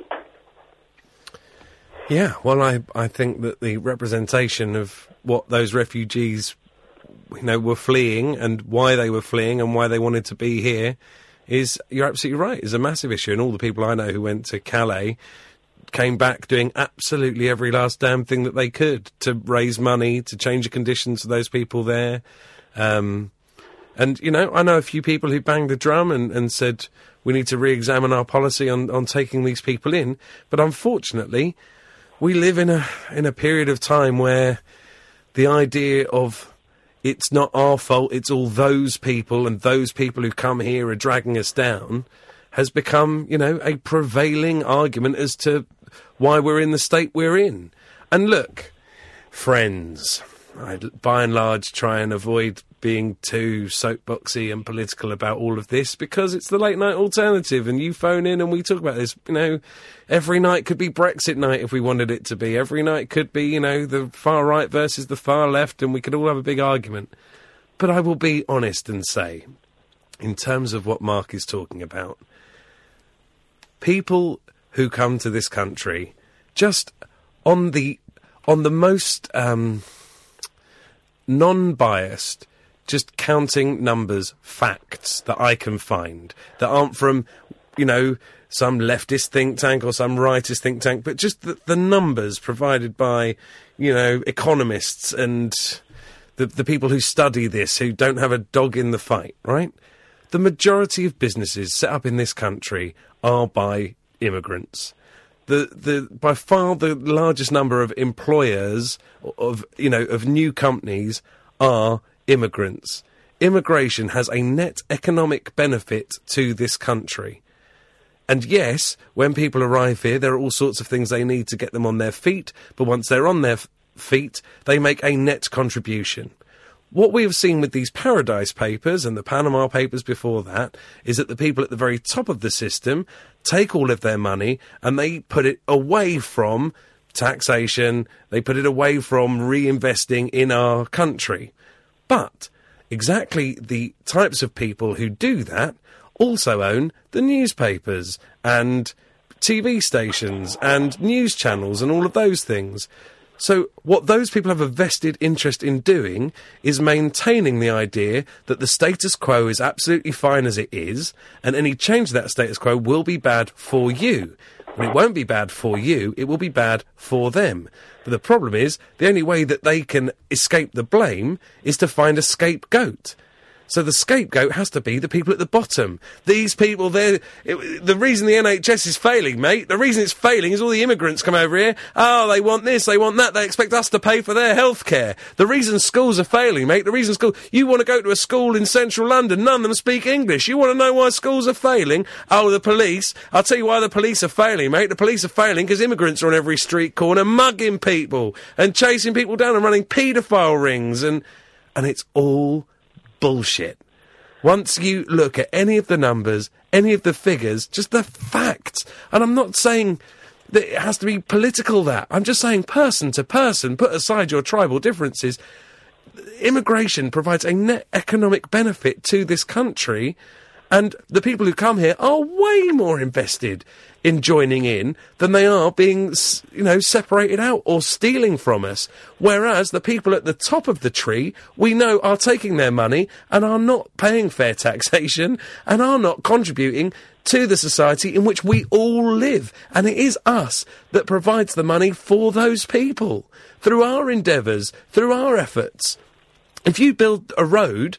Yeah, well, I think that the representation of what those refugees, were fleeing and why they were fleeing and why they wanted to be here is, you're absolutely right, is a massive issue. And all the people I know who went to Calais came back doing absolutely every last damn thing that they could to raise money, to change the conditions for those people there. And, I know a few people who banged the drum and said, we need to re-examine our policy on taking these people in. But unfortunately, we live in a period of time where the idea of it's not our fault, it's all those people, and those people who come here are dragging us down, has become, a prevailing argument as to why we're in the state we're in. And look, friends, I by and large try and avoid being too soapboxy and political about all of this, because it's the late night alternative and you phone in and we talk about this. Every night could be Brexit night if we wanted it to be. Every night could be, the far right versus the far left, and we could all have a big argument. But I will be honest and say, in terms of what Mark is talking about, people who come to this country just on the most non-biased, just counting numbers, facts that I can find that aren't from, some leftist think tank or some rightist think tank, but just the numbers provided by, economists and the people who study this, who don't have a dog in the fight, right? The majority of businesses set up in this country are by immigrants. By far the largest number of employers of new companies are immigrants. Immigration has a net economic benefit to this country. And yes, when people arrive here, there are all sorts of things they need to get them on their feet, but once they're on their feet, they make a net contribution. What we have seen with these Paradise Papers and the Panama Papers before that is that the people at the very top of the system take all of their money and they put it away from taxation, they put it away from reinvesting in our country. But exactly the types of people who do that also own the newspapers and TV stations and news channels and all of those things. So what those people have a vested interest in doing is maintaining the idea that the status quo is absolutely fine as it is, and any change to that status quo will be bad for you. When it won't be bad for you, it will be bad for them. But the problem is, the only way that they can escape the blame is to find a scapegoat. So the scapegoat has to be the people at the bottom. These people, the reason the NHS is failing, mate, the reason it's failing is all the immigrants come over here. Oh, they want this, they want that, they expect us to pay for their health care. The reason schools are failing, mate, you want to go to a school in central London, none of them speak English. You want to know why schools are failing? Oh, the police. I'll tell you why the police are failing, mate. The police are failing because immigrants are on every street corner mugging people and chasing people down and running paedophile rings, and it's all bullshit. Once you look at any of the numbers, any of the figures, just the facts, and I'm not saying that it has to be political, that. I'm just saying person to person, put aside your tribal differences, immigration provides a net economic benefit to this country, and the people who come here are way more invested in joining in than they are being, separated out or stealing from us. Whereas the people at the top of the tree, we know, are taking their money and are not paying fair taxation and are not contributing to the society in which we all live. And it is us that provides the money for those people through our endeavours, through our efforts. If you build a road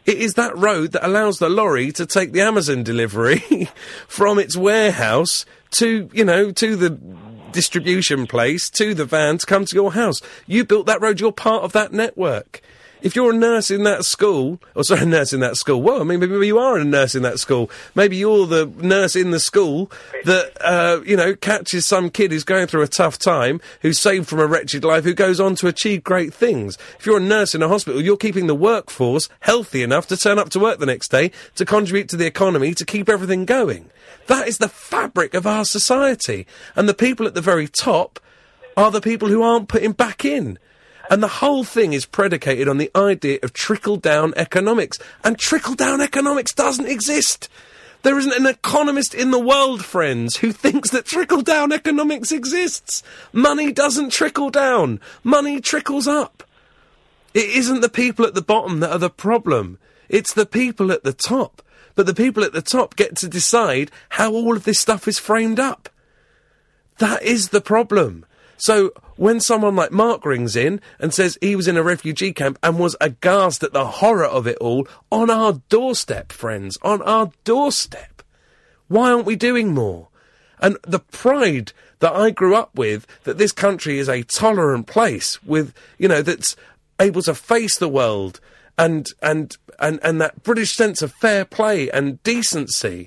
It is that road that allows the lorry to take the Amazon delivery from its warehouse to, to the distribution place, to the van to come to your house. You built that road, you're part of that network. If you're a nurse in that school, well, I mean, maybe you are a nurse in that school. Maybe you're the nurse in the school that, catches some kid who's going through a tough time, who's saved from a wretched life, who goes on to achieve great things. If you're a nurse in a hospital, you're keeping the workforce healthy enough to turn up to work the next day, to contribute to the economy, to keep everything going. That is the fabric of our society. And the people at the very top are the people who aren't putting back in. And the whole thing is predicated on the idea of trickle-down economics. And trickle-down economics doesn't exist. There isn't an economist in the world, friends, who thinks that trickle-down economics exists. Money doesn't trickle down. Money trickles up. It isn't the people at the bottom that are the problem. It's the people at the top. But the people at the top get to decide how all of this stuff is framed up. That is the problem. So when someone like Mark rings in and says he was in a refugee camp and was aghast at the horror of it all, on our doorstep, friends, on our doorstep, why aren't we doing more? And the pride that I grew up with, that this country is a tolerant place with, that's able to face the world and that British sense of fair play and decency,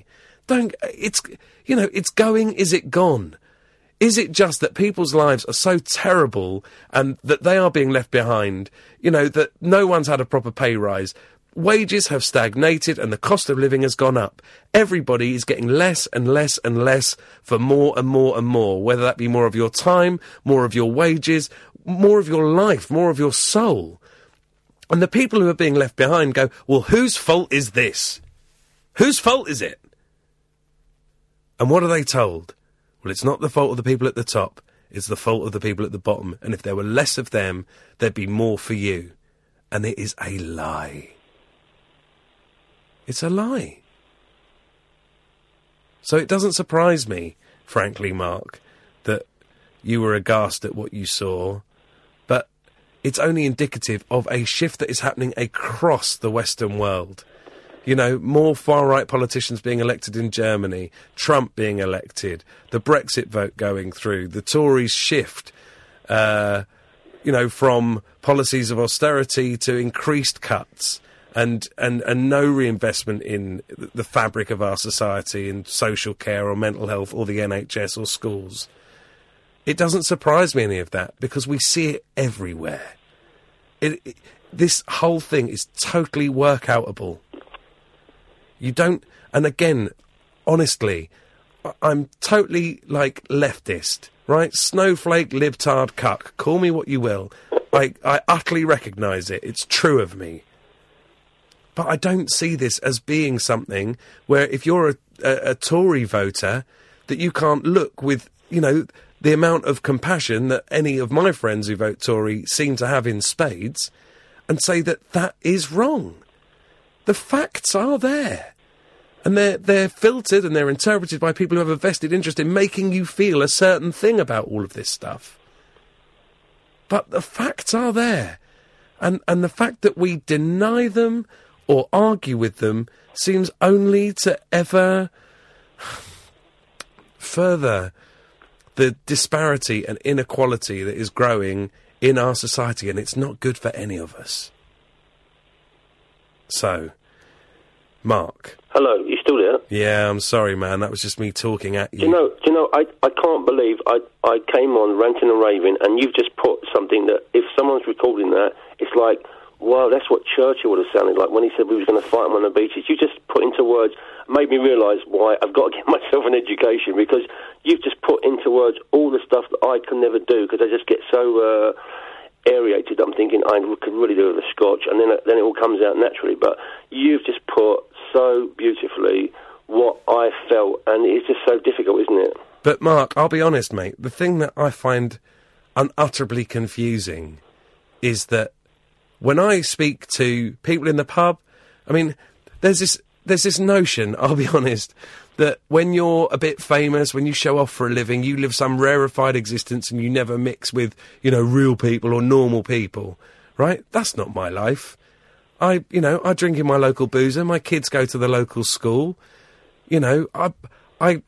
it's going, is it gone? Is it just that people's lives are so terrible and that they are being left behind, that no one's had a proper pay rise? Wages have stagnated and the cost of living has gone up. Everybody is getting less and less and less for more and more and more, whether that be more of your time, more of your wages, more of your life, more of your soul. And the people who are being left behind go, well, whose fault is this? Whose fault is it? And what are they told? Well, it's not the fault of the people at the top, it's the fault of the people at the bottom. And if there were less of them, there'd be more for you. And it is a lie. It's a lie. So it doesn't surprise me, frankly, Mark, that you were aghast at what you saw, but it's only indicative of a shift that is happening across the Western world. More far-right politicians being elected in Germany, Trump being elected, the Brexit vote going through, the Tories shift, from policies of austerity to increased cuts and no reinvestment in the fabric of our society, in social care or mental health or the NHS or schools. It doesn't surprise me, any of that, because we see it everywhere. This whole thing is totally workoutable. You don't, and again, honestly, I'm totally, leftist, right? Snowflake, libtard, cuck, call me what you will. I utterly recognise it. It's true of me. But I don't see this as being something where if you're a Tory voter, that you can't look with, the amount of compassion that any of my friends who vote Tory seem to have in spades, and say that that is wrong. The facts are there. And they're filtered and they're interpreted by people who have a vested interest in making you feel a certain thing about all of this stuff. But the facts are there. And the fact that we deny them or argue with them seems only to ever further the disparity and inequality that is growing in our society, and it's not good for any of us. So, Mark. Hello, you still there? Yeah, I'm sorry, man. That was just me talking at you. Do you know, I can't believe I came on ranting and raving, and you've just put something that, if someone's recording that, it's like, wow, that's what Churchill would have sounded like when he said we was going to fight him on the beaches. You just put into words, made me realise why I've got to get myself an education, because you've just put into words all the stuff that I can never do, because I just get so aerated. I'm thinking I could really do with a scotch, and then it all comes out naturally. But you've just put so beautifully what I felt, and it's just so difficult, isn't it? But Mark, I'll be honest, mate, the thing that I find unutterably confusing is that when I speak to people in the pub, I mean, there's this notion, I'll be honest, that when you're a bit famous, when you show off for a living, you live some rarefied existence and you never mix with, real people or normal people, right? That's not my life. I drink in my local boozer. My kids go to the local school. You know, I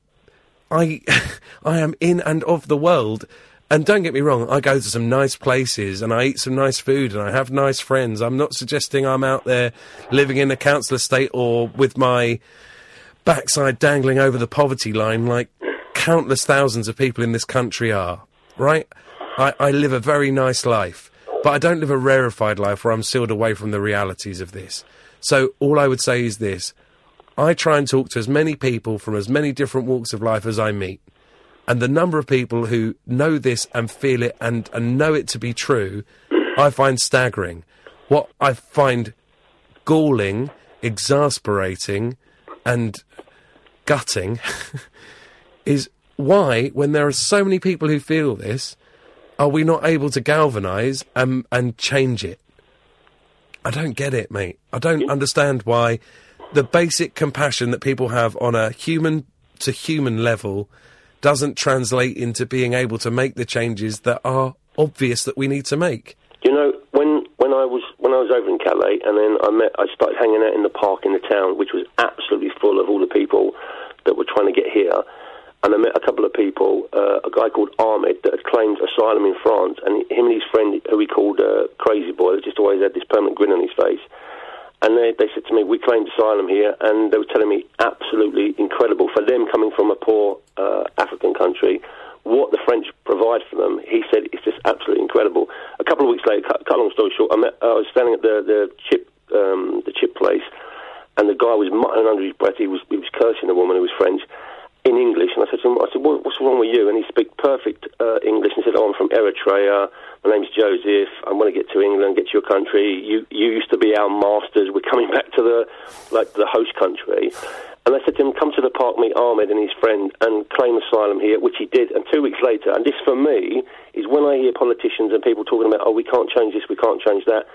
am in and of the world. And don't get me wrong, I go to some nice places and I eat some nice food and I have nice friends. I'm not suggesting I'm out there living in a council estate or with my backside dangling over the poverty line like countless thousands of people in this country are, right? I live a very nice life, but I don't live a rarefied life where I'm sealed away from the realities of this. So all I would say is this. I try and talk to as many people from as many different walks of life as I meet. And the number of people who know this and feel it and know it to be true, I find staggering. What I find galling, exasperating, and gutting is why, when there are so many people who feel this, are we not able to galvanise and change it? I don't get it, mate. I don't understand why the basic compassion that people have on a human-to-human level doesn't translate into being able to make the changes that are obvious that we need to make. You know, when I was over in Calais, and then I started hanging out in the park in the town, which was absolutely full of all the people that were trying to get here. And I met a couple of people, a guy called Ahmed that had claimed asylum in France, and him and his friend, who he called Crazy Boy, that just always had this permanent grin on his face. And they said to me, we claimed asylum here, and they were telling me absolutely incredible for them coming from a poor African country, what the French provide for them. He said it's just absolutely incredible. A couple of weeks later, cut a long story short, I was standing at the chip place, and the guy was muttering under his breath. He was cursing the woman who was French in English, and I said to him, what's wrong with you? And he spoke perfect English, and he said, I'm from Eritrea, my name's Joseph, I want to get to England, get to your country, you used to be our masters, we're coming back to the host country. And I said to him, come to the park, meet Ahmed and his friend, and claim asylum here, which he did, and 2 weeks later, and this for me, is when I hear politicians and people talking about, we can't change this, we can't change that,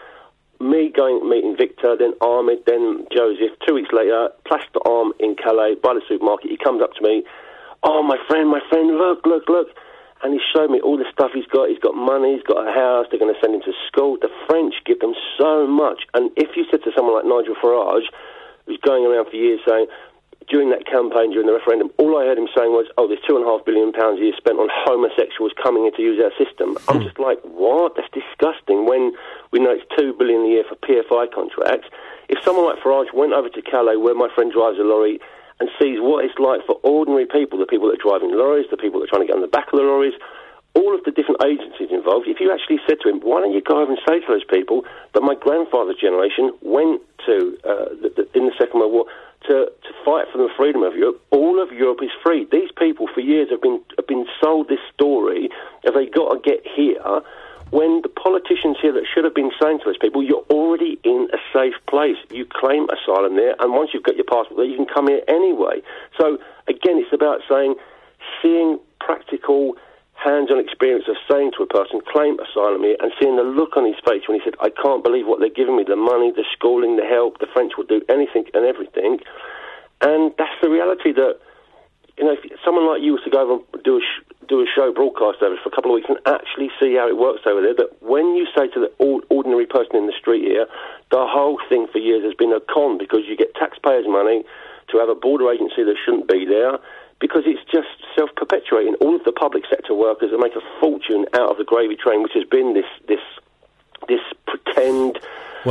me going meeting Victor, then Ahmed, then Joseph. 2 weeks later, plaster arm in Calais by the supermarket. He comes up to me, my friend, look. And he showed me all the stuff he's got. He's got money, he's got a house, they're going to send him to school. The French give them so much. And if you said to someone like Nigel Farage, who's going around for years saying, during that campaign, during the referendum, all I heard him saying was, there's £2.5 billion a year spent on homosexuals coming in to use our system. I'm just like, what? That's disgusting when we know it's $2 billion a year for PFI contracts. If someone like Farage went over to Calais, where my friend drives a lorry, and sees what it's like for ordinary people, the people that are driving lorries, the people that are trying to get on the back of the lorries, all of the different agencies involved, if you actually said to him, why don't you go over and say to those people that my grandfather's generation went to, in the Second World War, to fight for the freedom of Europe, all of Europe is free. These people for years have been sold this story of they got to get here, when the politicians here that should have been saying to those people, you're already in a safe place. You claim asylum there, and once you've got your passport there, you can come here anyway. So, again, it's about seeing practical, hands-on experience of saying to a person, claim asylum here, and seeing the look on his face when he said, I can't believe what they're giving me, the money, the schooling, the help, the French will do anything and everything. And that's the reality that, if someone like you was to go over and do a show broadcast over for a couple of weeks and actually see how it works over there, that when you say to the ordinary person in the street here, the whole thing for years has been a con, because you get taxpayers' money to have a border agency that shouldn't be there, because it's just self-perpetuating. All of the public sector workers that make a fortune out of the gravy train, which has been this pretend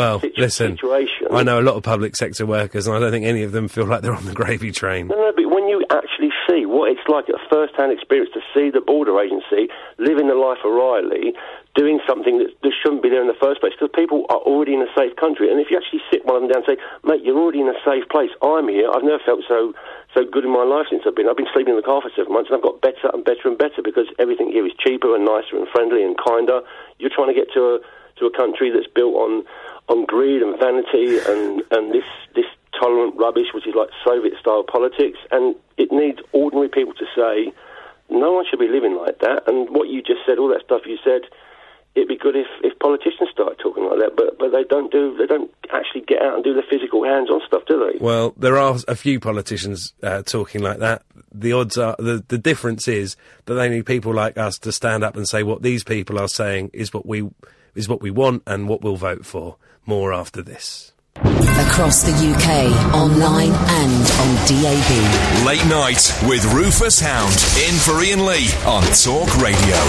situation. I know a lot of public sector workers, and I don't think any of them feel like they're on the gravy train. No, but when you actually see what it's like, a first-hand experience to see the border agency living the life of Riley, doing something that shouldn't be there in the first place, because people are already in a safe country. And if you actually sit one of them down and say, mate, you're already in a safe place, I'm here, I've never felt so good in my life since I've been sleeping in the car for 7 months, and I've got better and better and better, because everything here is cheaper and nicer and friendly and kinder. You're trying to get to a country that's built on greed and vanity and this tolerant rubbish, which is like Soviet-style politics, and it needs ordinary people to say, no one should be living like that. And what you just said, all that stuff you said, it'd be good if politicians started talking like that, but they don't actually get out and do the physical hands-on stuff, do they? Well, there are a few politicians talking like that. The odds are, the difference is that they need people like us to stand up and say what these people are saying is what we is what we want and what we'll vote for. More after this. Across the UK, online and on DAB. Late Night with Rufus Hound, in for Ian Lee on Talk Radio.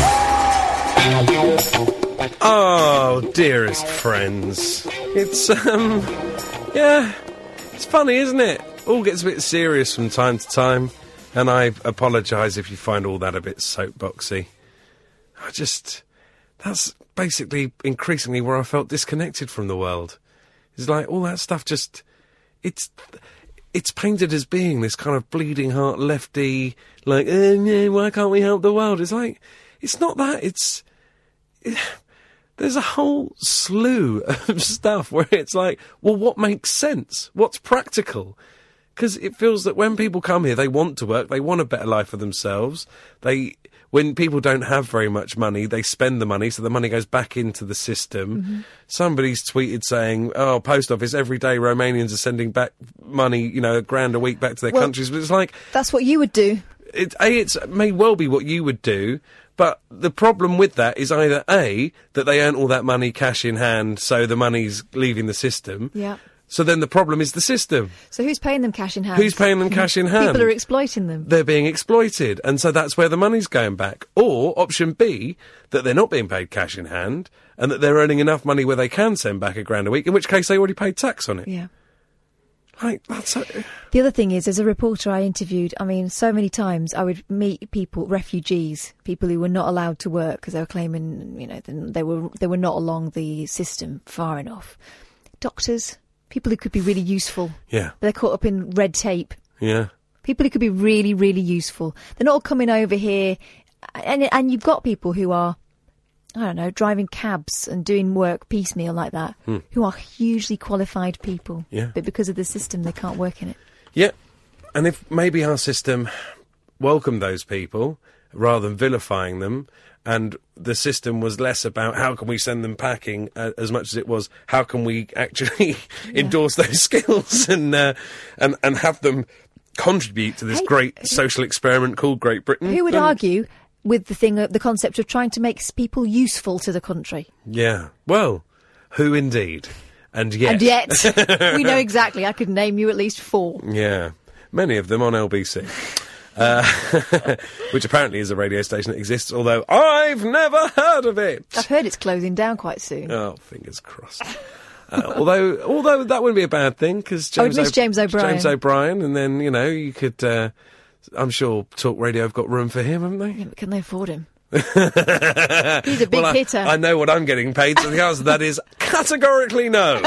Oh, dearest friends. It's, it's funny, isn't it? All gets a bit serious from time to time, and I apologise if you find all that a bit soapboxy. That's basically increasingly where I felt disconnected from the world. It's like all that stuff it's painted as being this kind of bleeding heart lefty, like, why can't we help the world? It's like, it's not that, there's a whole slew of stuff where it's like, well, what makes sense? What's practical? Because it feels that when people come here, they want to work, they want a better life for themselves. When people don't have very much money, they spend the money, so the money goes back into the system. Mm-hmm. Somebody's tweeted saying, oh, post office, every day Romanians are sending back money, £1,000 a week back to their countries. But it's like... That's what you would do. It may well be what you would do, but the problem with that is either A, that they earn all that money cash in hand, so the money's leaving the system. Yeah. So then the problem is the system. So who's paying them cash in hand? Who's paying them cash in hand? People are exploiting them. They're being exploited, and so that's where the money's going back. Or, option B, that they're not being paid cash in hand, and that they're earning enough money where they can send back £1,000 a week, in which case they already paid tax on it. Yeah. Like, that's... The other thing is, as a reporter I interviewed, so many times I would meet people, refugees, people who were not allowed to work because they were claiming, they were not along the system far enough. Doctors... People who could be really useful. Yeah. They're caught up in red tape. Yeah. People who could be really, really useful. They're not all coming over here. And you've got people who are, driving cabs and doing work piecemeal like that, who are hugely qualified people. Yeah. But because of the system, they can't work in it. Yeah. And if maybe our system welcomed those people rather than vilifying them, and the system was less about how can we send them packing as much as it was how can we actually endorse those skills and have them contribute to this great social experiment called Great Britain. Who would argue with the concept of trying to make people useful to the country? Yeah. Well, who indeed? And yet. And yet. We know exactly. I could name you at least 4. Yeah. Many of them on LBC. Which apparently is a radio station that exists, although I've never heard of it. I've heard it's closing down quite soon. Oh, fingers crossed. Although that wouldn't be a bad thing, because James O'Brien. James O'Brien, and then, you could, I'm sure Talk Radio have got room for him, haven't they? Yeah, but can they afford him? He's a big hitter. I know what I'm getting paid, so the answer to that is categorically no.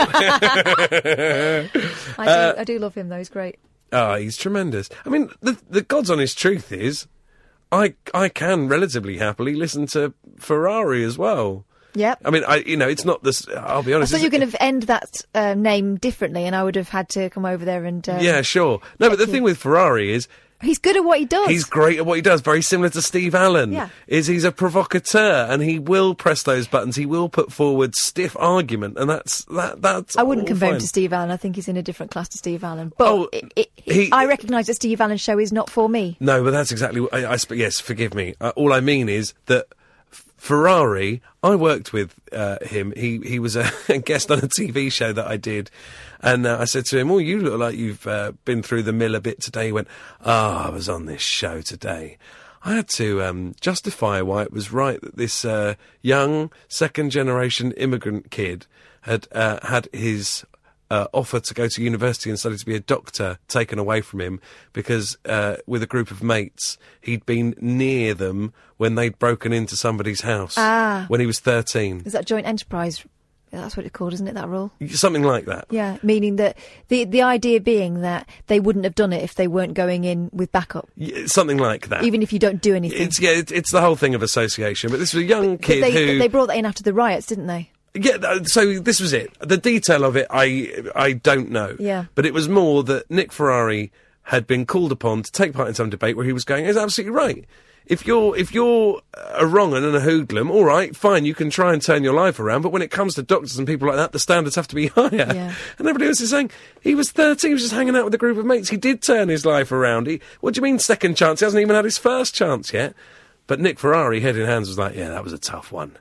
I do love him, though. He's great. Oh, he's tremendous. The God's honest truth is, I can relatively happily listen to Ferrari as well. Yep. It's not this. I'll be honest. I thought you were going to end that name differently, and I would have had to come over there and. Yeah, sure. No, but the thing with Ferrari is. He's good at what he does. He's great at what he does. Very similar to Steve Allen. Yeah. He's a provocateur, and he will press those buttons. He will put forward stiff argument, and that's. I wouldn't compare fine. him to Steve Allen. I think he's in a different class to Steve Allen. But I recognise that Steve Allen's show is not for me. No, but that's exactly what yes, forgive me. All I mean is that Ferrari, I worked with him. He was a guest on a TV show that I did. And I said to him, oh, you look like you've been through the mill a bit today. He went, I was on this show today. I had to justify why it was right that this young second-generation immigrant kid had had his offer to go to university and study to be a doctor taken away from him because with a group of mates, he'd been near them when they'd broken into somebody's house when he was 13. Is that joint enterprise? That's what it's called, isn't it, that rule? Something like that. Yeah, meaning that the idea being that they wouldn't have done it if they weren't going in with backup. Yeah, something like that. Even if you don't do anything. It's the whole thing of association. But this was a young kid who... They brought that in after the riots, didn't they? Yeah, so this was it. The detail of it, I don't know. Yeah. But it was more that Nick Ferrari had been called upon to take part in some debate where he was going, he's absolutely right. If you're a wrong un and a hoodlum, all right, fine, you can try and turn your life around, but when it comes to doctors and people like that, the standards have to be higher. Yeah. And everybody else is saying, he was 13, he was just hanging out with a group of mates, he did turn his life around. What do you mean second chance? He hasn't even had his first chance yet. But Nick Ferrari, head in hands, was like, yeah, that was a tough one.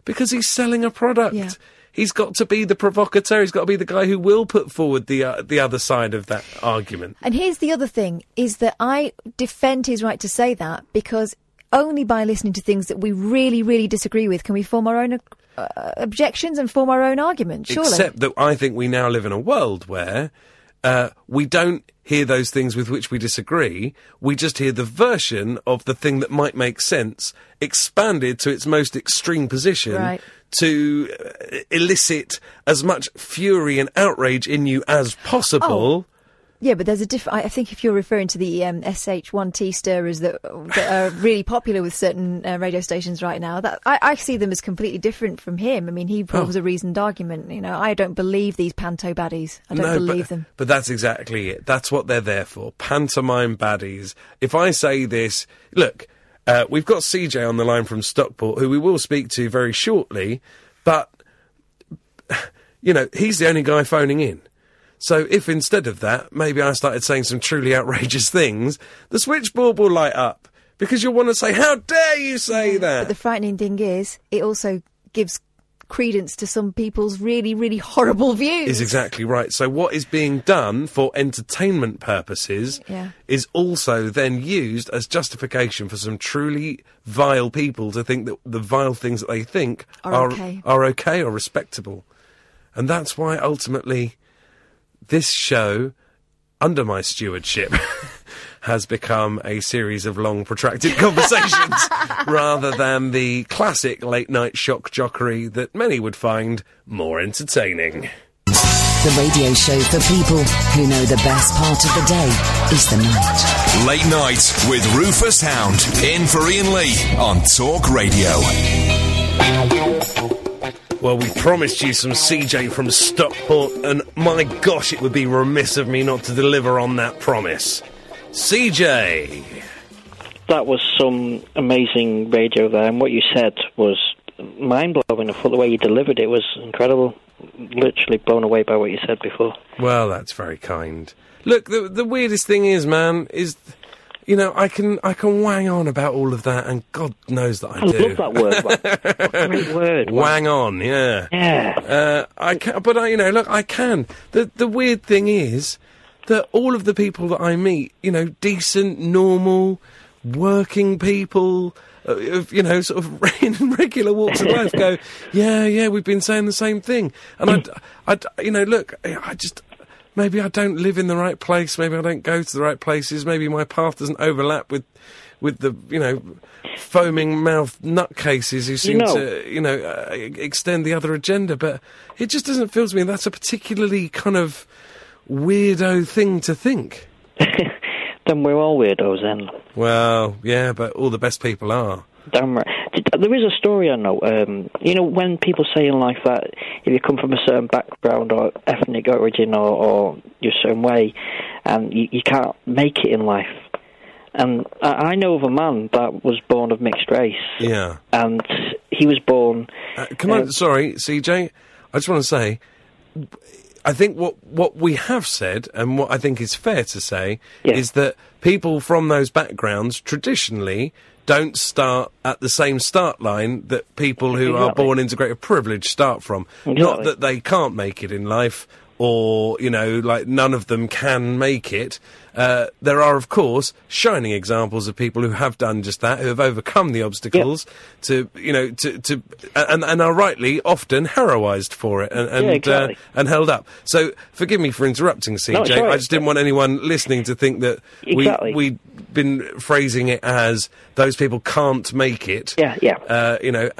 Because he's selling a product. Yeah. He's got to be the provocateur. He's got to be the guy who will put forward the other side of that argument. And here's the other thing, is that I defend his right to say that, because only by listening to things that we really, really disagree with can we form our own objections and form our own arguments, surely. Except that I think we now live in a world where we don't hear those things with which we disagree. We just hear the version of the thing that might make sense, expanded to its most extreme position, right, to elicit as much fury and outrage in you as possible. Yeah, but there's a different. I think if you're referring to the SH1T stirrers that are really popular with certain radio stations right now, that I see them as completely different from him. I mean, he proves a reasoned argument. You know, I don't believe these panto baddies. I don't believe them. But that's exactly it. That's what they're there for. Pantomime baddies. If I say this, look, we've got CJ on the line from Stockport, who we will speak to very shortly, but, you know, he's the only guy phoning in. So if instead of that, maybe I started saying some truly outrageous things, the switchboard will light up, because you'll want to say, how dare you say that? But the frightening thing is, it also gives credence to some people's really, really horrible views. Is exactly right. So what is being done for entertainment purposes is also then used as justification for some truly vile people to think that the vile things that they think are okay or respectable. And that's why ultimately this show, under my stewardship, has become a series of long, protracted conversations rather than the classic late-night shock jockery that many would find more entertaining. The radio show for people who know the best part of the day is the night. Late Night with Rufus Hound, in for Ian Lee on Talk Radio. Well, we promised you some CJ from Stockport, and my gosh, it would be remiss of me not to deliver on that promise. CJ! That was some amazing radio there, and what you said was mind-blowing. I thought the way you delivered it was incredible. Literally blown away by what you said before. Well, that's very kind. Look, the weirdest thing is, man, is... You know, I can wang on about all of that, and God knows that I do. I love that word. What a great word. Wang on, yeah. Yeah. I can, but I can. The weird thing is that all of the people that I meet, you know, decent, normal, working people, you know, sort of in regular walks of life, go, yeah, we've been saying the same thing, and I, you know, look, I just. Maybe I don't live in the right place, maybe I don't go to the right places, maybe my path doesn't overlap with the, you know, foaming mouth nutcases who seem to, you know, extend the other agenda, but it just doesn't feel to me that's a particularly kind of weirdo thing to think. Then we're all weirdos then. Well, yeah, but all the best people are. Damn right. There is a story I know. You know, when people say in life that if you come from a certain background or ethnic origin or you're a certain way, and you can't make it in life. And I know of a man that was born of mixed race. Yeah. And he was born... Sorry, CJ, I just want to say... I think what we have said, and what I think is fair to say, is that people from those backgrounds traditionally don't start at the same start line that people who are born into greater privilege start from. Not that they can't make it in life, or, you know, like none of them can make it. There are, of course, shining examples of people who have done just that, who have overcome the obstacles to, you know, and are rightly often heroised for it and held up. So forgive me for interrupting, CJ. No, I just didn't want anyone listening to think that we'd been phrasing it as those people can't make it. You know,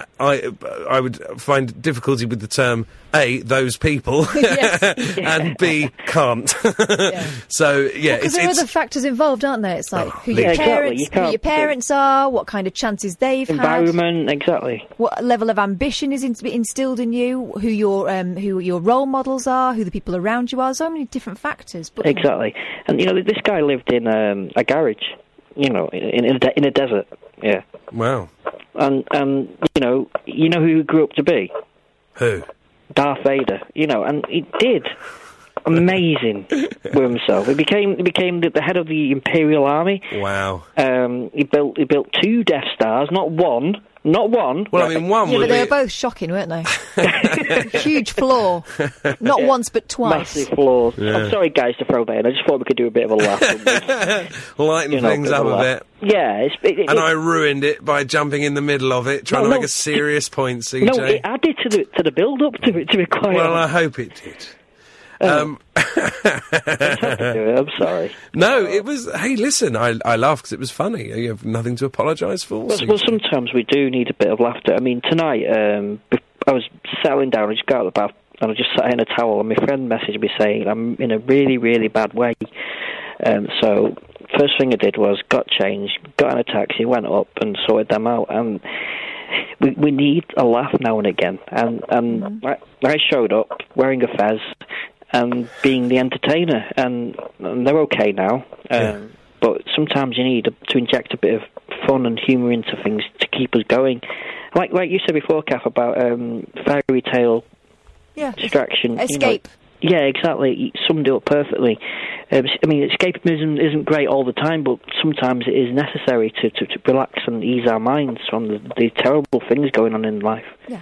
I would find difficulty with the term A, those people, and B, can't. So, because there are other factors involved, aren't there? It's like who your parents are, what kind of chances they've had. Environment, exactly. What level of ambition is instilled in you, who your role models are, who the people around you are, so many different factors. But exactly. And, you know, this guy lived in a garage, you know, in a desert, yeah. Wow. And you know who he grew up to be? Who? Darth Vader, you know, and he did amazing with himself. He became the head of the Imperial Army. Wow. He built 2 Death Stars, not one, Not one. Well, I mean, one Yeah, would but they be... were both shocking, weren't they? Huge flaw. Not once, but twice. Massive flaws. Yeah. I'm sorry, guys, to throw that in. I just thought we could do a bit of a laugh. Lighten things up a bit. Yeah. And I ruined it by jumping in the middle of it, trying to make a serious point, CJ. No, it added to the build-up, to be quite Well, I honest. hope it did. I'm sorry. No, it was... Hey, listen, I laughed because it was funny. You have nothing to apologise for. Well, sometimes we do need a bit of laughter. I mean, tonight, I was settling down, I just got out of the bath, and I just sat in a towel, and my friend messaged me saying I'm in a really, really bad way. So, first thing I did was got changed, got in a taxi, went up and sorted them out, and we need a laugh now and again. And I showed up wearing a fez and being the entertainer, and they're okay now. But sometimes you need to inject a bit of fun and humour into things to keep us going. Like you said before, Kath, about fairy tale distraction. Escape. You know, yeah, exactly. You summed it up perfectly. I mean, escapism isn't great all the time, but sometimes it is necessary to relax and ease our minds from the terrible things going on in life. Yeah.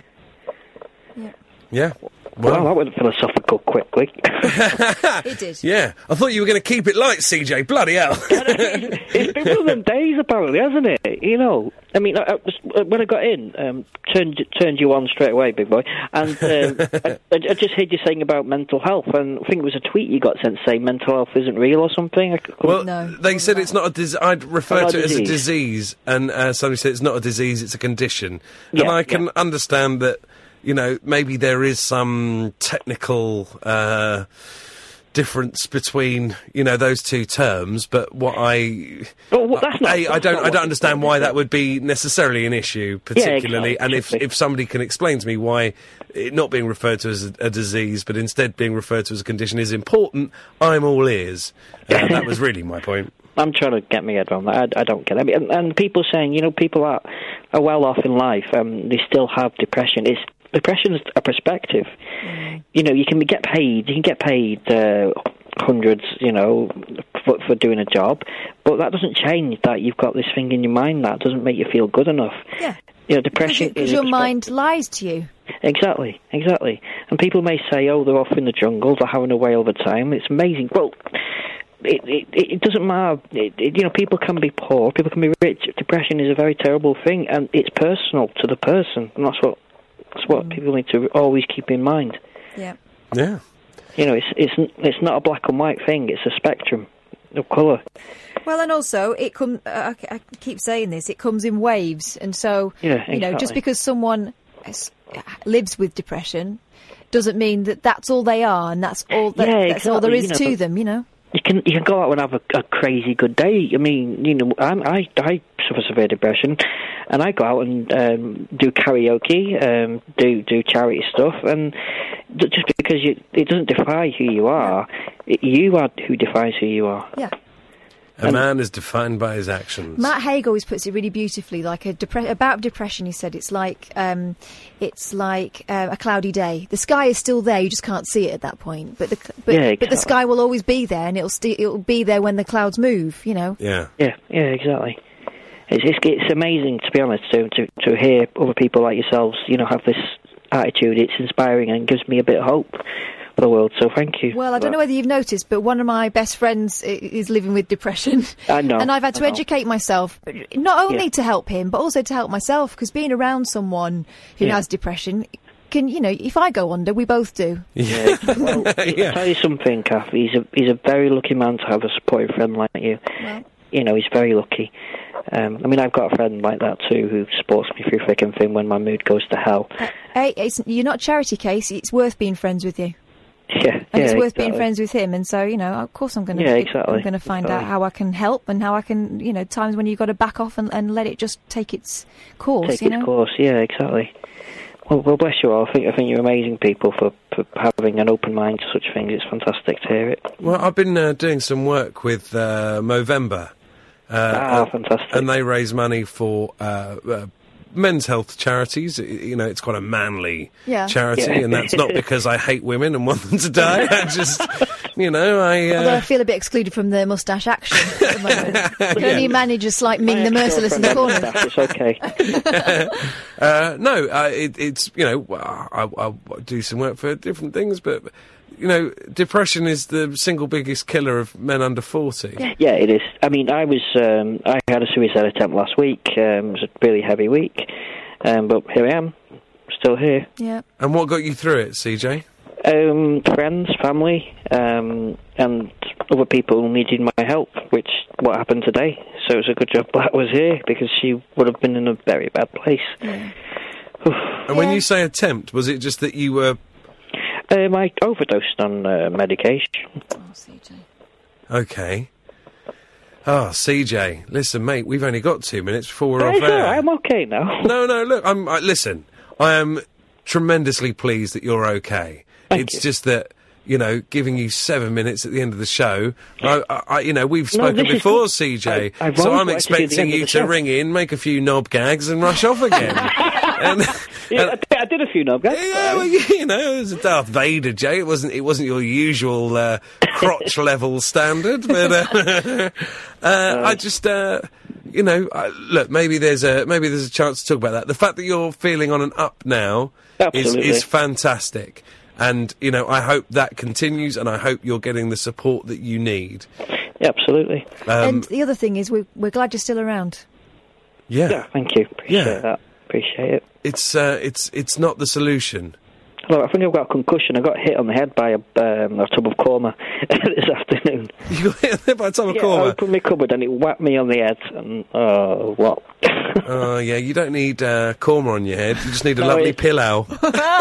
Yeah. Well, that went philosophical quickly. It did. Yeah. I thought you were going to keep it light, CJ. Bloody hell. It's been one of them days, apparently, hasn't it? You know, I mean, when I got in, turned you on straight away, big boy, and I just heard you saying about mental health, and I think it was a tweet you got sent saying mental health isn't real or something. Well, they said it's not a disease. I'd refer to it as a disease, and somebody said it's not a disease, it's a condition. Yeah, and I can understand that, you know, maybe there is some technical difference between, you know, those two terms, but I don't understand why that would be necessarily an issue, particularly. Yeah, exactly. And if somebody can explain to me why it not being referred to as a disease, but instead being referred to as a condition is important, I'm all ears. That was really my point. I'm trying to get my head around that. I don't get it. I mean, and people saying, you know, people are well off in life, they still have depression. Depression is a perspective. You know, you can get paid hundreds, you know, for doing a job, but that doesn't change that you've got this thing in your mind that doesn't make you feel good enough. Yeah. You know, depression because your mind lies to you. Exactly. And people may say, oh, they're off in the jungle, they're having a whale of a time. It's amazing. Well, it doesn't matter. You know, people can be poor, people can be rich. Depression is a very terrible thing, and it's personal to the person, and that's what people need to always keep in mind. Yeah. Yeah. You know, it's not a black and white thing. It's a spectrum of colour. Well, and also it comes. I keep saying this. It comes in waves, and so you know, just because someone lives with depression doesn't mean that that's all they are, and that's all that's all there is to them. You know. You can go out and have a crazy good day. I mean, you know, I suffer severe depression, and I go out and do karaoke, do charity stuff, and just because it doesn't define who you are, you are who defines who you are. Yeah. A man is defined by his actions. Matt Haig always puts it really beautifully, like about depression. He said it's like a cloudy day. The sky is still there; you just can't see it at that point. But the sky will always be there, and it'll be there when the clouds move. You know. Yeah. Yeah. Exactly. It's amazing, to be honest, to hear other people like yourselves, you know, have this attitude. It's inspiring and gives me a bit of hope for the world, so thank you. Well, I don't know whether you've noticed, but one of my best friends is living with depression. I know. And I've had to educate myself, not only to help him, but also to help myself, because being around someone who has depression can, you know, if I go under, we both do. Yeah. Well, I'll tell you something, Kath. He's a very lucky man to have a supportive friend like you. Well. You know, he's very lucky. I mean, I've got a friend like that too who supports me through thick and thin when my mood goes to hell. You're not a charity case. It's worth being friends with you. Yeah, and it's worth being friends with him, and so, you know, of course I'm going to find out how I can help and how I can, you know, times when you've got to back off and let it just take its course. Yeah, exactly. Well, bless you all. I think you're amazing people for having an open mind to such things. It's fantastic to hear it. Well, I've been doing some work with Movember. Fantastic. And they raise money for men's health charities. You know, it's quite a manly charity, and that's not because I hate women and want them to die. I just You know, Although I feel a bit excluded from the moustache action at the moment. I can only manage a slight Ming the Merciless in the corner. It's okay. it's, you know, I'll do some work for different things, but, you know, depression is the single biggest killer of men under 40. Yeah, it is. I mean, I had a suicide attempt last week. It was a really heavy week. But here I am, still here. Yeah. And what got you through it, CJ? Friends, family, and other people needing my help, which what happened today. So it's a good job Black was here, because she would have been in a very bad place. Yeah. And when you say attempt, was it just that you were... I overdosed on medication. Oh, CJ. Okay. Oh, CJ, listen, mate, we've only got 2 minutes before we're off air. All right, I'm okay now. No, look, listen, I am tremendously pleased that you're okay. Thank you. Just that, you know, giving you 7 minutes at the end of the show, you know, we've spoken before, CJ, so I'm expecting you to ring in, make a few knob gags and rush off again. I did a few knob gags. Yeah, well, you know, it was a Darth Vader joke. It wasn't your usual crotch level standard, but I just, you know, look, maybe there's a chance to talk about that. The fact that you're feeling on an up now is fantastic. And, you know, I hope that continues, and I hope you're getting the support that you need. Yeah, absolutely. And the other thing is, we're glad you're still around. Yeah. Thank you. Appreciate that. Appreciate it. It's not the solution. Look, I think I've got a concussion. I got hit on the head by a tub of korma this afternoon. You got hit by a tub of korma? I opened my cupboard and it whacked me on the head. And, what? Oh, yeah, you don't need korma on your head. You just need a lovely pillow.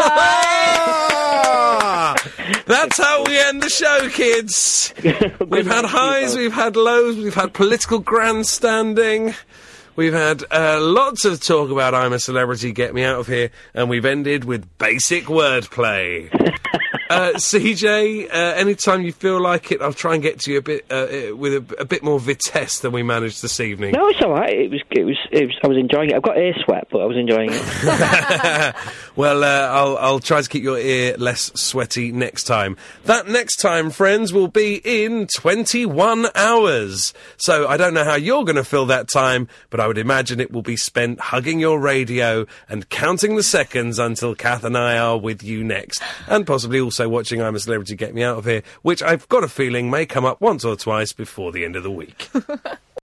That's how we end the show, kids. We've had highs, we've had lows, we've had political grandstanding. We've had lots of talk about I'm a Celebrity, Get Me Out of Here, and we've ended with basic wordplay. CJ, anytime you feel like it, I'll try and get to you a bit with a bit more vitesse than we managed this evening. No, it's all right. It was. I was enjoying it. I've got ear sweat, but I was enjoying it. Well, I'll try to keep your ear less sweaty next time. That next time, friends, will be in 21 hours. So I don't know how you're going to fill that time, but I would imagine it will be spent hugging your radio and counting the seconds until Kath and I are with you next, and possibly also watching I'm a Celebrity, Get Me Out of Here, which I've got a feeling may come up once or twice before the end of the week.